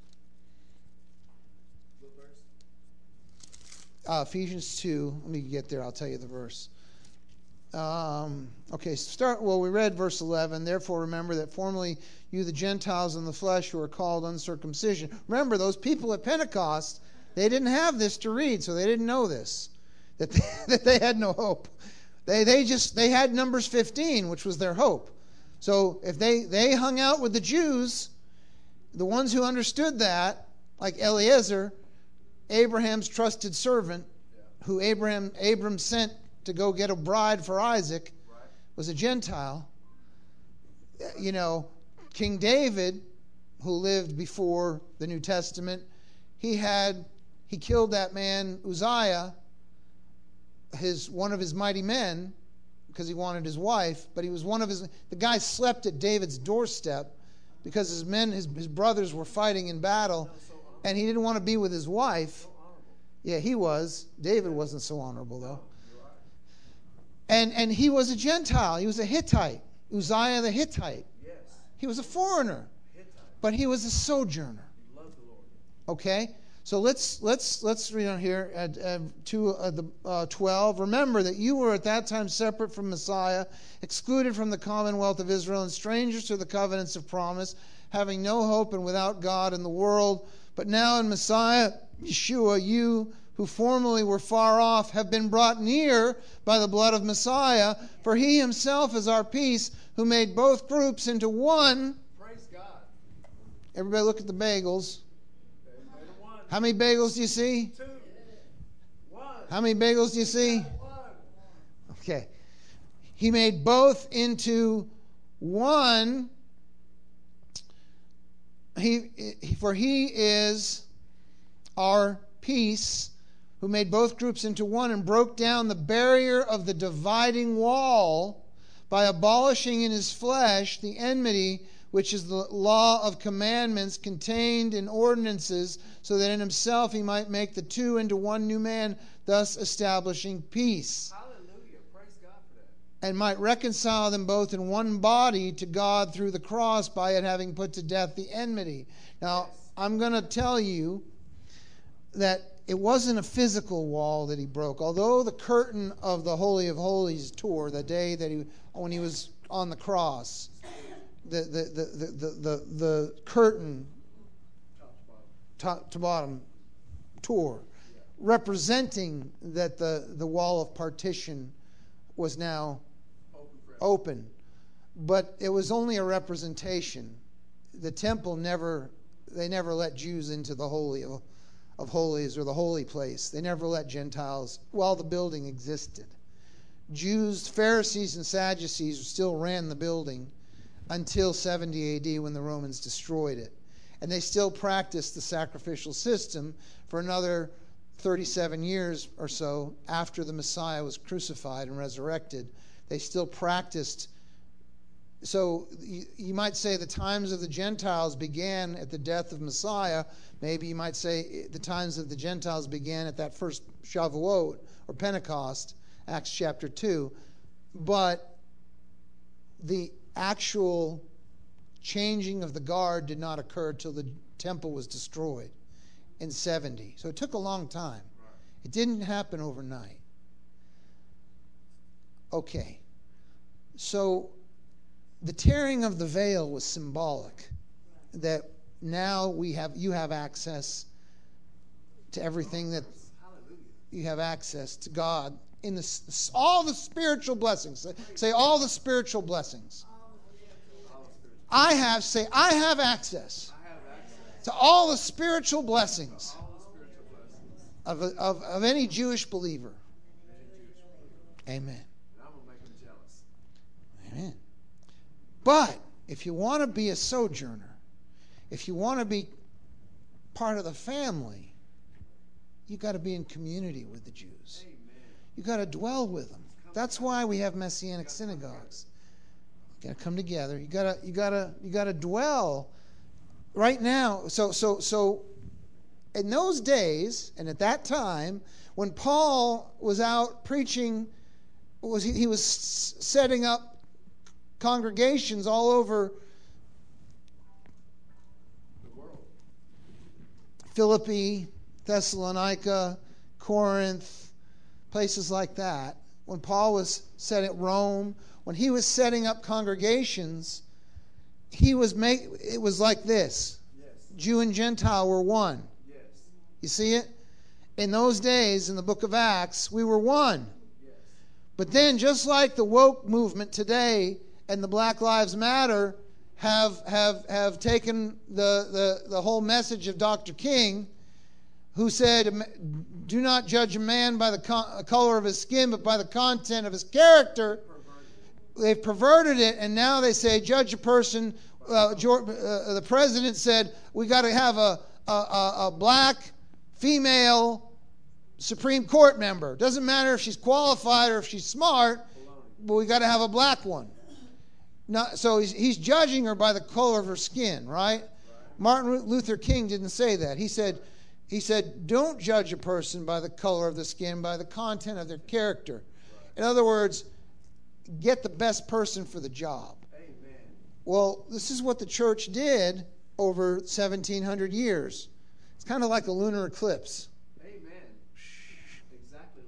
Ephesians 2. Let me get there. I'll tell you the verse. We read verse 11. Therefore, remember that formerly you, the Gentiles in the flesh, who are called uncircumcision. Remember, those people at Pentecost, they didn't have this to read, so they didn't know this, that they had no hope. They had Numbers 15, which was their hope. So if they hung out with the Jews, the ones who understood that, like Eliezer, Abraham's trusted servant, who Abram sent to go get a bride for Isaac, was a Gentile. King David, who lived before the New Testament, he killed that man Uzziah, one of his mighty men, because he wanted his wife, but he was the guy slept at David's doorstep because his brothers were fighting in battle, and he didn't want to be with his wife. Yeah, he was. David wasn't so honorable, though. And he was a Gentile. He was a Hittite. Uzziah the Hittite. Yes. He was a foreigner. But he was a sojourner. He loved the Lord. Okay? So let's read on here at 12. Remember that you were at that time separate from Messiah, excluded from the commonwealth of Israel, and strangers to the covenants of promise, having no hope and without God in the world. But now in Messiah, Yeshua, you who formerly were far off have been brought near by the blood of Messiah, for he himself is our peace, who made both groups into one. Praise God. Everybody look at the bagels. How many bagels do you see? 2. 1. How many bagels do you see? 1. Okay. He made both into one. For he is our peace, who made both groups into one and broke down the barrier of the dividing wall by abolishing in his flesh the enmity, which is the law of commandments contained in ordinances, so that in himself he might make the two into one new man, thus establishing peace. Hallelujah. Praise God for that. And might reconcile them both in one body to God through the cross, by it having put to death the enmity. Now, I'm going to tell you that it wasn't a physical wall that he broke. Although the curtain of the Holy of Holies tore the day that when he was on the cross, the curtain top to bottom tore, representing that the wall of partition was now open. But it was only a representation. The temple never let Jews into the Holy of Holies, or the holy place. They never let Gentiles while the building existed. Jews, Pharisees, and Sadducees still ran the building until 70 AD, when the Romans destroyed it. And they still practiced the sacrificial system for another 37 years or so after the Messiah was crucified and resurrected. They still practiced. So you might say the times of the Gentiles began at the death of Messiah. Maybe you might say the times of the Gentiles began at that first Shavuot or Pentecost, Acts chapter 2. But the actual changing of the guard did not occur till the temple was destroyed in 70. So it took a long time. It didn't happen overnight. Okay. So the tearing of the veil was symbolic, that now you have access to everything, that you have access to God in all the spiritual blessings. Say all the spiritual blessings. I have access to all the spiritual blessings of any Jewish believer. Amen. Amen. But if you want to be a sojourner, if you want to be part of the family, You got to be in community with the Jews. You got to dwell with them. That's why we have Messianic synagogues. You got to come together. You got to dwell right now. So in those days and at that time, when Paul was out preaching, he was setting up congregations all over the world. Philippi, Thessalonica, Corinth, places like that. When Paul was set at Rome, when he was setting up congregations, it was like this. Yes. Jew and Gentile were one. Yes. You see it? In those days, in the book of Acts, we were one. Yes. But then, just like the woke movement today and the Black Lives Matter have taken the whole message of Dr. King, who said, do not judge a man by the color of his skin, but by the content of his character. They've perverted it, and now they say, judge a person. The president said, we got to have a black female Supreme Court member. Doesn't matter if she's qualified or if she's smart, but we got to have a black one. So he's judging her by the color of her skin, right? Martin Luther King didn't say that. He said, don't judge a person by the color of the skin, by the content of their character. In other words, get the best person for the job. Amen. Well, this is what the church did over 1,700 years. It's kind of like a lunar eclipse. Amen. Exactly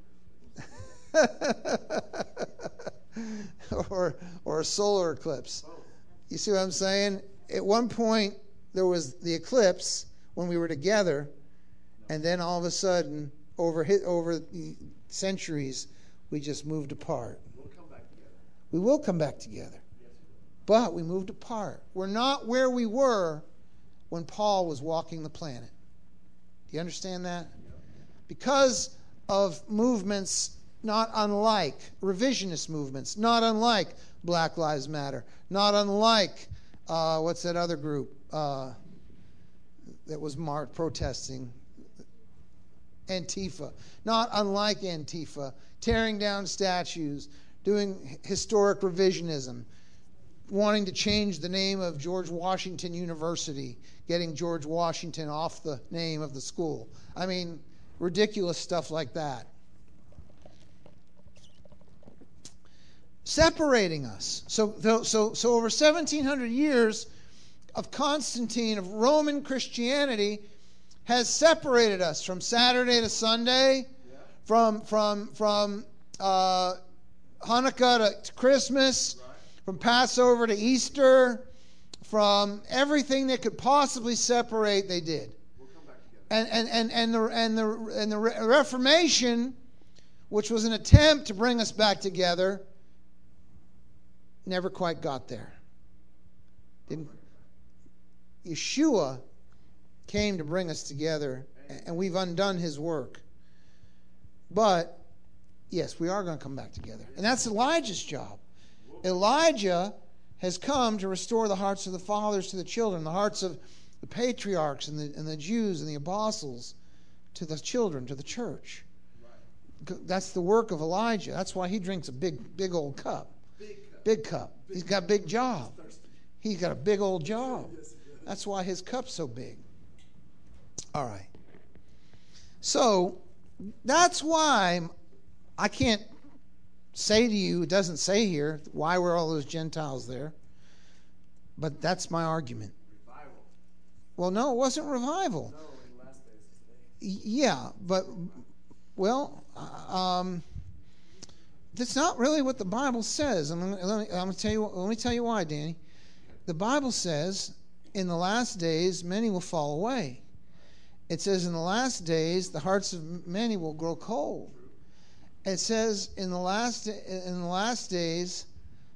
like a lunar eclipse. or a solar eclipse. You see what I'm saying? At one point, there was the eclipse when we were together, and then all of a sudden, over the centuries, we just moved apart. We'll come back together. We will come back together. But we moved apart. We're not where we were when Paul was walking the planet. Do you understand that? Because of movements not unlike, revisionist movements, not unlike Black Lives Matter, not unlike, what's that other group that was protesting? Antifa. Not unlike Antifa, tearing down statues, doing historic revisionism, wanting to change the name of George Washington University, getting George Washington off the name of the school. I mean, ridiculous stuff like that. Separating us. So over 1,700 years of Constantine, of Roman Christianity, has separated us from Saturday to Sunday, from Hanukkah to Christmas, from Passover to Easter, from everything that could possibly separate. They did. We'll come back together. And the Reformation, which was an attempt to bring us back together, never quite got there. Yeshua came to bring us together, and we've undone his work. But, yes, we are going to come back together. And that's Elijah's job. Elijah has come to restore the hearts of the fathers to the children, the hearts of the patriarchs and the Jews and the apostles to the children, to the church. That's the work of Elijah. That's why he drinks a big old cup. Big cup. He's got a big job. He's got a big old job. That's why his cup's so big. All right. So that's why I can't say to you, it doesn't say here, why were all those Gentiles there? But that's my argument. Revival. Well, no, it wasn't revival. No, in the last days. Yeah, but, well, that's not really what the Bible says. Let me tell you why, Danny. The Bible says, in the last days, many will fall away. It says, in the last days, the hearts of many will grow cold. It says, in the last days,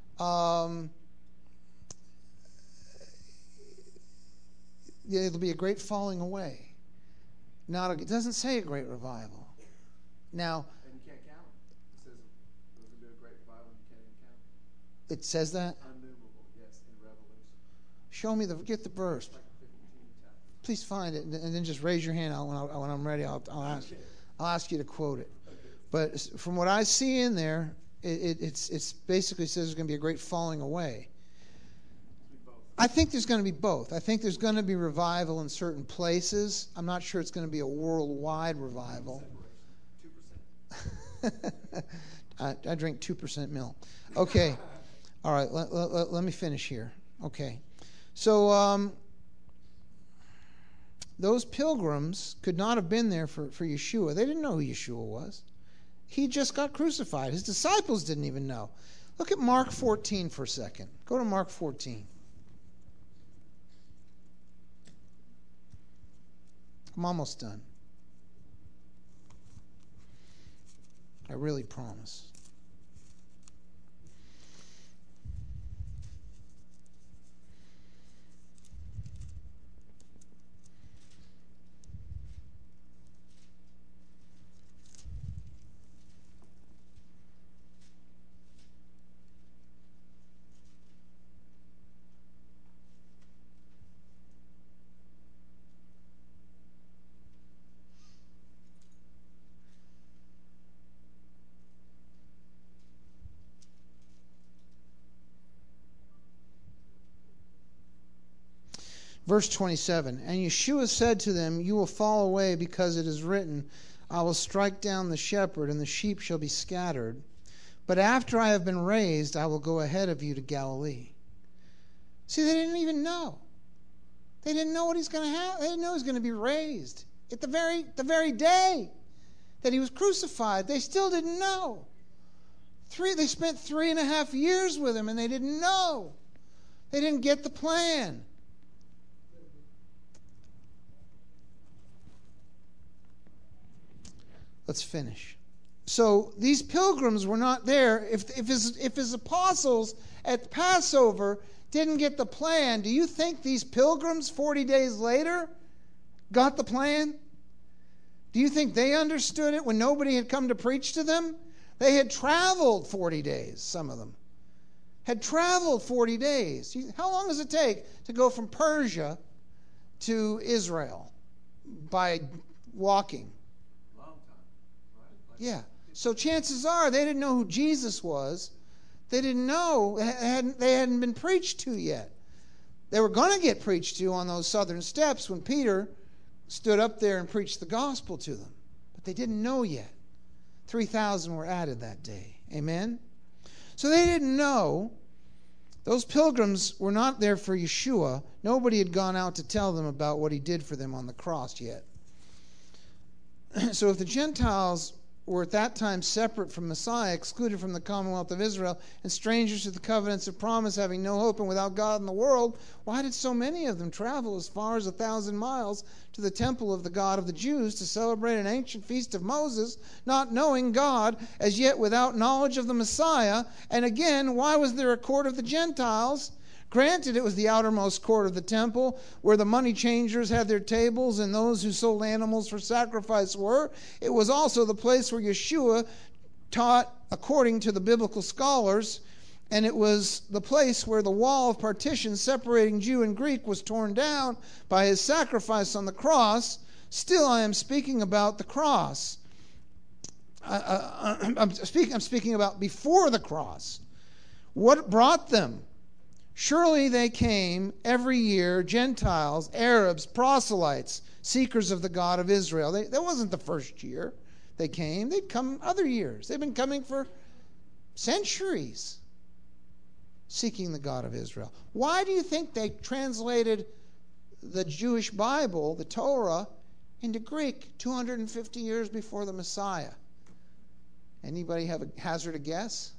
there'll be a great falling away. It doesn't say a great revival. Now, and you can't count it. It says there's going to be a great revival and you can't even count it. It says that? Unnumerable, yes, in Revelation. Show me get the verse. please find it, and then just raise your hand when I'm ready. I'll ask you to quote it. But from what I see in there, it's basically says there's going to be a great falling away. I think there's going to be both. I think there's going to be revival in certain places. I'm not sure it's going to be a worldwide revival. 2%. I drink 2% milk. Okay. All right. Let me finish here. Okay. So those pilgrims could not have been there for Yeshua. They didn't know who Yeshua was. He just got crucified. His disciples didn't even know. Look at Mark 14 for a second. Go to Mark 14. I'm almost done. I really promise. Verse 27, and Yeshua said to them, you will fall away because it is written, I will strike down the shepherd and the sheep shall be scattered. But after I have been raised, I will go ahead of you to Galilee. See, they didn't even know. They didn't know what he's going to have. They didn't know he was going to be raised. At the very day that he was crucified, they still didn't know. They spent 3.5 years with him and they didn't know. They didn't get the plan. Let's finish. So these pilgrims were not there. If his apostles at Passover didn't get the plan, do you think these pilgrims 40 days later got the plan? Do you think they understood it when nobody had come to preach to them? They had traveled 40 days, some of them. Had traveled 40 days. How long does it take to go from Persia to Israel by walking? Yeah. So chances are they didn't know who Jesus was. They didn't know. They hadn't been preached to yet. They were going to get preached to on those southern steps when Peter stood up there and preached the gospel to them. But they didn't know yet. 3,000 were added that day. Amen? So they didn't know. Those pilgrims were not there for Yeshua. Nobody had gone out to tell them about what he did for them on the cross yet. So if the Gentiles were at that time separate from Messiah, excluded from the commonwealth of Israel, and strangers to the covenants of promise, having no hope and without God in the world, why did so many of them travel as far as 1,000 miles to the temple of the God of the Jews to celebrate an ancient feast of Moses, not knowing God, as yet without knowledge of the Messiah? And again, why was there a court of the Gentiles? Granted, it was the outermost court of the temple where the money changers had their tables and those who sold animals for sacrifice were. It was also the place where Yeshua taught according to the biblical scholars, and it was the place where the wall of partition separating Jew and Greek was torn down by his sacrifice on the cross. Still, I am speaking about the cross. I'm speaking about before the cross. What brought them? Surely they came every year, Gentiles, Arabs, proselytes, seekers of the God of Israel. That wasn't the first year they came. They'd come other years. They've been coming for centuries, seeking the God of Israel. Why do you think they translated the Jewish Bible, the Torah, into Greek 250 years before the Messiah? Anybody have a hazard a guess?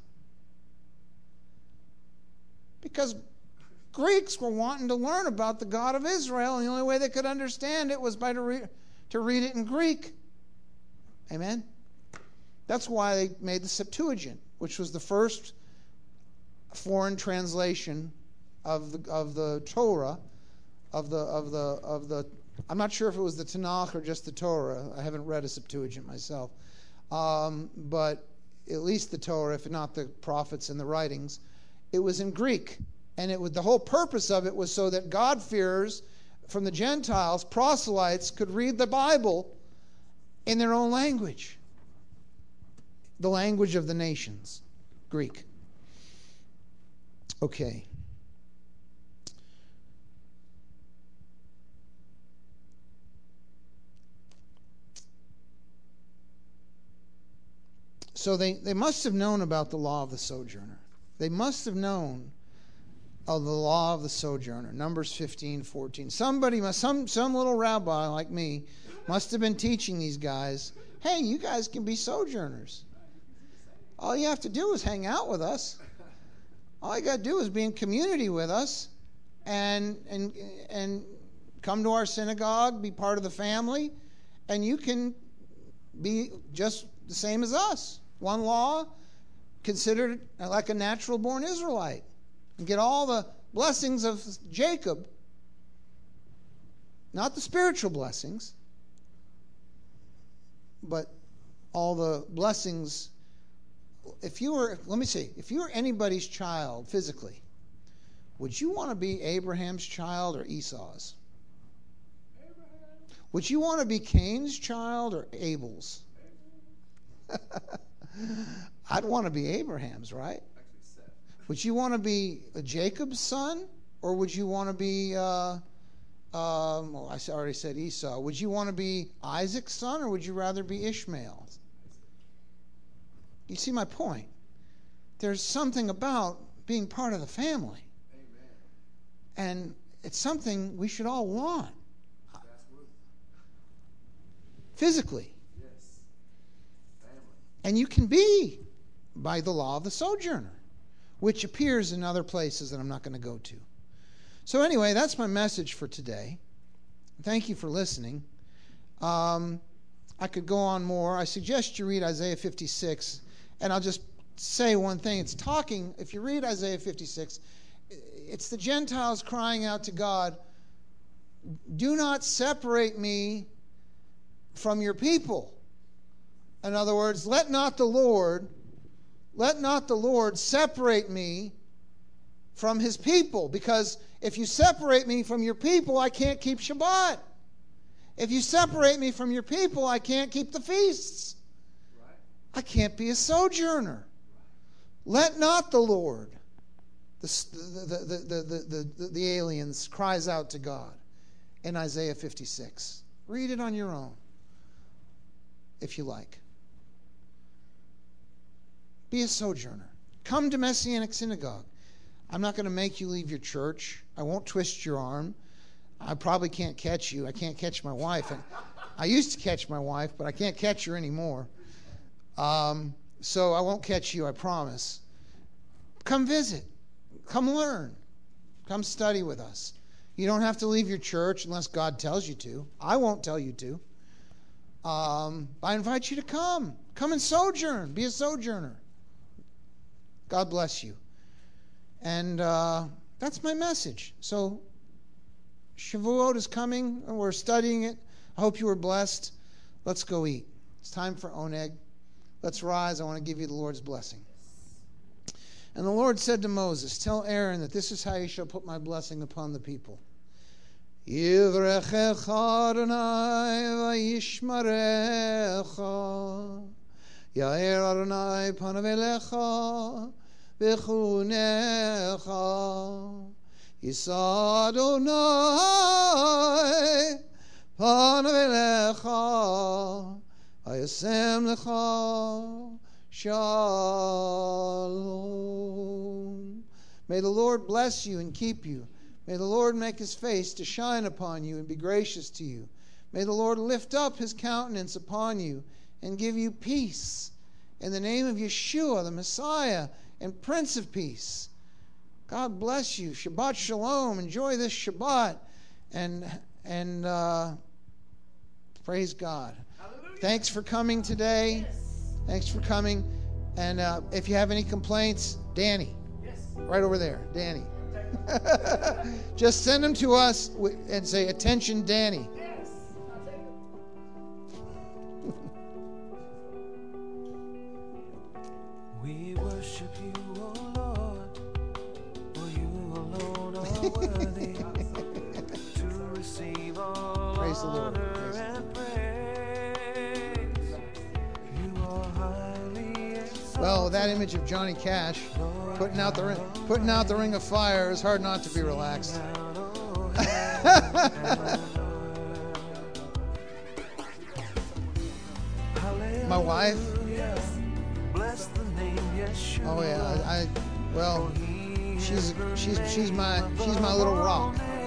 Because Greeks were wanting to learn about the God of Israel, and the only way they could understand it was by to read it in Greek. Amen? That's why they made the Septuagint, which was the first foreign translation of the Torah, of the. I'm not sure if it was the Tanakh or just the Torah. I haven't read a Septuagint myself, but at least the Torah, if not the prophets and the writings. It was in Greek, and the whole purpose of it was so that God-fearers from the Gentiles, proselytes, could read the Bible in their own language. The language of the nations, Greek. Okay. So they must have known about the law of the sojourner. They must have known of the law of the sojourner. Numbers 15:14. Some little rabbi like me must have been teaching these guys, hey, you guys can be sojourners. All you have to do is hang out with us. All you got to do is be in community with us and come to our synagogue, be part of the family, and you can be just the same as us. One law, considered like a natural-born Israelite, and get all the blessings of Jacob, not the spiritual blessings, but all the blessings. If you were anybody's child physically, would you want to be Abraham's child or Esau's? Would you want to be Cain's child or Abel's? I'd want to be Abraham's, right? Would you want to be Jacob's son, or would you want to be, I already said Esau. Would you want to be Isaac's son, or would you rather be Ishmael's? You see my point? There's something about being part of the family. Amen. And it's something we should all want. Physically. Yes. Family. And you can be by the law of the sojourner, which appears in other places that I'm not going to go to. So anyway, that's my message for today. Thank you for listening. I could go on more. I suggest you read Isaiah 56. And I'll just say one thing. It's talking, if you read Isaiah 56, it's the Gentiles crying out to God, do not separate me from your people. In other words, let not the Lord separate me from his people. Because if you separate me from your people, I can't keep Shabbat. If you separate me from your people, I can't keep the feasts. I can't be a sojourner. Let not the Lord, the aliens, cries out to God in Isaiah 56. Read it on your own, if you like. Be a sojourner. Come to Messianic Synagogue. I'm not going to make you leave your church. I won't twist your arm. I probably can't catch you. I can't catch my wife. I used to catch my wife, but I can't catch her anymore. So I won't catch you, I promise. Come visit. Come learn. Come study with us. You don't have to leave your church unless God tells you to. I won't tell you to. I invite you to come. Come and sojourn. Be a sojourner. God bless you. And that's my message. So Shavuot is coming, and we're studying it. I hope you were blessed. Let's go eat. It's time for oneg. Let's rise. I want to give you the Lord's blessing. And the Lord said to Moses, tell Aaron that this is how you shall put my blessing upon the people. Yivrechecha Adonai vayishmarecha. Yair Adonai panav elecha v'chunecha. Yisa Adonai panav elecha. Ayasem lecha shalom. May the Lord bless you and keep you. May the Lord make his face to shine upon you and be gracious to you. May the Lord lift up his countenance upon you and give you peace. In the name of Yeshua, the Messiah and Prince of Peace. God bless you. Shabbat shalom. Enjoy this Shabbat. And praise God. Thanks for coming today. Thanks for coming. And if you have any complaints, Danny, right over there, Danny. Just send them to us and say, attention, Danny. We worship you, O Lord, for you alone are worthy to receive Praise the Lord. Praise the Lord. Well, that image of Johnny Cash putting out the ring of fire is hard not to be relaxed. My wife. Oh yeah, she's my little rock.